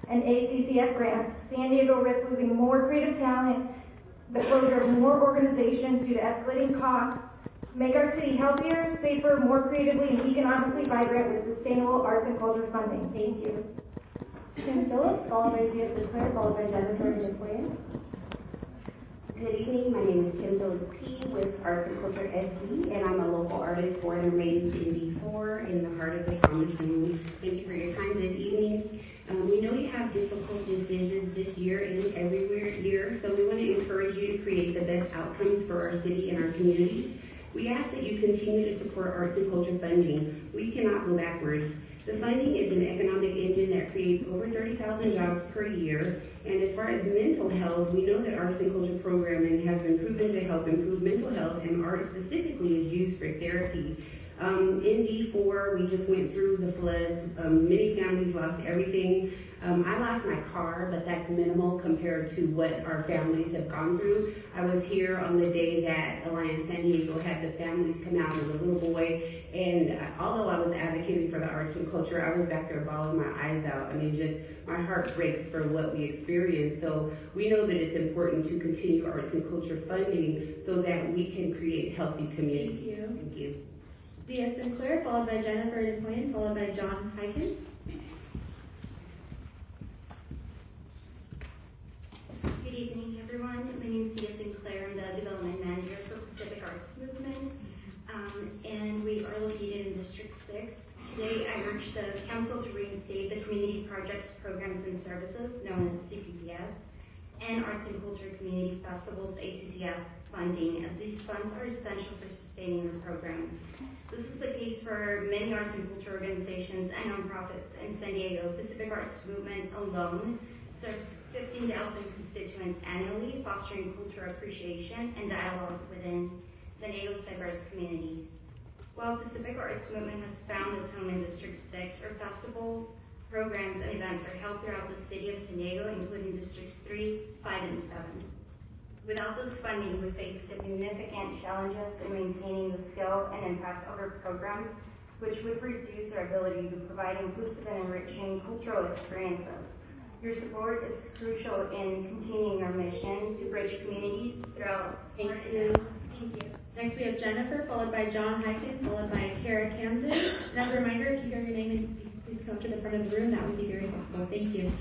and A C C F grants, San Diego risks losing more creative talent, the closure of more organizations due to escalating costs, make our city healthier, safer, more creatively and economically vibrant with sustainable arts and culture funding. Thank you. Kim Phillips, followed by Tia Sinclair, followed by Jennifer DeQuinn. Good evening, my name is Kim Phillips P. with Arts and Culture S D, and I'm a local artist born and raised in D four in the heart of the Common Zone. Thank you for your time this evening. Um, we know you have difficult decisions this year and every year, so we want to encourage you to create the best outcomes for our city and our community. We ask that you continue to support arts and culture funding. We cannot go backwards. The funding is an economic engine that creates over thirty thousand jobs per year. And as far as mental health, we know that arts and culture programming has been proven to help improve mental health, and art specifically is used for therapy. Um, in D four, we just went through the floods. Um, many families lost everything. Um, I lost my car, but that's minimal compared to what our families have gone through. I was here on the day that Alliance San Diego had the families come out with a little boy, and although I was advocating for the arts and culture, I was back there bawling my eyes out. I mean, just my heart breaks for what we experienced. So we know that it's important to continue arts and culture funding so that we can create healthy communities. Thank you. Thank you. Tia Sinclair, followed by Jennifer DeQuinn, followed by John Hyken. Good evening, everyone. My name is Tia Sinclair. I'm the Development Manager for Pacific Arts Movement, um, and we are located in District six. Today, I urge the Council to reinstate the Community Projects, Programs, and Services, known as C P P S, and Arts and Culture Community Festivals, A C C F, funding, as these funds are essential for sustaining the programs. This is the case for many arts and culture organizations and nonprofits in San Diego. Pacific Arts Movement alone serves fifteen thousand constituents annually, fostering cultural appreciation and dialogue within San Diego's diverse communities. While Pacific Arts Movement has found its home in District six, our festival programs and events are held throughout the city of San Diego, including Districts three, five, and seven. Without this funding, we face significant challenges in maintaining the scale and impact of our programs, which would reduce our ability to provide inclusive and enriching cultural experiences. Your support is crucial in continuing our mission to bridge communities throughout. Thank you. Thank you. Next we have Jennifer, followed by John Hyken, followed by Kara Camden. And as a reminder, if you hear your name, and please come to the front of the room. That would be very helpful. Thank you.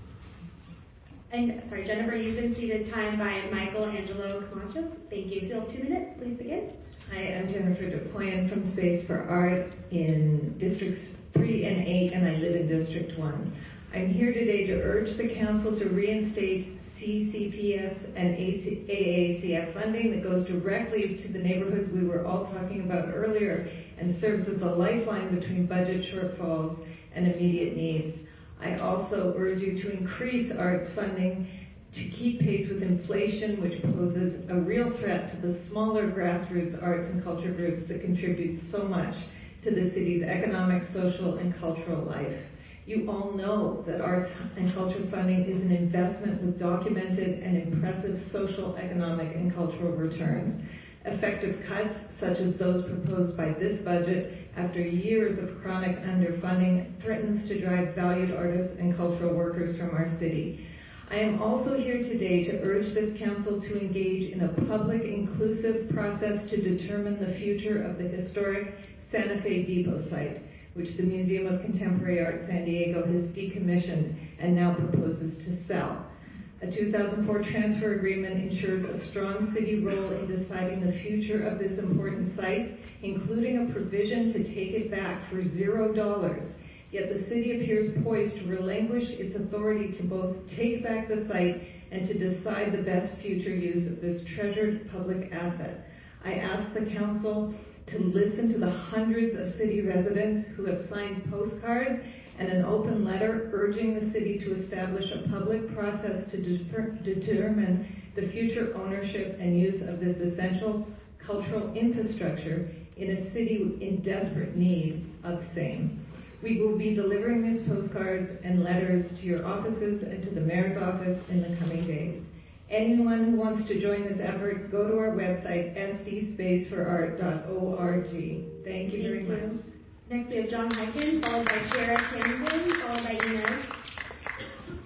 And sorry, Jennifer, you've been seated time by Michael Angelo Camacho. Thank you. Still two minutes. Please begin. Hi, I'm Jennifer DeQuinn from Space for Art in Districts three and eight, and I live in District one. I'm here today to urge the Council to reinstate C C P S and A A C F funding that goes directly to the neighborhoods we were all talking about earlier and serves as a lifeline between budget shortfalls and immediate needs. I also urge you to increase arts funding to keep pace with inflation, which poses a real threat to the smaller grassroots arts and culture groups that contribute so much to the city's economic, social, and cultural life. You all know that arts and culture funding is an investment with documented and impressive social, economic, and cultural returns. Effective cuts, such as those proposed by this budget, after years of chronic underfunding, threatens to drive valued artists and cultural workers from our city. I am also here today to urge this Council to engage in a public, inclusive process to determine the future of the historic Santa Fe Depot site, which the Museum of Contemporary Art San Diego has decommissioned and now proposes to sell. A two thousand four transfer agreement ensures a strong city role in deciding the future of this important site, including a provision to take it back for zero dollars. Yet the city appears poised to relinquish its authority to both take back the site and to decide the best future use of this treasured public asset. I ask the Council to listen to the hundreds of city residents who have signed postcards and an open letter urging the city to establish a public process to de- determine the future ownership and use of this essential cultural infrastructure in a city in desperate need of same. We will be delivering these postcards and letters to your offices and to the mayor's office in the coming days. Anyone who wants to join this effort, go to our website, s d space for art dot org. Thank you very Thank you. much. Next we have John Hyken, followed by Sarah Camden, followed by Inez.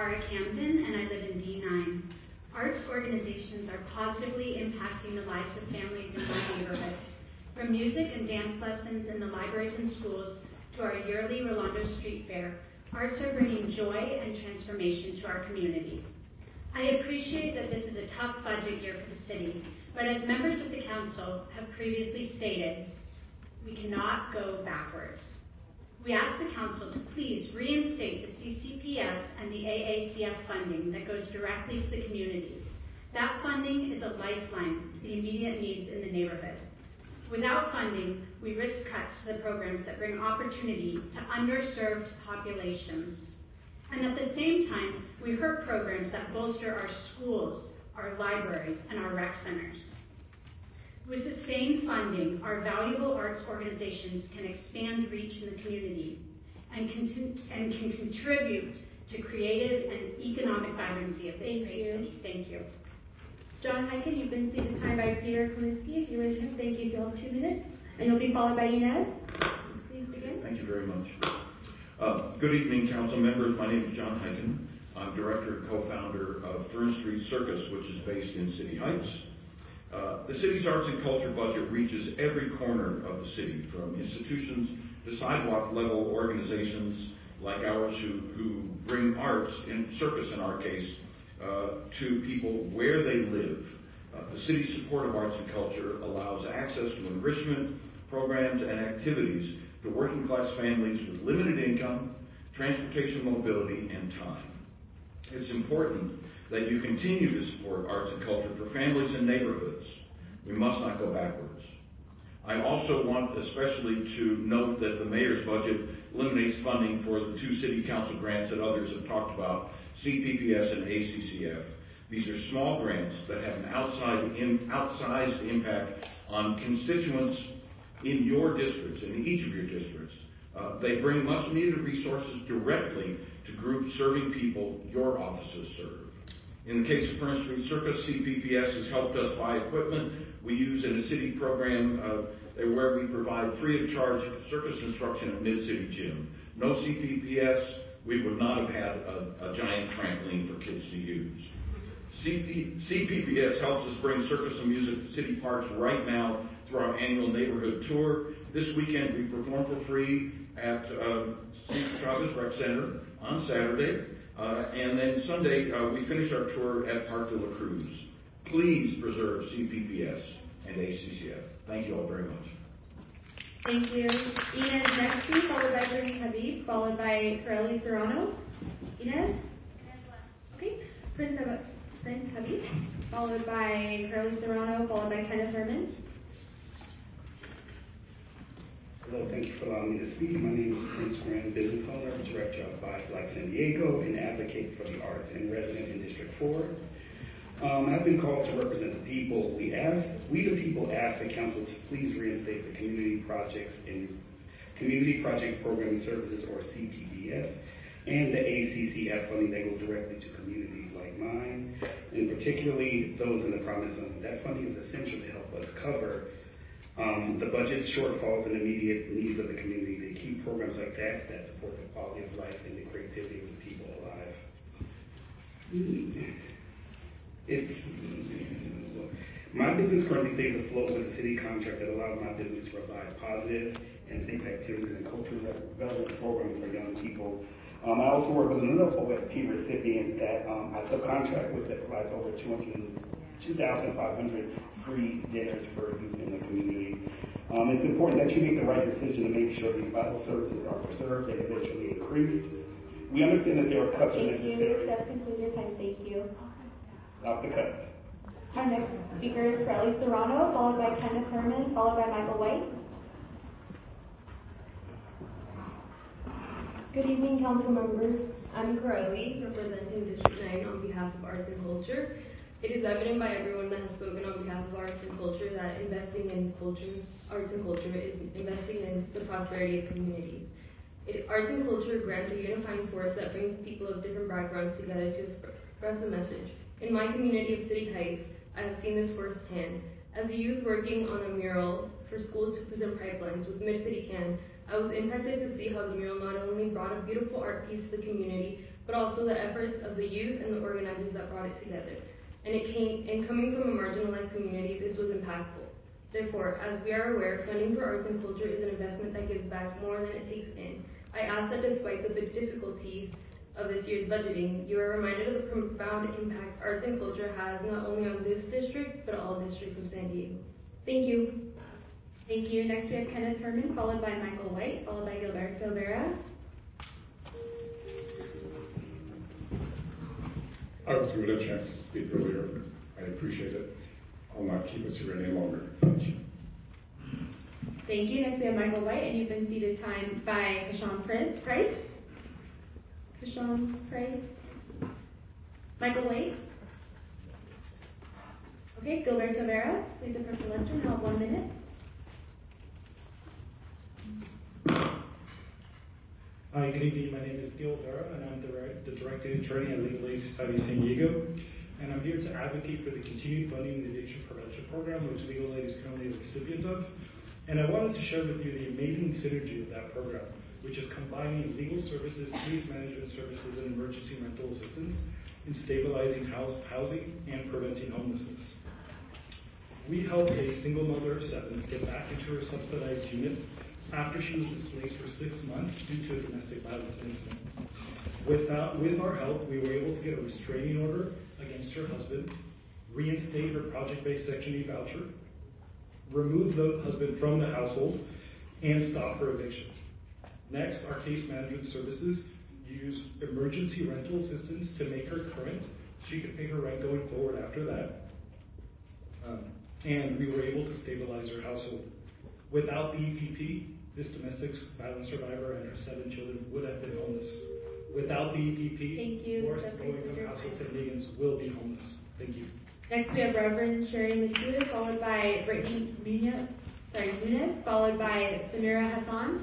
Laura Camden, and I live in D nine. Arts organizations are positively impacting the lives of families in my neighborhood. From music and dance lessons in the libraries and schools to our yearly Rolando Street Fair, arts are bringing joy and transformation to our community. I appreciate that this is a tough budget year for the city, but as members of the council have previously stated, we cannot go backwards. We ask the council to please reinstate the C C P S and the A A C F funding that goes directly to the communities. That funding is a lifeline to the immediate needs in the neighborhood. Without funding, we risk cuts to the programs that bring opportunity to underserved populations. And at the same time, we hurt programs that bolster our schools, our libraries, and our rec centers. With sustained funding, our valuable arts organizations can expand reach in the community and can, and can contribute to creative and economic vibrancy of this great city. Thank you. John Hyken, you've been seated time by Peter Kalinsky. If you wish to thank you, you'll have two minutes, and you'll be followed by Inez. Please begin. Thank you very much. Uh, good evening, council members. My name is John Hyken. I'm director and co-founder of Fern Street Circus, which is based in City Heights. Uh, the city's arts and culture budget reaches every corner of the city, from institutions to sidewalk-level organizations like ours who, who bring arts, in circus in our case, uh, to people where they live. Uh, the city's support of arts and culture allows access to enrichment programs and activities to working-class families with limited income, transportation mobility, and time. It's important that you continue to support arts and culture for families and neighborhoods. We must not go backwards. I also want especially to note that the mayor's budget eliminates funding for the two city council grants that others have talked about, C P P S and A C C F. These are small grants that have an outside in, outsized impact on constituents in your districts, in each of your districts. Uh, they bring much needed resources directly to groups serving people your offices serve. In the case of Fern Street Circus, C P P S has helped us buy equipment we use in a city program uh, where we provide free of charge circus instruction at Mid-City Gym. No C P P S, we would not have had a, a giant trampoline for kids to use. C P P S helps us bring circus and music to city parks right now through our annual neighborhood tour. This weekend we perform for free at uh, Saint Chavez Rec Center on Saturday. Uh, and then Sunday, uh, we finish our tour at Park de la Cruz. Please preserve C P P S and A C C F. Thank you all very much. Thank you. Inez next, followed by Prince Habib, followed by Corelli Serrano. Inez? Okay. Prince, Hab- Prince Habib, followed by Corelli Serrano, followed by Kenneth Herman. Hello, thank you for allowing me to speak. My name is Prince Graham, business owner, director of Buy Black San Diego, and advocate for the arts and resident in District four. Um, I've been called to represent the people. We ask, we the people ask the council to please reinstate the community projects and community project programming services, or C P P S, and the A C C F funding that goes directly to communities like mine, and particularly those in the province zone. That funding is essential to help us cover Um, the budget shortfalls and immediate needs of the community. To keep programs like that that support the quality of life and the creativity of the people alive. It, my business currently stays afloat with a city contract that allows my business to provide positive and safe activities and culturally relevant programming for young people. Um, I also work with another O S P recipient that um, I subcontract with that provides over two thousand five hundred free dinners for youth in the community. Um, it's important that you make the right decision to make sure these vital services are preserved and eventually increased. We understand that there are cuts Thank necessary. you. That concludes your time. Thank you. Not the cuts. Our next speaker is Corelli Serrano, followed by Kenneth Herman, followed by Michael White. Good evening, council members. I'm Corelli, representing District nine on behalf of Arts and Culture. It is evident by everyone that has spoken on behalf of arts and culture that investing in culture, arts and culture is investing in the prosperity of communities. It, arts and culture grants a unifying force that brings people of different backgrounds together to express a message. In my community of City Heights, I have seen this firsthand. As a youth working on a mural for schools to prison pipelines with Mid-City Can, I was impacted to see how the mural not only brought a beautiful art piece to the community, but also the efforts of the youth and the organizers that brought it together. And it came, and coming from a marginalized community, this was impactful. Therefore, as we are aware, funding for arts and culture is an investment that gives back more than it takes in. I ask that despite the big difficulties of this year's budgeting, you are reminded of the profound impact arts and culture has not only on this district, but all districts of San Diego. Thank you. Thank you. Next we have Kenneth Herman, followed by Michael White, followed by Gilberto Vera. I was given a chance to speak earlier. I appreciate it. I'll not keep us here any longer. Thank you. Thank you. Next we have Michael White, and you've been seated time by Kashawn Price. Kashawn Price. Michael White. Okay, Gilberto Vera, please approach the lectern. Now one minute. Hi, good evening. My name is Gil Vera, and I'm the, the Director Attorney at Legal Aid Society of San Diego. And I'm here to advocate for the continued funding of the Addiction Prevention Program, which Legal Aid is currently a recipient of. And I wanted to share with you the amazing synergy of that program, which is combining legal services, case management services, and emergency rental assistance in stabilizing house, housing and preventing homelessness. We helped a single mother of seven get back into her subsidized unit after she was displaced for six months due to a domestic violence incident. Without, with our help, we were able to get a restraining order against her husband, reinstate her project-based Section eight voucher, remove the husband from the household, and stop her eviction. Next, our case management services use emergency rental assistance to make her current. She could pay her rent going forward after that. Um, and we were able to stabilize her household. Without the E P P, this domestic violence survivor and her seven children would have been homeless. Without the E P P, more low-income households and Nagans will be homeless. Thank you. Next we have Reverend Sherry McHugh, followed by Brittany Nunez, sorry, Nunez, followed by Samira Hassan.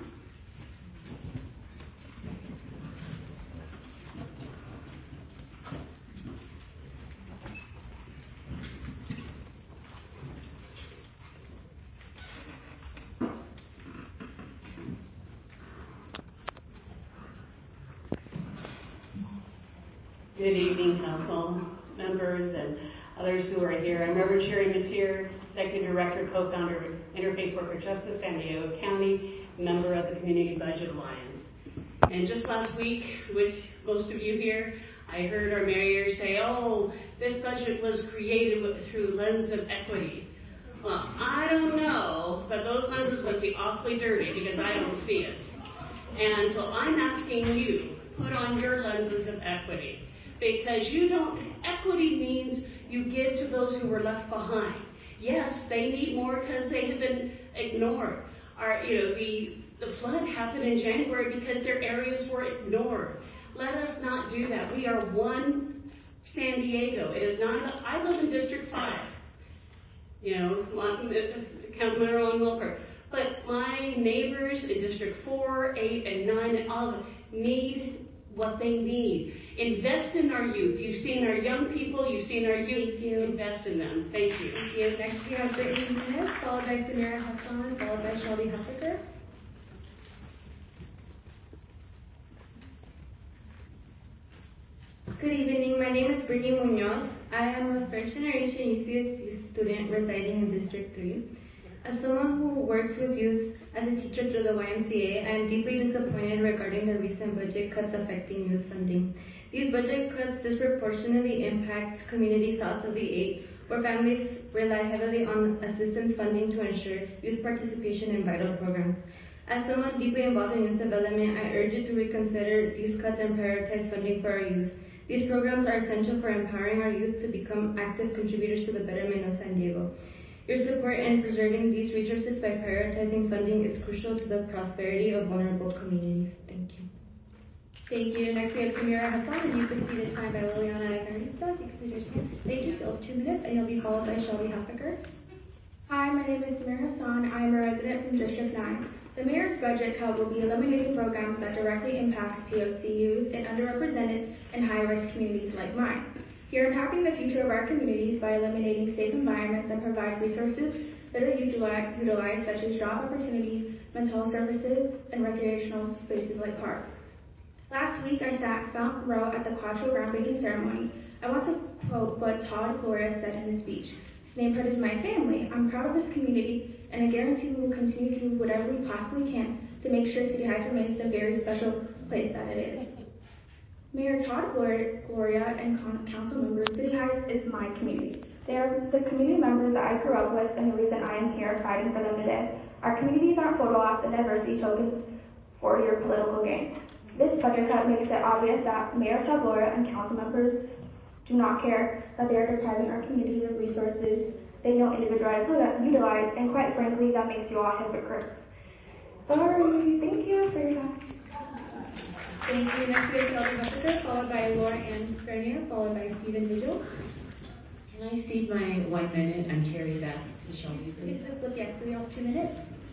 Good evening, council members and others who are here. I'm Reverend Sherry Mateer, Executive Director, co-founder of Interfaith Work for Justice, San Diego County, member of the Community Budget Alliance. And just last week, with most of you here, I heard our mayor say, oh, this budget was created with, through lens of equity. Well, I don't know, but those lenses must be awfully dirty because I don't see it. And so I'm asking you, put on your lenses of equity. Because you don't, equity means you give to those who were left behind. Yes, they need more because they have been ignored. Our, you know, the, the flood happened in January because their areas were ignored. Let us not do that. We are one San Diego. It is not, I live in District five. You know, Councilman Rowan Wilker. But my neighbors in District four, eight, and nine, and all of them need what they need. Invest in our youth. You've seen our young people, you've seen our youth. You. Invest in them. Thank you. Thank you. Next we have Brittany Nunez, followed by Samira Hassan, followed by Shelby Huffaker. Good evening. My name is Brittany Munoz. I am a first generation U C S C student residing in District three. As someone who works with youth as a teacher through the Y M C A, I am deeply disappointed regarding the recent budget cuts affecting youth funding. These budget cuts disproportionately impact communities south of the eight, where families rely heavily on assistance funding to ensure youth participation in vital programs. As someone deeply involved in youth development, I urge you to reconsider these cuts and prioritize funding for our youth. These programs are essential for empowering our youth to become active contributors to the betterment of San Diego. Your support in preserving these resources by prioritizing funding is crucial to the prosperity of vulnerable communities. Thank you. Thank you. Next we have Samira Hassan, and you've been seated time by Liliana Evangelista. You can please raise your hand. Thank you. Still have two minutes, and you'll be followed by Shelby Huffaker. Hi, my name is Samira Hassan. I am a resident from District nine. The mayor's budget cut will be eliminating programs that directly impact P O C youth in underrepresented and high-risk communities like mine. You're impacting the future of our communities by eliminating safe environments that provide resources that are utilized, such as job opportunities, mental health services, and recreational spaces like parks. Last week, I sat front row at the Quattro groundbreaking ceremony. I want to quote what Todd Gloria said in his speech. His neighborhood is my family. I'm proud of this community, and I guarantee we will continue to do whatever we possibly can to make sure City Heights remains the very special place that it is. Mayor Todd Gloria and council members, City Heights is my community. They are the community members that I grew up with, and the reason I am here fighting for them today. Our communities aren't photo ops and diversity tokens for your political gain. This budget cut makes it obvious that Mayor Todd Gloria and council members do not care that they are depriving our communities of resources they don't individualize, utilize, and quite frankly, that makes you all hypocrites. Sorry, thank you for your time. Thank you. Next we have Shelby Hufford, followed by Laura Ann Bernier, followed by Stephen Vigil. Can I cede my one minute? I'm Terry Best to Shelby, please. It's just, yes, we have two minutes.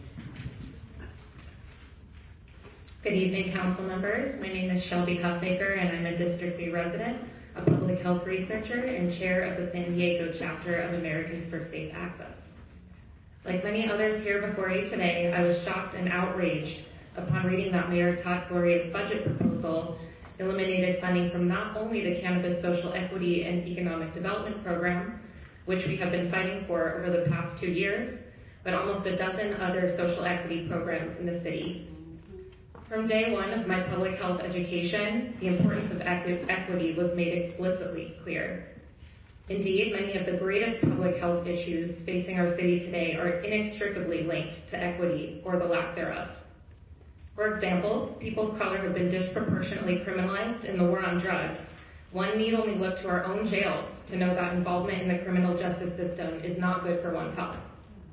Good evening, council members. My name is Shelby Huffbaker, and I'm a District three resident, a public health researcher, and chair of the San Diego chapter of Americans for Safe Access. Like many others here before you today, I was shocked and outraged upon reading that Mayor Todd Gloria's budget proposal eliminated funding from not only the Cannabis Social Equity and Economic Development Program, which we have been fighting for over the past two years, but almost a dozen other social equity programs in the city. From day one of my public health education, the importance of equity was made explicitly clear. Indeed, many of the greatest public health issues facing our city today are inextricably linked to equity or the lack thereof. For example, people of color have been disproportionately criminalized in the war on drugs. One need only look to our own jails to know that involvement in the criminal justice system is not good for one's health.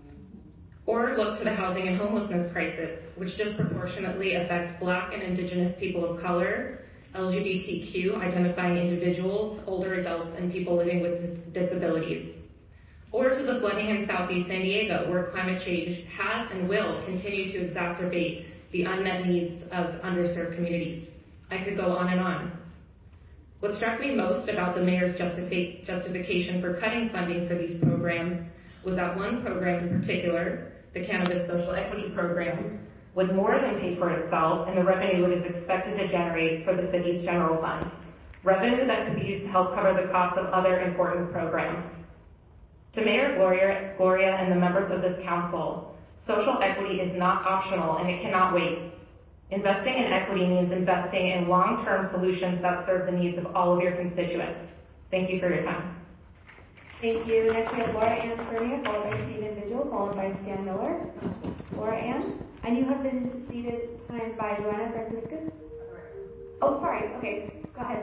Or look to the housing and homelessness crisis, which disproportionately affects Black and Indigenous people of color, L G B T Q identifying individuals, older adults, and people living with disabilities. Or to the flooding in Southeast San Diego, where climate change has and will continue to exacerbate the unmet needs of underserved communities. I could go on and on. What struck me most about the mayor's justifi- justification for cutting funding for these programs was that one program in particular, the Cannabis Social Equity Program, would more than pay for itself in the revenue it is expected to generate for the city's general fund, revenue that could be used to help cover the cost of other important programs. To Mayor Gloria, Gloria and the members of this council, social equity is not optional and it cannot wait. Investing in equity means investing in long-term solutions that serve the needs of all of your constituents. Thank you for your time. Thank you. Next we have Laura Ann Bernier, followed by Stephen Vigil, followed by Stan Miller. Laura Ann, and you have been seated signed by Joanna Franciscus. Oh, sorry. Okay, go ahead.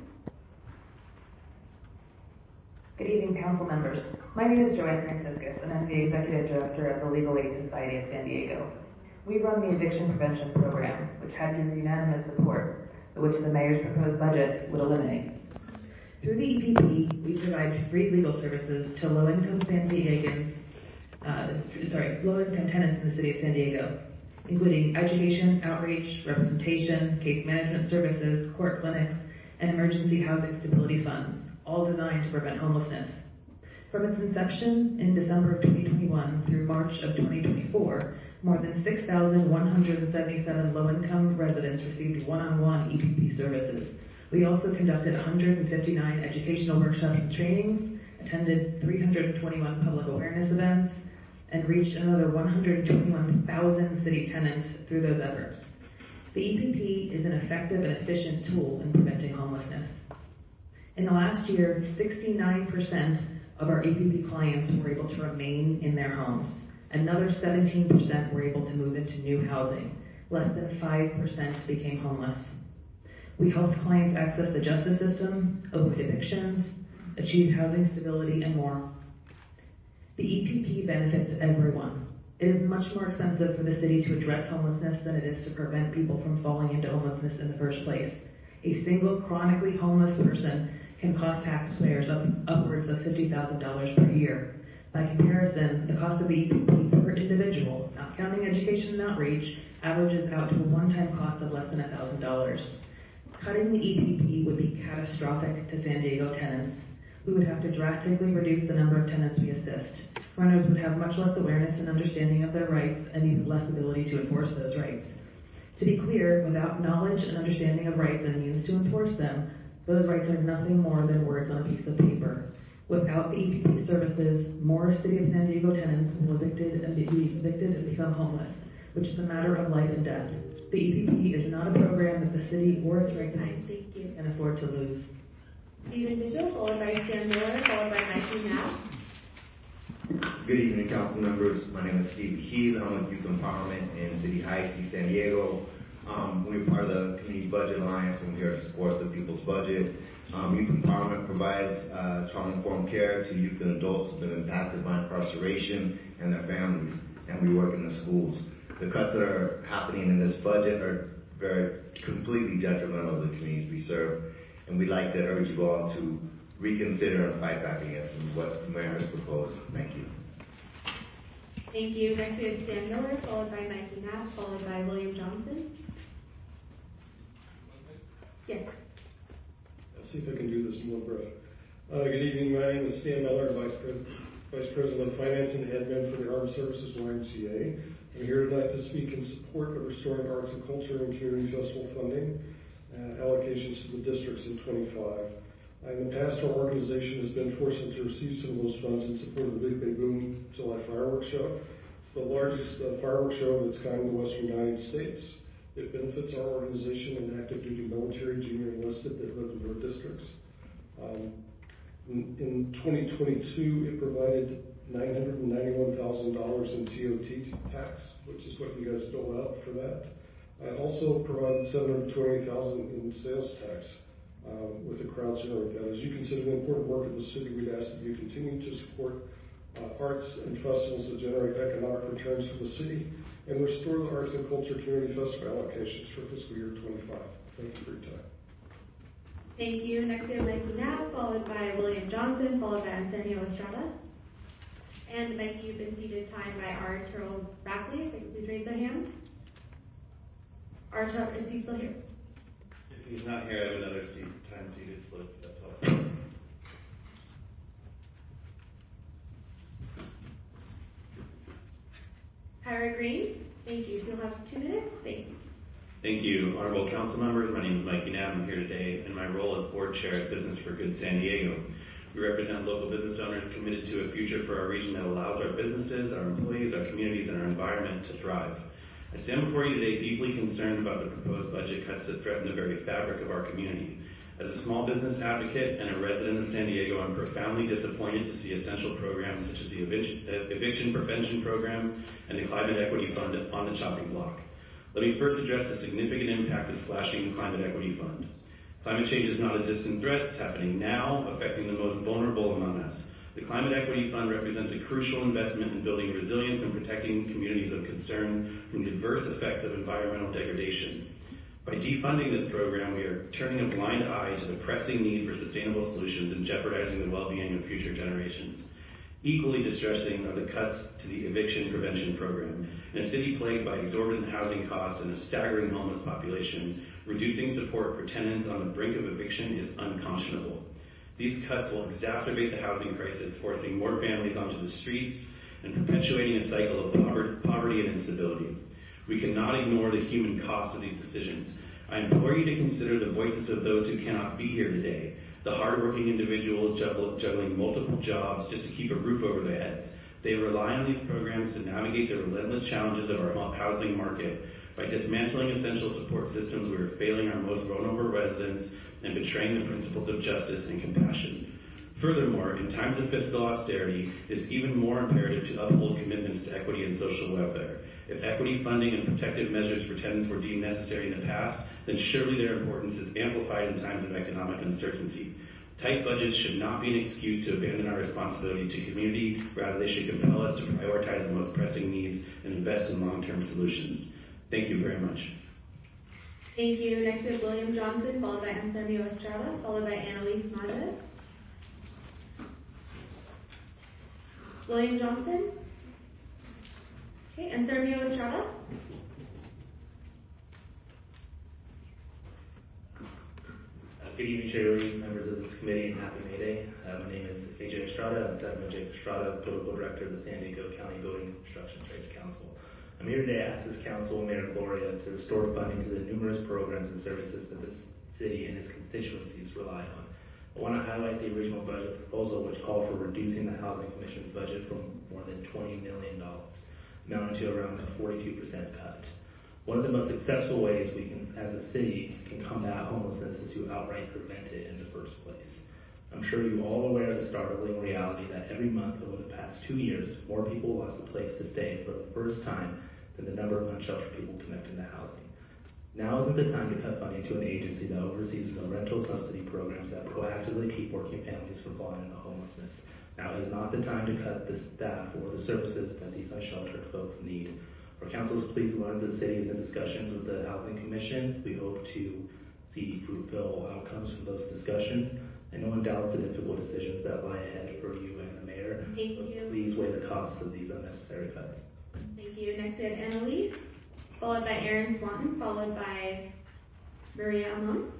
Good evening, council members. My name is Joanne Franciscus, and I'm the Executive Director of the Legal Aid Society of San Diego. We run the Addiction Prevention Program, which had your unanimous support, but which the mayor's proposed budget would eliminate. Through the E P P, we provide free legal services to low-income San Diegans, uh, sorry, low-income tenants in the city of San Diego, including education, outreach, representation, case management services, court clinics, and emergency housing stability funds, all designed to prevent homelessness. From its inception in December of twenty twenty-one through March of twenty twenty-four, more than six thousand one hundred seventy-seven low-income residents received one-on-one E P P services. We also conducted one hundred fifty-nine educational workshops and trainings, attended three hundred twenty-one public awareness events, and reached another one hundred twenty-one thousand city tenants through those efforts. The E P P is an effective and efficient tool in preventing homelessness. In the last year, sixty-nine percent of our E P P clients were able to remain in their homes. Another seventeen percent were able to move into new housing. Less than five percent became homeless. We helped clients access the justice system, avoid evictions, achieve housing stability, and more. The E P P benefits everyone. It is much more expensive for the city to address homelessness than it is to prevent people from falling into homelessness in the first place. A single chronically homeless person can cost taxpayers up, upwards of fifty thousand dollars per year. By comparison, the cost of the E P P per individual, not counting education and outreach, averages out to a one-time cost of less than one thousand dollars. Cutting the E P P would be catastrophic to San Diego tenants. We would have to drastically reduce the number of tenants we assist. Renters would have much less awareness and understanding of their rights and even less ability to enforce those rights. To be clear, without knowledge and understanding of rights and means to enforce them, those rights are nothing more than words on a piece of paper. Without the E P P services, more City of San Diego tenants will evicted and be evicted and become homeless, which is a matter of life and death. The E P P is not a program that the city or its residents can afford to lose. Stephen Mitchell, followed by Stan Miller, followed by Mikey Knapp. Good evening, council members. My name is Steve Heath. I'm with Youth Empowerment in City Heights, East San Diego. Um, we're part of the Community Budget Alliance, and we're here to support the people's budget. Um, Youth Empowerment provides uh, trauma-informed care to youth and adults who've been impacted by incarceration and their families, and we work in the schools. The cuts that are happening in this budget are very completely detrimental to the communities we serve, and we'd like to urge you all to reconsider and fight back against what the mayor has proposed. Thank you. Thank you. Next we have Stan Miller, followed by Mikey Knapp, followed by William Johnson. Yes. I'll see if I can do this in one breath. Uh, good evening. My name is Stan Miller, Vice President, Vice President of Finance and Admin for the Armed Services Y M C A. I'm here tonight to speak in support of restoring arts and culture and community festival funding uh, allocations to the districts in twenty-five. Uh, in the past, our organization has been fortunate to receive some of those funds in support of the Big Bay Boom July Fireworks Show. It's the largest uh, fireworks show of its kind in the Western United States. It benefits our organization and active duty military, junior enlisted that live in our districts. Um, in, in twenty twenty-two, it provided nine hundred ninety-one thousand dollars in T O T tax, which is what you guys dole out for that. It also provided seven hundred twenty thousand dollars in sales tax uh, with a crowd center with that. As you consider the important work of the city, we'd ask that you continue to support uh, arts and festivals that generate economic returns for the city, and restore the Arts and Culture Community Festival allocations for fiscal year twenty-five. Thank you for your time. Thank you. Next we have Mikey Knapp, followed by William Johnson, followed by Antonio Estrada. And Mikey, you've been seated time by R. Terrell Brackley. If I could please raise their hand. R. Terrell, is he still here? If he's not here, I have another seat, time seated slip. That's helpful. Tyra Green, thank you. You'll have two minutes. Thank you. Thank you, honorable council members. My name is Mikey Knapp. I'm here today in my role as board chair at Business for Good San Diego. We represent local business owners committed to a future for our region that allows our businesses, our employees, our communities, and our environment to thrive. I stand before you today deeply concerned about the proposed budget cuts that threaten the very fabric of our community. As a small business advocate and a resident of San Diego, I'm profoundly disappointed to see essential programs such as the Eviction Prevention Program and the Climate Equity Fund on the chopping block. Let me first address the significant impact of slashing the Climate Equity Fund. Climate change is not a distant threat. It's happening now, affecting the most vulnerable among us. The Climate Equity Fund represents a crucial investment in building resilience and protecting communities of concern from the adverse effects of environmental degradation. By defunding this program, we are turning a blind eye to the pressing need for sustainable solutions and jeopardizing the well-being of future generations. Equally distressing are the cuts to the Eviction Prevention Program. In a city plagued by exorbitant housing costs and a staggering homeless population, reducing support for tenants on the brink of eviction is unconscionable. These cuts will exacerbate the housing crisis, forcing more families onto the streets and perpetuating a cycle of poverty and instability. We cannot ignore the human cost of these decisions. I implore you to consider the voices of those who cannot be here today, the hardworking individuals juggling multiple jobs just to keep a roof over their heads. They rely on these programs to navigate the relentless challenges of our housing market. By dismantling essential support systems, we are failing our most vulnerable residents and betraying the principles of justice and compassion. Furthermore, in times of fiscal austerity, it is even more imperative to uphold commitments to equity and social welfare. If equity funding and protective measures for tenants were deemed necessary in the past, then surely their importance is amplified in times of economic uncertainty. Tight budgets should not be an excuse to abandon our responsibility to community. Rather, they should compel us to prioritize the most pressing needs and invest in long-term solutions. Thank you very much. Thank you. Next we have William Johnson, followed by Antonio Estrada, followed by Annalise Manda. William Johnson. Okay, Antonio Estrada. Uh, good evening, Shirley, members of this committee, and happy May Day. Uh, my name is A J Estrada. I'm Sedman J. Estrada, Political Director of the San Diego County Building and Construction Trades Council. I'm I'm here today to ask this council, Mayor Gloria, to restore funding to the numerous programs and services that the city and its constituencies rely on. I want to highlight the original budget proposal, which called for reducing the Housing Commission's budget from more than twenty million dollars, amounting to around a forty-two percent cut. One of the most successful ways we can, as a city, can combat homelessness is to outright prevent it in the first place. I'm sure you're all aware of the startling reality that every month over the past two years, more people lost a place to stay for the first time than the number of unsheltered people connected to housing. Now isn't the time to cut funding to an agency that oversees the rental subsidy programs that proactively keep working families from falling into homelessness. Now is not the time to cut the staff or the services that these unsheltered folks need. Our council is pleased to learn that the city is in discussions with the Housing Commission. We hope to see fruitful outcomes from those discussions. And no one doubts the difficult decisions that lie ahead for you and the mayor. Thank but you. Please weigh the costs of these unnecessary cuts. Thank you. Next we have Annalise, followed by Aaron Swanton, followed by Maria Almon.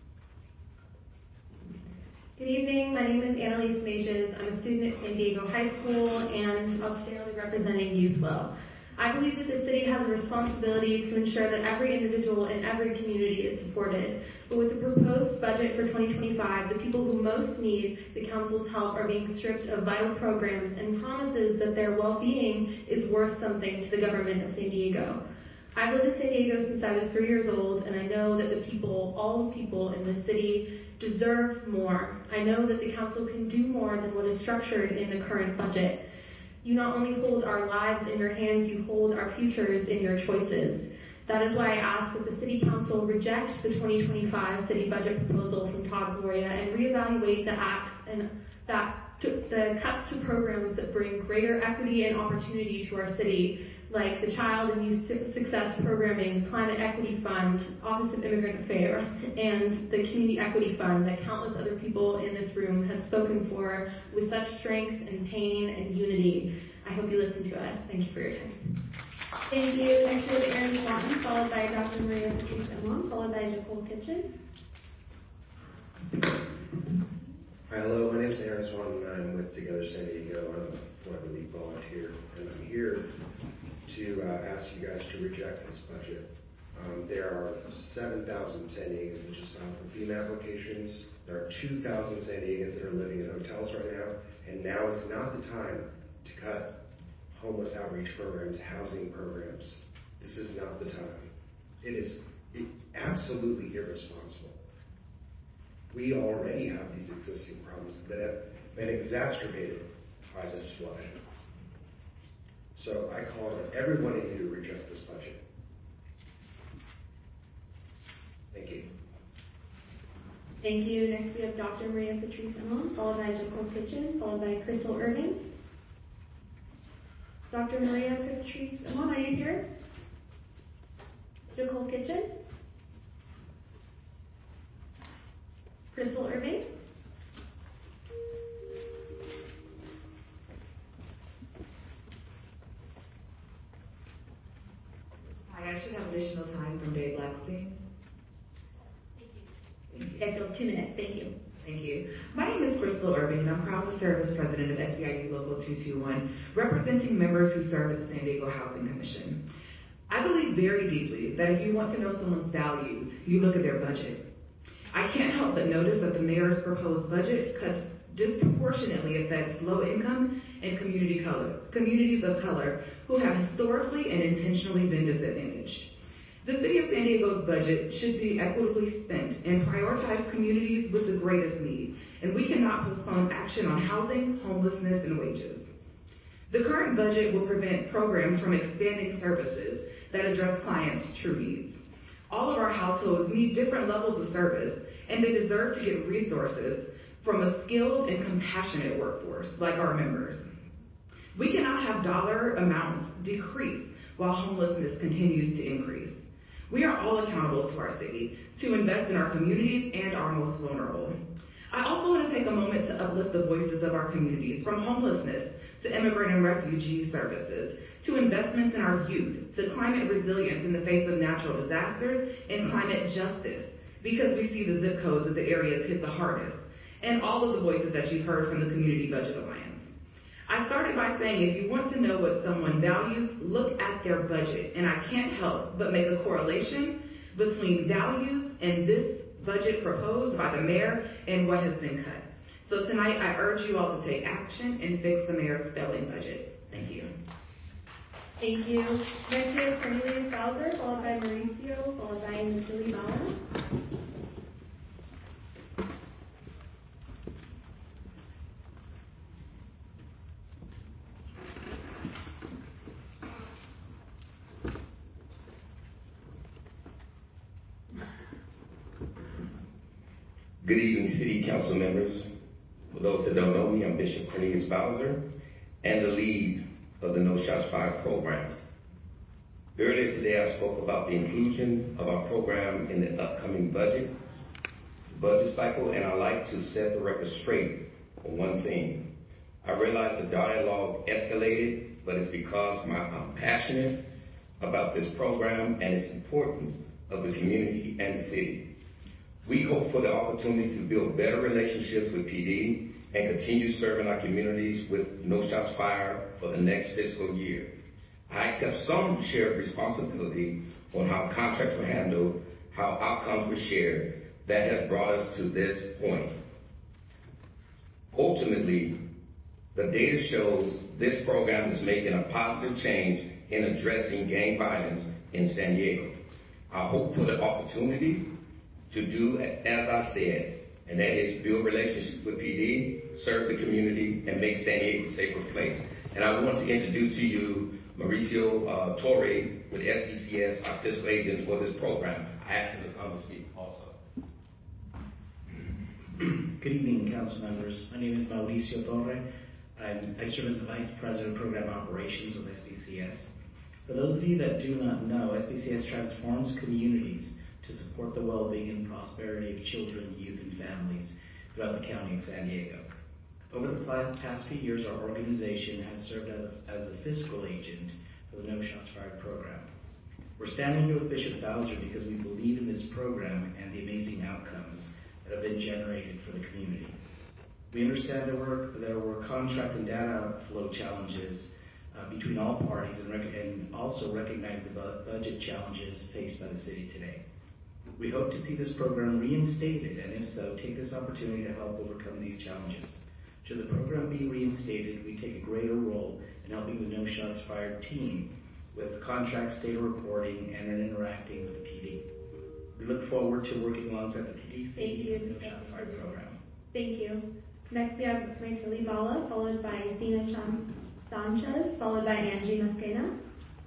Good evening. My name is Annalise Mages. I'm a student at San Diego High School, and I'll today I'll be representing Youth Well. I believe that the city has a responsibility to ensure that every individual in every community is supported. But with the proposed budget for twenty twenty-five, the people who most need the council's help are being stripped of vital programs and promises that their well-being is worth something to the government of San Diego. I've lived in San Diego since I was three years old, and I know that the people, all the people in the city, deserve more. I know that the council can do more than what is structured in the current budget. You not only hold our lives in your hands, you hold our futures in your choices. That is why I ask that the City Council reject the twenty twenty-five city budget proposal from Todd Gloria and reevaluate the acts and that the cuts to programs that bring greater equity and opportunity to our city, like the Child and Youth Success Programming, Climate Equity Fund, Office of Immigrant Affairs, and the Community Equity Fund that countless other people in this room have spoken for with such strength and pain and unity. I hope you listen to us. Thank you for your time. Thank you. Next we have Aaron Swanton, followed by Doctor Maria Patrice Amon, followed by Nicole Kitchen. Hi, hello. My name is Aaron Swanton. I'm with Together San Diego. I'm a Forever League volunteer, and I'm here to uh, ask you guys to reject this budget. Um, there are seven thousand San Diegans that just filed for FEMA applications. There are two thousand San Diegans that are living in hotels right now, and now is not the time to cut homeless outreach programs, housing programs. This is not the time. It is absolutely irresponsible. We already have these existing problems that have been exacerbated by this flood. So I call on everyone in you to reject this budget. Thank you. Thank you. Next we have Doctor Maria Patrice Amon, followed by Nicole Kitchen, followed by Crystal Irving. Doctor Maria Patrice Amon, are you here? Nicole Kitchen? Crystal Irving? Hi, I should have additional time from Dave Blackstein. You guys have two minutes. Thank you. Thank you. My name is Crystal Irving, and I'm proud to serve as president of S E I U Local two two one, representing members who serve at the San Diego Housing Commission. I believe very deeply that if you want to know someone's values, you look at their budget. I can't help but notice that the mayor's proposed budget cuts disproportionately affects low-income and community color, communities of color who have historically and intentionally been disadvantaged. The City of San Diego's budget should be equitably spent and prioritize communities with the greatest need, and we cannot postpone action on housing, homelessness, and wages. The current budget will prevent programs from expanding services that address clients' true needs. All of our households need different levels of service, and they deserve to get resources from a skilled and compassionate workforce like our members. We cannot have dollar amounts decrease while homelessness continues to increase. We are all accountable to our city to invest in our communities and our most vulnerable. I also want to take a moment to uplift the voices of our communities, from homelessness to immigrant and refugee services, to investments in our youth, to climate resilience in the face of natural disasters, and climate justice, because we see the zip codes of the areas hit the hardest, and all of the voices that you've heard from the Community Budget Alliance. I started by saying if you want to know what someone values, look at their budget. And I can't help but make a correlation between values and this budget proposed by the mayor and what has been cut. So tonight I urge you all to take action and fix the mayor's failing budget. Thank you. Thank you. Next we have Cornelius Bowser, followed by Mauricio, followed by Missouri Bala. Good evening, City Council members. For those that don't know me, I'm Bishop Cornelius Bowser and the lead of the No Shots Fired program. Earlier today, I spoke about the inclusion of our program in the upcoming budget, budget cycle, and I like to set the record straight on one thing. I realize the dialogue escalated, but it's because my, I'm passionate about this program and its importance of the community and the city. We hope for the opportunity to build better relationships with P D and continue serving our communities with No Shots Fired for the next fiscal year. I accept some shared responsibility on how contracts were handled, how outcomes were shared, that has brought us to this point. Ultimately, the data shows this program is making a positive change in addressing gang violence in San Diego. I hope for the opportunity to do as I said, and that is build relationships with P D, serve the community, and make San Diego a safer place. And I want to introduce to you Mauricio uh, Torre with S B C S, our fiscal agent for this program. I asked him to come and speak also. Good evening, council members. My name is Mauricio Torre. I'm, I serve as the Vice President of Program Operations with S B C S. For those of you that do not know, S B C S transforms communities to support the well-being and prosperity of children, youth, and families throughout the county of San Diego. Over the past few years, our organization has served as a, as a fiscal agent for the No Shots Fired program. We're standing here with Bishop Bowser because we believe in this program and the amazing outcomes that have been generated for the community. We understand there were, there were contract and data flow challenges uh, between all parties and, rec- and also recognize the bu- budget challenges faced by the city today. We hope to see this program reinstated, and if so, take this opportunity to help overcome these challenges. Should the program be reinstated, we take a greater role in helping the No Shots Fired team with contracts, data reporting, and in interacting with the P D. We look forward to working alongside the P D C and No Shots Fired program. Thank you. Next we have Maithili Bala, followed by Dina Sanchez, followed by Angie Masquena.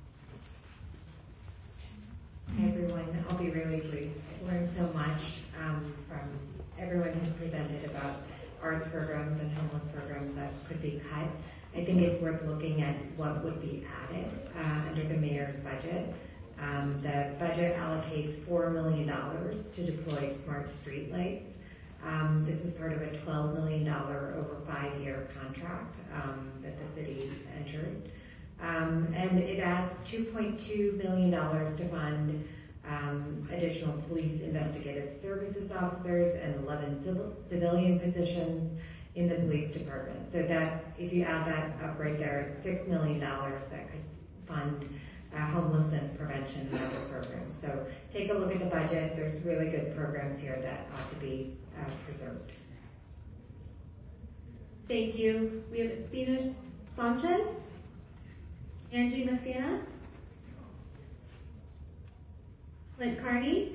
Hi everyone, I'll be really brief. I've learned so much um, from everyone who's presented about arts programs and homeless programs that could be cut. I think it's worth looking at what would be added uh, under the mayor's budget. Um, the budget allocates four million dollars to deploy smart streetlights. Um, this is part of a twelve million dollars over five-year contract um, that the city entered. Um, and it adds two point two million dollars to fund um, additional police investigative services officers and eleven civil, civilian positions in the police department. So that, if you add that up right there, it's six million dollars that could fund uh, homelessness prevention and other programs. So take a look at the budget. There's really good programs here that ought to be uh, preserved. Thank you. We have Dina Sanchez, Angie Masquena, Clint Carney,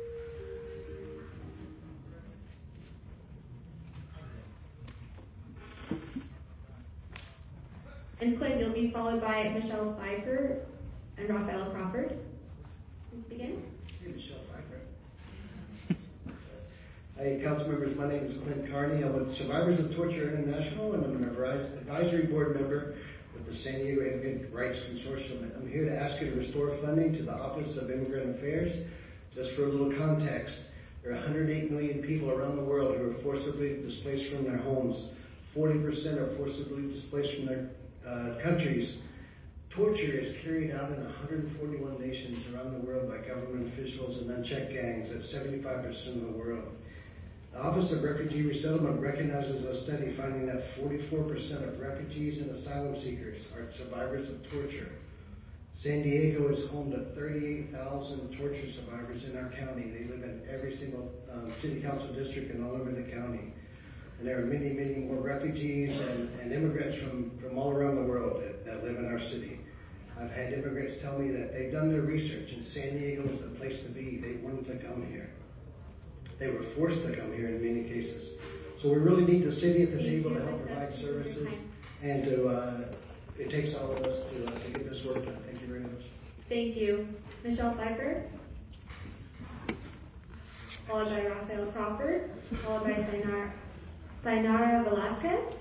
and Clint, you'll be followed by Michelle Pfeiffer and Raphael Crawford. Let's begin. Hey, Michelle Pfeiffer. Hi, council members. My name is Clint Carney. I'm with Survivors of Torture International, and I'm an advisory board member with the San Diego Immigrant Rights Consortium. I'm here to ask you to restore funding to the Office of Immigrant Affairs. Just for a little context, there are one hundred eight million people around the world who are forcibly displaced from their homes. forty percent are forcibly displaced from their uh, countries. Torture is carried out in one hundred forty-one nations around the world by government officials and unchecked gangs. That's seventy-five percent of the world. The Office of Refugee Resettlement recognizes a study finding that forty-four percent of refugees and asylum seekers are survivors of torture. San Diego is home to thirty-eight thousand torture survivors in our county. They live in every single um, city council district and all over the county. And there are many, many more refugees and, and immigrants from, from all around the world that, that live in our city. I've had immigrants tell me that they've done their research and San Diego is the place to be. They wanted to come here. They were forced to come here in many cases. So we really need the city at the table to help provide services, and to uh, it takes all of us to, uh, to get this work done. Thank you very much. Thank you. Michelle Pfeiffer, followed by Rafael Crawford, followed by Sainara, Sainara Velasquez.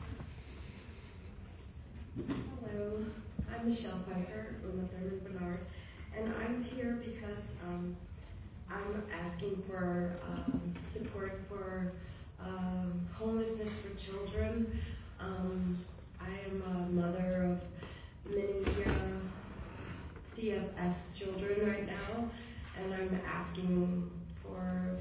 Hello, I'm Michelle Pfeiffer from the Thurman Bernard, and I'm here because um, I'm asking for um, support for um, homelessness for children. Um, I am a mother of many uh, C F S children right now, and I'm asking for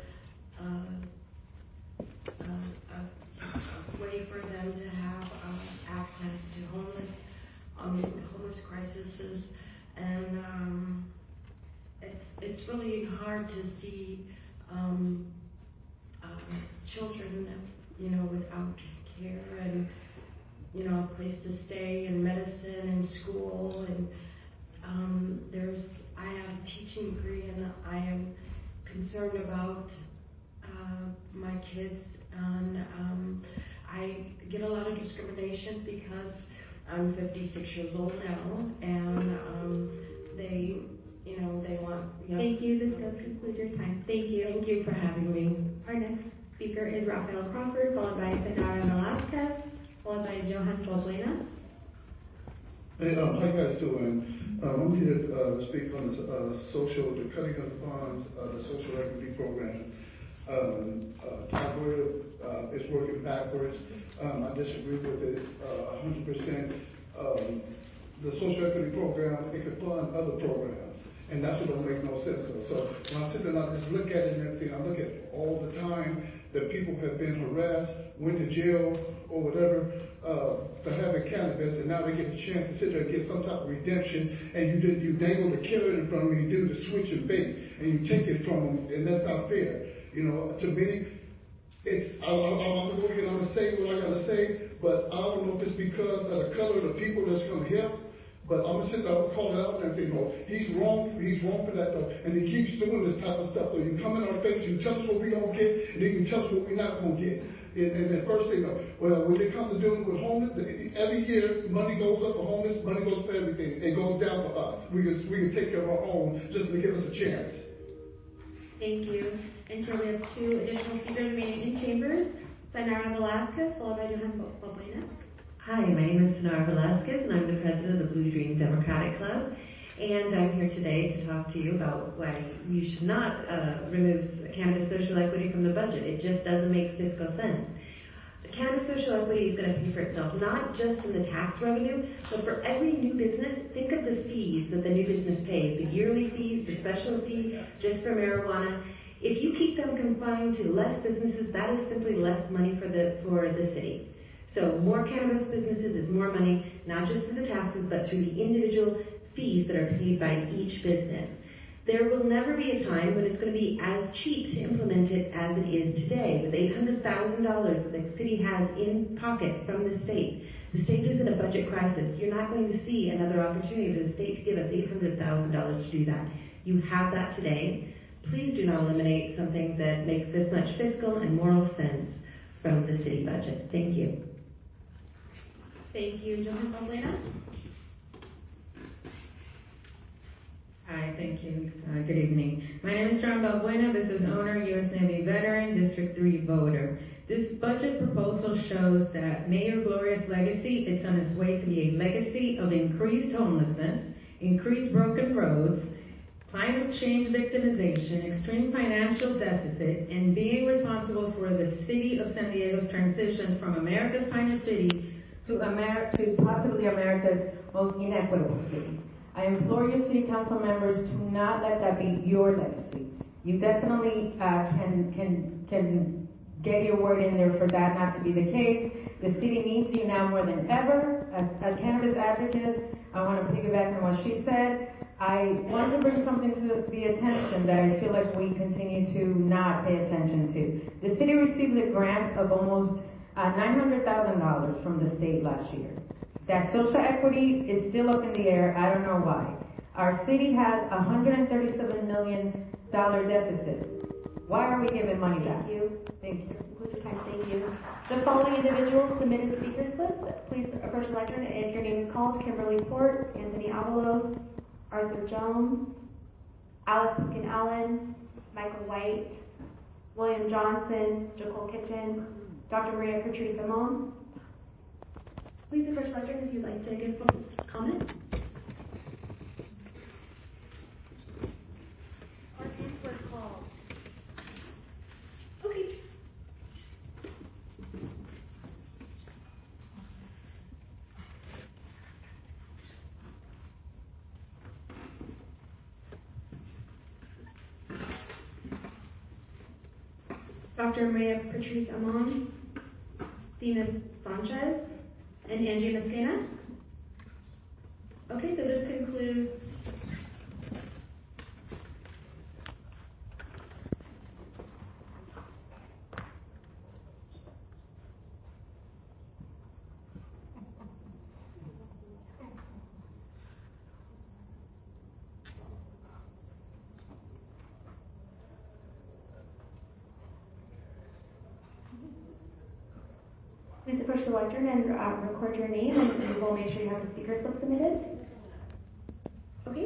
uh, a, a, a way for them to have uh, access to homeless, um, homeless crises, and um, It's it's really hard to see um, uh, children, you know, without care and, you know, a place to stay and medicine and school. And um, there's, I have a teaching degree and I am concerned about uh, my kids. And um, I get a lot of discrimination because I'm fifty-six years old now, and um, they. You know, they want... You know, Thank you. This does conclude your time. Thank you. Thank you for having me. Our next speaker is Rafael Crawford, followed by Sainara Velasquez, followed by Johan Balbuena. Hey, um, how you guys doing? Um, I'm here uh, to speak on the uh, social, the cutting of the funds, uh, the social equity program. Um, uh, Calvary uh, is working backwards. Um, I disagree with it uh, one hundred percent. Um, the social equity program, it could fund other programs. And that's what don't make no sense. So when I sit there and I just look at it and everything, I look at all the time that people have been harassed, went to jail or whatever uh, for having cannabis, and now they get a chance to sit there and get some type of redemption, and you did, you dangle the carrot in front of them, you do the switch and bait, and you take it from them, and that's not fair. You know, to me, it's I, I, I'm gonna go here and I'm gonna say what I gotta say, but I don't know if it's because of the color of the people that's gonna help. But I'm gonna sit there, I'm gonna call it out and everything. No, he's wrong, he's wrong for that though. And he keeps doing this type of stuff though. You come in our face, you tell us what we gonna get, and then you tell us what we're not gonna get. And, and then first thing, though, well, when it comes to dealing with homeless, every year money goes up for homeless, money goes for everything. It goes down for us. We can we can take care of our own just to give us a chance. Thank you. Until we have two additional speakers remaining in chambers, Sainara Velasquez, followed by Johan Balbuena. Hi, my name is Sainara Velasquez, and I'm the president of the Blue Dream Democratic Club. And I'm here today to talk to you about why you should not uh, remove cannabis social equity from the budget. It just doesn't make fiscal sense. Cannabis social equity is going to pay for itself, not just in the tax revenue, but for every new business. Think of the fees that the new business pays, the yearly fees, the special fee just for marijuana. If you keep them confined to less businesses, that is simply less money for the for the city. So more cannabis businesses is more money, not just through the taxes, but through the individual fees that are paid by each business. There will never be a time when it's going to be as cheap to implement it as it is today. With eight hundred thousand dollars that the city has in pocket from the state, the state is in a budget crisis. You're not going to see another opportunity for the state to give us eight hundred thousand dollars to do that. You have that today. Please do not eliminate something that makes this much fiscal and moral sense from the city budget. Thank you. Thank you. Johan Balbuena. Hi, thank you. Uh, good evening. My name is John Balbuena, business owner, U S Navy veteran, District three voter. This budget proposal shows that Mayor Gloria's legacy, it's on its way to be a legacy of increased homelessness, increased broken roads, climate change victimization, extreme financial deficit, and being responsible for the city of San Diego's transition from America's finest city to, Amer- to possibly America's most inequitable city. I implore you, city council members, to not let that be your legacy. You definitely uh, can can can get your word in there for that not to be the case. The city needs you now more than ever. As a cannabis advocate, I want to piggyback on what she said. I want to bring something to the attention that I feel like we continue to not pay attention to. The city received a grant of almost uh, nine hundred thousand dollars from the state last year. That social equity is still up in the air. I don't know why. Our city has a one hundred thirty-seven million dollars deficit. Why are we giving money back? Thank you. Thank you. Conclude your time. Thank you. The following individuals submitted speakers list. Please approach the lectern if your name is called. Kimberly Port, Anthony Avalos, Arthur Jones, Alice Pumpkin Allen, Michael White, William Johnson, Jacole Kitchen, Doctor Maria Patrice Amon. Please approach the lectern if you'd like to give public comment. Our names were called. Okay. Doctor Maria Patrice Amon, Dina Sanchez, and Angie Mosquena. Okay, so this concludes Please approach the lectern and uh, record your name, and we'll make sure you have the speaker slip submitted. Okay.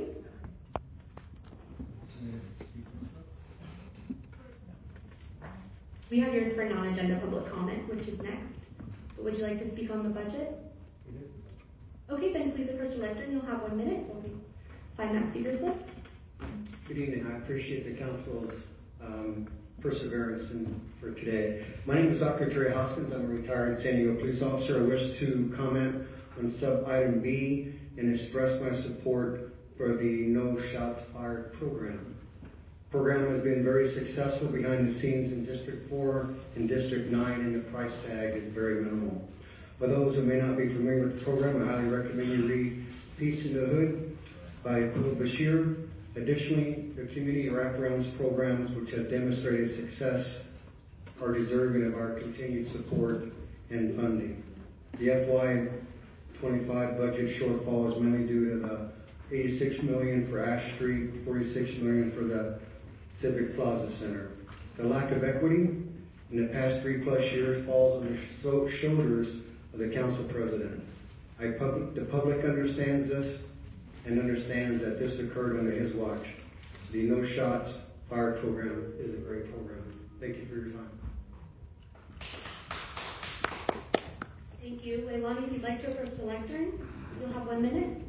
We have yours for non-agenda public comment, which is next. But would you like to speak on the budget? It is. Okay, then please approach the lectern. You'll have one minute. We'll find that speaker slip. Good evening. I appreciate the council's um, perseverance in, for today. My name is Doctor Terry Hoskins. I'm a retired San Diego police officer. I wish to comment on sub-item B and express my support for the No Shots Fired program. The program has been very successful behind the scenes in District four and District nine, and the price tag is very minimal. For those who may not be familiar with the program, I highly recommend you read Peace in the Hood by Abdul Bashir. Additionally, the community wraparounds programs, which have demonstrated success, are deserving of our continued support and funding. The F Y twenty-five budget shortfall is mainly due to the eighty-six million dollars for Ash Street, forty-six million dollars for the Civic Plaza Center. The lack of equity in the past three plus years falls on the shoulders of the council president. I public, the public understands this and understands that this occurred under his watch. The No Shots Fired program is a great program. Thank you for your time. Thank you. Leilani, if you'd like to approach the lectern, you'll have one minute.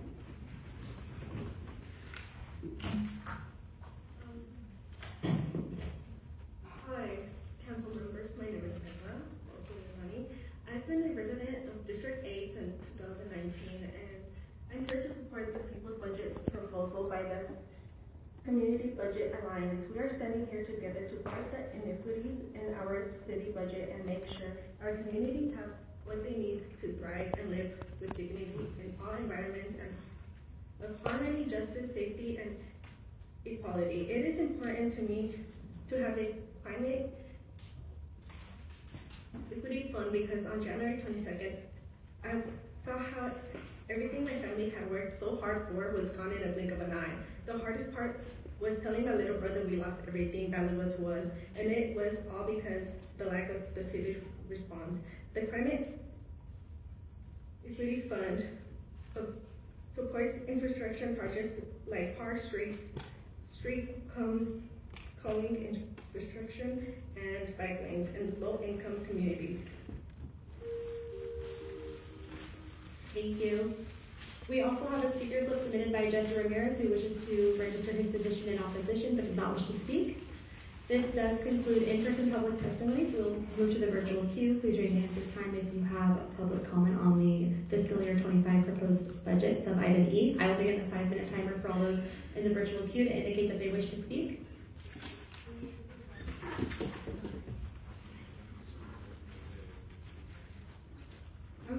Hi, council members. My name is Emma, also Leilani. I've been a resident of District eight since two thousand nineteen, and I'm here to support the People's Budget proposal by the Community Budget Alliance. We are standing here together to fight the inequities in our city budget and make sure our communities have what they need to thrive and live with dignity in all environments and of harmony, justice, safety, and equality. It is important to me to have a climate equity fund because on January twenty-second, I saw how everything my family had worked so hard for was gone in a blink of an eye. The hardest part was telling my little brother we lost everything valuable to us, and it was all because the lack of the city's response. The Climate Equity Fund supports infrastructure projects like park streets, street com- calming infrastructure, and bike lanes in low-income communities. Thank you. We also have a speaker slip submitted by Judge Ramirez who wishes to register his position in opposition but does not wish to speak. This does conclude in-person public testimony. We'll move to the virtual queue. Please raise your hand this time if you have a public comment on the fiscal year twenty-five proposed budget, sub item E. I will begin the five-minute timer for all those in the virtual queue to indicate that they wish to speak.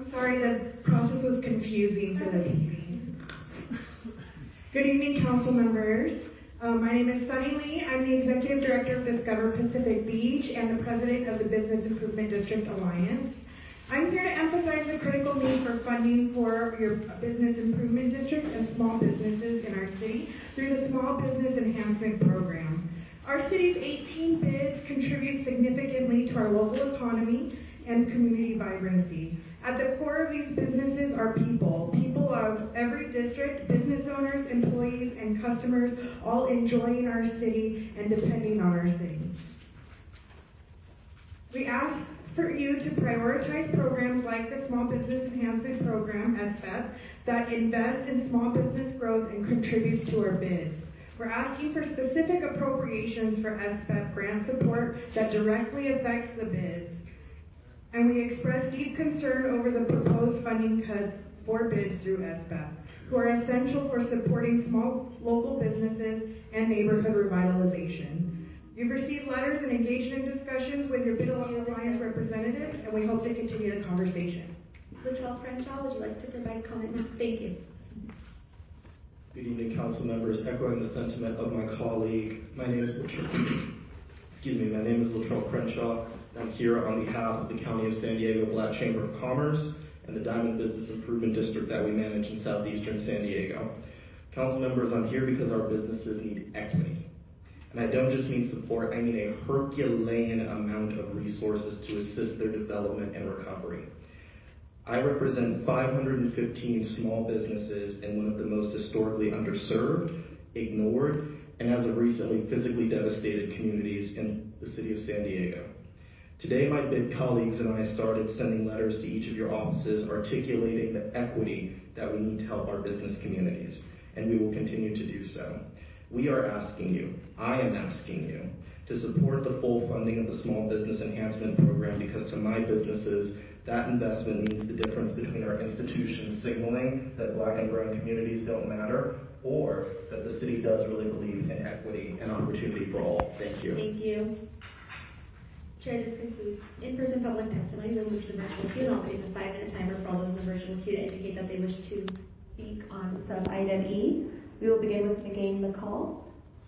Sorry, the process was confusing for the P C. Good evening, council members. Um, my name is Sunny Lee. I'm the Executive Director of Discover Pacific Beach and the President of the Business Improvement District Alliance. I'm here to emphasize the critical need for funding for your business improvement districts and small businesses in our city through the Small Business Enhancement Program. Our city's eighteen bids contribute significantly to our local economy and community vibrancy. At the core of these businesses are people, people of every district, business owners, employees, and customers, all enjoying our city and depending on our city. We ask for you to prioritize programs like the Small Business Enhancement Program, S B E P, that invest in small business growth and contributes to our bids. We're asking for specific appropriations for S B E P grant support that directly affects the bids. And we express deep concern over the proposed funding cuts for bids through S B E P, who are essential for supporting small local businesses and neighborhood revitalization. You've received letters and engaged in discussions with your Bid Alliance representatives, and we hope to continue the conversation. Latrell Crenshaw, would you like to provide comment now? Thank you. Good evening, council members. Echoing the sentiment of my colleague, my name is Latrell, excuse me, my name is Latrell Crenshaw. I'm here on behalf of the County of San Diego Black Chamber of Commerce and the Diamond Business Improvement District that we manage in southeastern San Diego. Council members, I'm here because our businesses need equity. And I don't just mean support, I mean a Herculean amount of resources to assist their development and recovery. I represent five hundred fifteen small businesses in one of the most historically underserved, ignored, and as of recently physically devastated communities in the city of San Diego. Today, my bid colleagues and I started sending letters to each of your offices articulating the equity that we need to help our business communities, and we will continue to do so. We are asking you, I am asking you, to support the full funding of the Small Business Enhancement Program because to my businesses, that investment means the difference between our institutions signaling that black and brown communities don't matter or that the city does really believe in equity and opportunity for all. Thank you. Thank you. Chair, this concludes in-person public testimony. We'll move to the virtual queue, and I'll place a five-minute timer for all those in the virtual queue to indicate that they wish to speak on sub-item E. We will begin with Nagain McCall.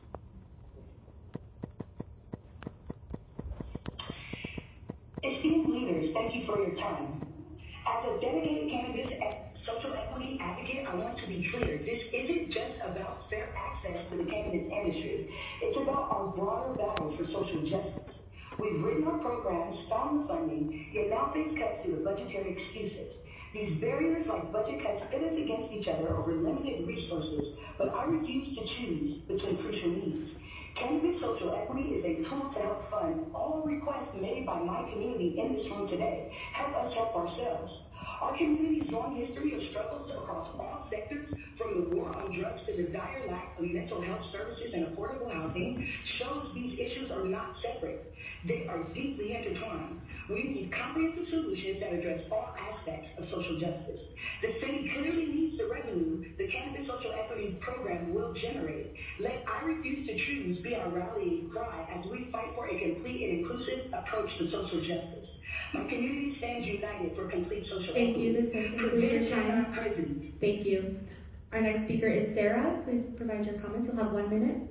Esteemed leaders, thank you for your time. As a dedicated cannabis social equity advocate, I want to be clear. This isn't just about fair access to the cannabis industry. It's about our broader battle for social justice. We've written our programs, found the funding, yet now face cuts due to budgetary excuses. These barriers like budget cuts pit us against each other over limited resources, but I refuse to choose between crucial needs. Cannabis social equity is a tool to help fund all requests made by my community in this room today. Help us help ourselves. Our community's long history of struggles across all sectors, from the war on drugs to the dire lack of mental health services and affordable housing, shows these issues are not separate. They are deeply intertwined. We need comprehensive solutions that address all aspects of social justice. The city clearly needs the revenue the Cannabis Social Equity Program will generate. Let I Refuse to Choose be our rallying cry as we fight for a complete and inclusive approach to social justice. My community stands united for complete social Thank equity. you. This concludes your time. Thank you. Our next speaker is Sarah. Please provide your comments. You'll have one minute.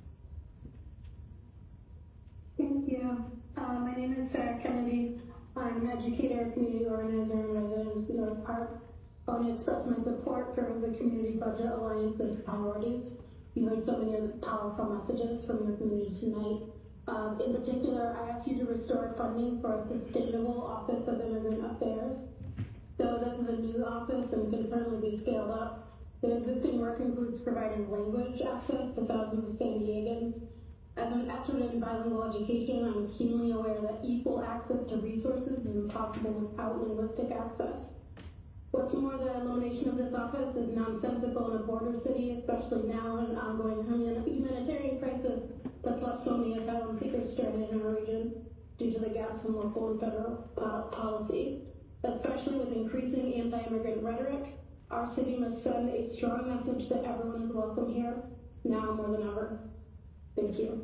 Thank you. Uh, my name is Sarah Kennedy. I'm an educator, community organizer, and resident of North Park. I want to express my support for the Community Budget Alliance's priorities. You heard so many powerful messages from your community tonight. Um, in particular, I ask you to restore funding for a sustainable Office of Immigrant Affairs. Though this is a new office and can certainly be scaled up, the existing work includes providing language access to thousands of San Diegans. As an expert in bilingual education, I'm keenly aware that equal access to resources is impossible without linguistic access. What's more, the elimination of this office is nonsensical in a border city, especially now in an ongoing humanitarian crisis that's left so many asylum seekers stranded in our region due to the gaps in local and federal uh, policy. Especially with increasing anti-immigrant rhetoric, our city must send a strong message that everyone is welcome here, now more than ever. Thank you.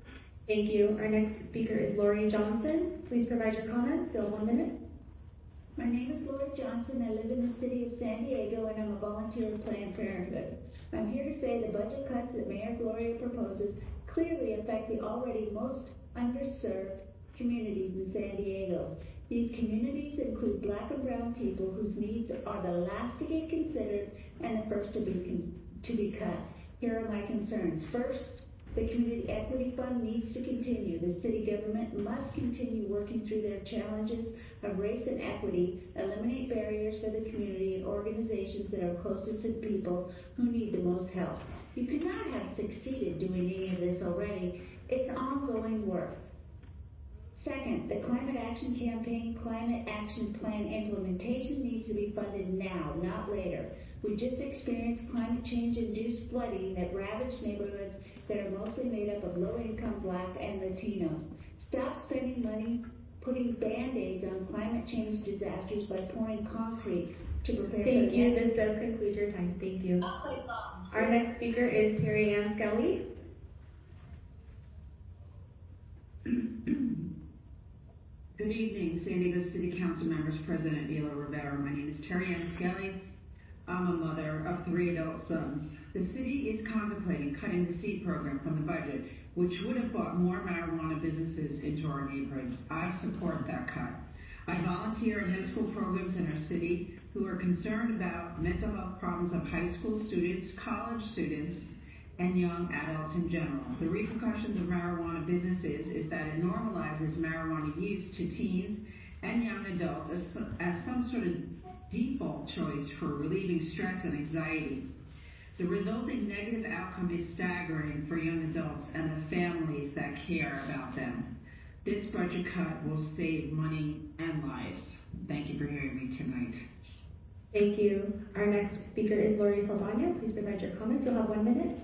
Thank you. Our next speaker is Lori Johnson. Please provide your comments. Still one minute. My name is Lori Johnson. I live in the city of San Diego, and I'm a volunteer with Planned Parenthood. I'm here to say the budget cuts that Mayor Gloria proposes clearly affect the already most underserved communities in San Diego. These communities include black and brown people whose needs are the last to get considered and the first to be con- to be cut. Here are my concerns. First, the Community Equity Fund needs to continue. The city government must continue working through their challenges of race and equity, eliminate barriers for the community and organizations that are closest to people who need the most help. You could not have succeeded doing any of this already. It's ongoing work. Second, the Climate Action Campaign Climate Action Plan implementation needs to be funded now, not later. We just experienced climate change-induced flooding that ravaged neighborhoods that are mostly made up of low-income black and Latinos. Stop spending money putting Band-Aids on climate change disasters by pouring concrete to prepare Thank for you. the This does conclude your time. Thank you. Our next speaker is Terry Ann Skelly. Good evening, San Diego City Council members, President Ela Rivera. My name is Terry Ann Skelly. I'm a mother of three adult sons. The city is contemplating cutting the seed program from the budget, which would have brought more marijuana businesses into our neighborhoods. I support that cut. I volunteer in high school programs in our city who are concerned about mental health problems of high school students, college students, and young adults in general. The repercussions of marijuana businesses is that it normalizes marijuana use to teens and young adults as, as some sort of default choice for relieving stress and anxiety. The resulting negative outcome is staggering for young adults and the families that care about them. This budget cut will save money and lives. Thank you for hearing me tonight. Thank you. Our next speaker is Lori Saldana. Please provide your comments. You'll have one minute.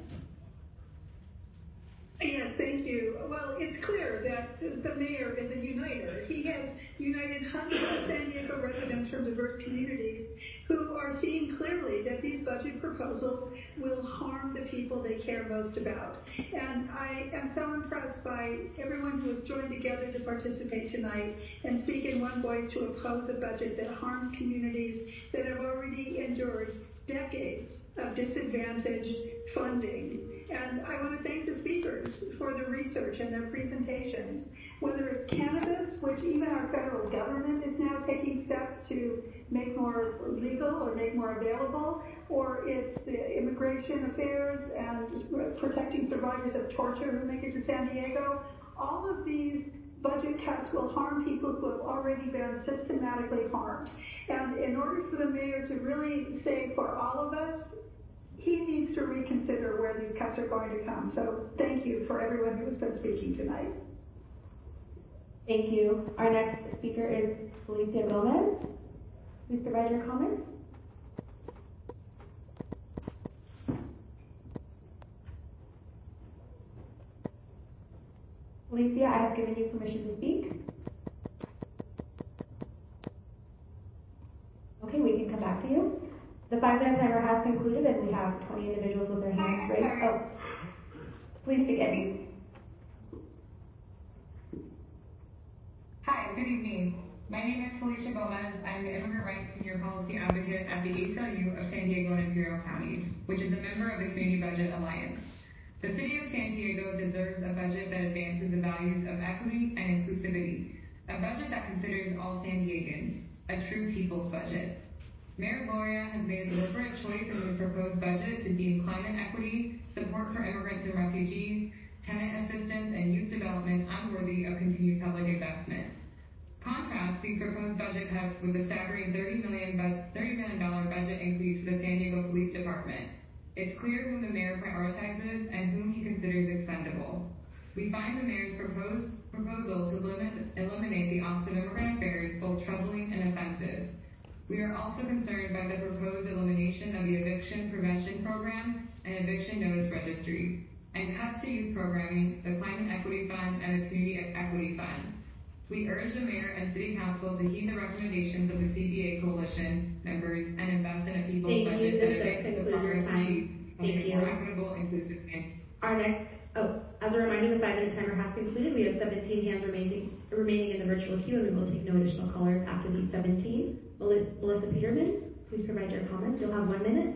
Yes, thank you. Well, it's clear that the mayor is a uniter. He has united hundreds of San Diego residents from diverse communities who are seeing clearly that these budget proposals will harm the people they care most about. And I am so impressed by everyone who has joined together to participate tonight and speak in one voice to oppose a budget that harms communities that have already endured decades of disadvantaged funding. And I want to thank the speakers for the research and their presentations. Whether it's cannabis, which even our federal government is now taking steps to make more legal or make more available, or it's the immigration affairs and protecting survivors of torture who make it to San Diego, all of these budget cuts will harm people who have already been systematically harmed. And in order for the mayor to really say for all of us, he needs to reconsider where these cuts are going to come. So thank you for everyone who has been speaking tonight. Thank you. Our next speaker is Felicia Gomez. Please provide your comments. Felicia, I have given you permission to speak. Okay, we can come back to you. The five-minute timer has concluded, and we have twenty individuals with their hands raised. Oh, please begin. Hi, good evening. My name is Felicia Gomez. I'm the Immigrant Rights Senior Policy Advocate at the A C L U of San Diego and Imperial Counties, which is a member of the Community Budget Alliance. The City of San Diego deserves a budget that advances the values of equity and inclusivity, a budget that considers all San Diegans, a true people's budget. Mayor Gloria has made a deliberate choice in his proposed budget to deem climate equity, support for immigrants and refugees, tenant assistance, and youth development unworthy of continued public investment. Contrast these proposed budget cuts with a staggering thirty million dollars budget increase for the San Diego Police Department. It's clear whom the mayor prioritizes and whom he considers expendable. We find the mayor's proposed proposal to limit, eliminate the Office of Immigrant Affairs both troubling and offensive. We are also concerned by the proposed elimination of the Eviction Prevention Program and Eviction Notice Registry, and cuts to youth programming, the Climate Equity Fund, and the Community Equity Fund. We urge the Mayor and City Council to heed the recommendations of the C B A Coalition members and invest in a people's Thank budget you. that This does advances the conclude your progress time. achieved Thank in a you. more equitable, inclusive, and Our next, oh, as a reminder, the five-minute timer has concluded. We have seventeen hands remaining, remaining in the virtual queue, and we will take no additional callers after beat seventeen. Melissa Peterman, please provide your comments. You'll have one minute.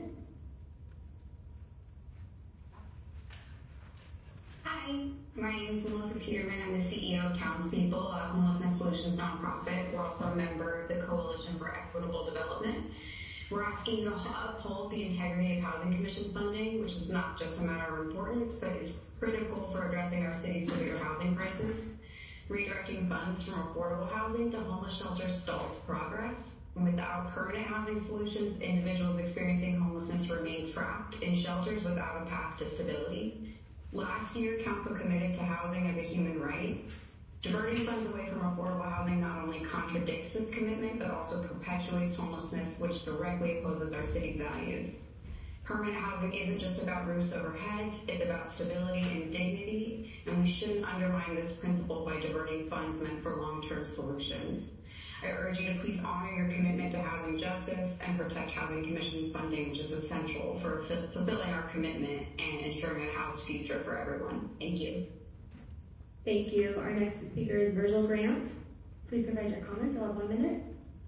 Hi, my name is Melissa Peterman. I'm the C E O of Townspeople, a homelessness solutions nonprofit. We're also a member of the Coalition for Equitable Development. We're asking you to uphold the integrity of Housing Commission funding, which is not just a matter of importance, but is critical for addressing our city's severe housing crisis. Redirecting funds from affordable housing to homeless shelters stalls progress. Without permanent housing solutions, individuals experiencing homelessness remain trapped in shelters without a path to stability. Last year, Council committed to housing as a human right. Diverting funds away from affordable housing not only contradicts this commitment, but also perpetuates homelessness, which directly opposes our city's values. Permanent housing isn't just about roofs over heads, it's about stability and dignity, and we shouldn't undermine this principle by diverting funds meant for long-term solutions. I urge you to please honor your commitment to housing justice and protect Housing Commission funding, which is essential for f- fulfilling our commitment and ensuring a housed future for everyone. Thank you. Thank you. Our next speaker is Virgil Grant. Please provide your comments. You'll have one minute.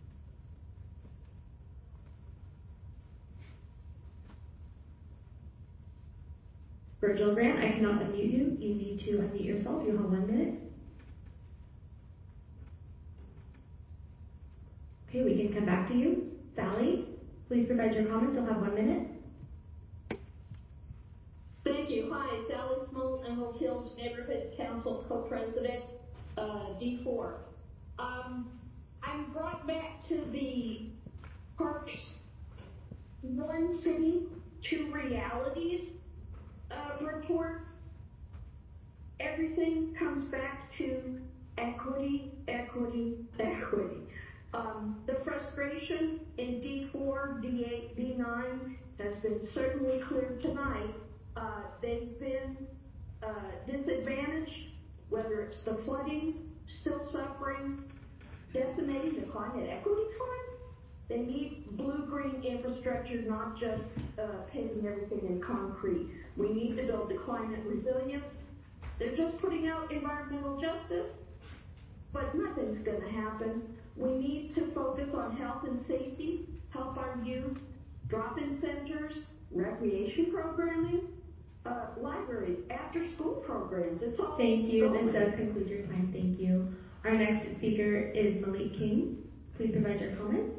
Virgil Grant, I cannot unmute you. You need to unmute yourself. You have one minute. Okay, we can come back to you. Sally, please provide your comments. You'll have one minute. Thank you. Hi, Sally Smoll, Emerald Hills Neighborhood Council Co-President, uh, D four. Um, I'm brought back to the Parks One City, Two Realities uh, report. Everything comes back to equity, equity, equity. Um, the frustration in D four, D eight, D nine has been certainly clear tonight. Uh, they've been uh, disadvantaged, whether it's the flooding, still suffering, decimating the climate equity fund. They need blue-green infrastructure, not just uh, paving everything in concrete. We need to build the climate resilience. They're just putting out environmental justice, but nothing's going to happen. We need to focus on health and safety, help our youth, drop-in centers, recreation programming, uh, libraries, after-school programs. It's all Thank you. going. This does conclude your time. Thank you. Our next speaker is Malik King. Please provide your comment.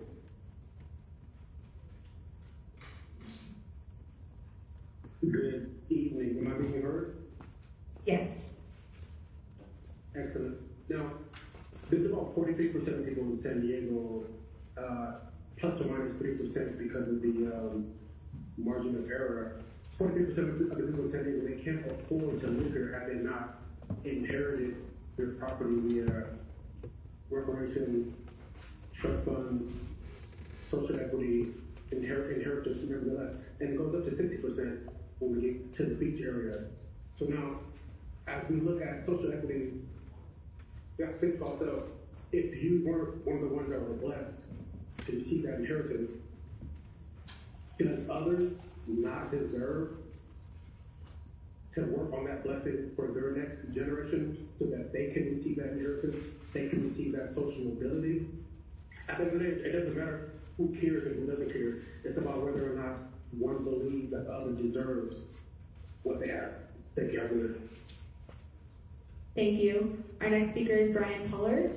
Good evening. Am I being heard? Yes. Excellent. Now, there's about forty-three percent of people in San Diego, uh, plus or minus three percent because of the um, margin of error. forty-three percent of the people in San Diego, they can't afford to live here had they not inherited their property via reparations, trust funds, social equity, inher- inheritance, nevertheless. And it goes up to sixty percent when we get to the beach area. So now, as we look at social equity, we have to think to ourselves, if you weren't one of the ones that were blessed to receive that inheritance, does others not deserve to work on that blessing for their next generation so that they can receive that inheritance, they can receive that social mobility? At the end of the day, it doesn't matter who cares and who doesn't care. It's about whether or not one believes that the other deserves what they have. Thank you. Have a good day. Thank you. Our next speaker is Brian Pollard.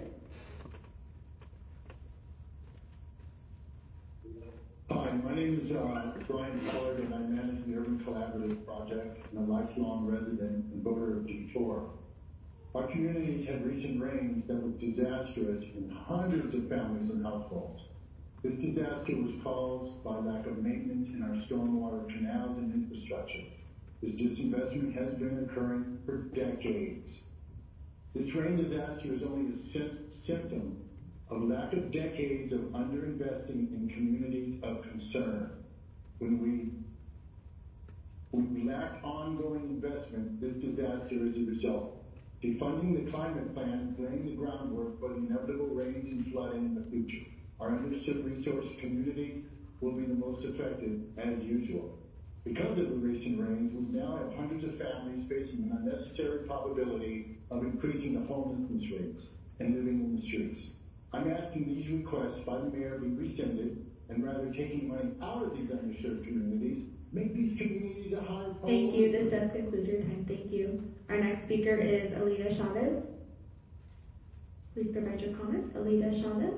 Hi, my name is uh, Brian Pollard, and I manage the Urban Collaborative Project. I'm a lifelong resident and voter of D four. Our communities had recent rains that were disastrous in hundreds of families and households. This disaster was caused by lack of maintenance in our stormwater canals and infrastructure. This disinvestment has been occurring for decades. This rain disaster is only a sy- symptom of lack of decades of underinvesting in communities of concern. When we, when we lack ongoing investment, this disaster is a result. Defunding the climate plan is laying the groundwork for the inevitable rains and flooding in the future. Our under-resourced communities will be the most affected as usual. Because of the recent rains, we now have hundreds of families facing an unnecessary probability of increasing the homelessness rates and living in the streets. I'm asking these requests by the mayor be rescinded, and rather taking money out of these underserved communities, make these communities a higher priority. Thank you. This does conclude your time. Thank you. Our next speaker is Alida Chavez. Please provide your comments. Alida Chavez.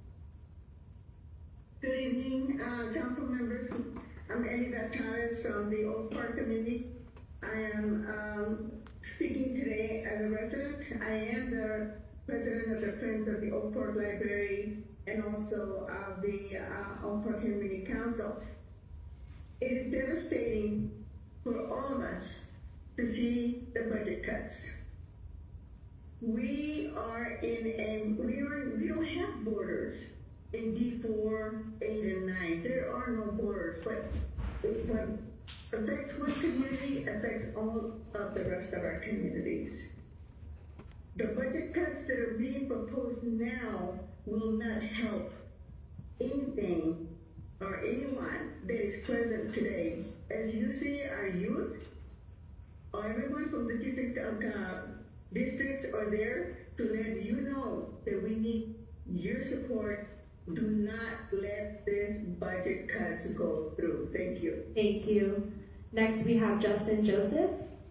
Good evening, uh, council members. I'm Alida Chavez from the Oak Park community. I am um, speaking today as a resident. I am the president of the Friends of the Oak Park Library and also of the uh, Oak Park Community Council. It is devastating for all of us to see the budget cuts. We are in a, we, are, we don't have borders in D four, eight, and nine. There are no borders, but what affects one community affects all of the rest of our communities. The budget cuts that are being proposed now will not help anything or anyone that is present today. As you see, our youth, or everyone from the different uh, districts are there to let you know that we need your support. Do not let this budget cuts go through. Thank you. Thank you. Next, we have Justin Joseph.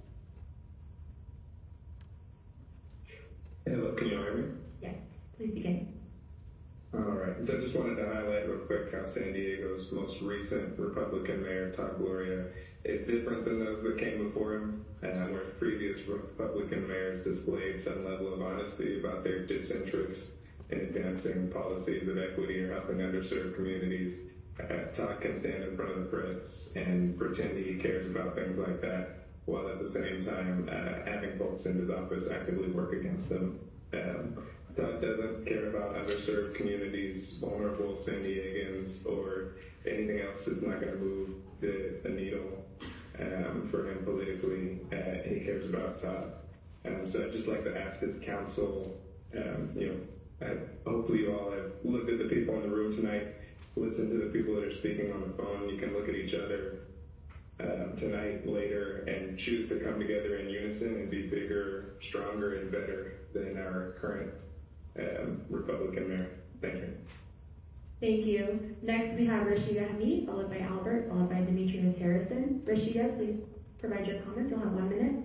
Hello, can you hear me? Yes, please begin. All right, so I just wanted to highlight real quick how San Diego's most recent Republican mayor, Todd Gloria, is different than those that came before him, and where previous Republican mayors displayed some level of honesty about their disinterest in advancing policies of equity or helping underserved communities. Uh, Todd can stand in front of the press and pretend he cares about things like that, while at the same time uh, having folks in his office actively work against them. Um, Todd doesn't care about underserved communities, vulnerable San Diegans, or anything else that's not going to move the, the needle um, for him politically. Uh, he cares about Todd. Um, so I'd just like to ask his council, um, you know, uh, hopefully you all have looked at the people in the room tonight, listened to the people that are speaking on the phone. You can look at each other Um, tonight, later, and choose to come together in unison and be bigger, stronger, and better than our current um, Republican mayor. Thank you. Thank you. Next, we have Rashida Hamid, followed by Albert, followed by Demetrius Harrison. Rashida, please provide your comments. You'll have one minute.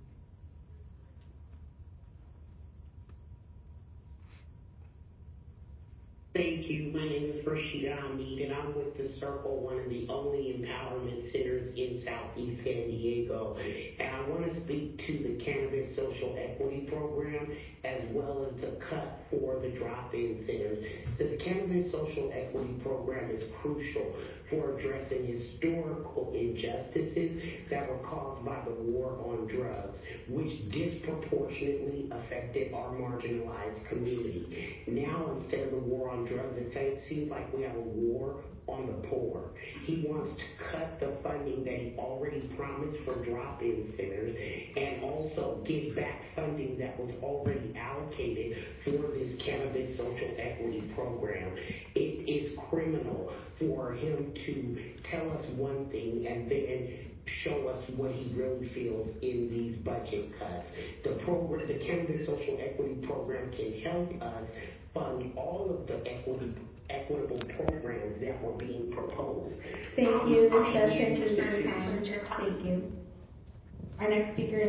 Thank you. My name is Rashida Hamid, and I'm with the Circle, one of the only empowerment centers in Southeast San Diego. And I want to speak to the Cannabis Social Equity Program as well as the cut for the drop-in centers. The Cannabis Social Equity Program is crucial for addressing historical injustices that were caused by the war on drugs, which disproportionately affected our marginalized community. Now, instead of the war on drugs, it seems like we have a war on the poor. He wants to cut the funding that he already promised for drop-in centers and also give back funding that was already allocated for this Cannabis Social Equity Program. It is criminal for him to tell us one thing and then show us what he really feels in these budget cuts. The program, the Cannabis Social Equity Program can help us fund all of the equity, equitable programs that were being proposed. Thank you. This does conclude your time. Thank you. Our next speaker is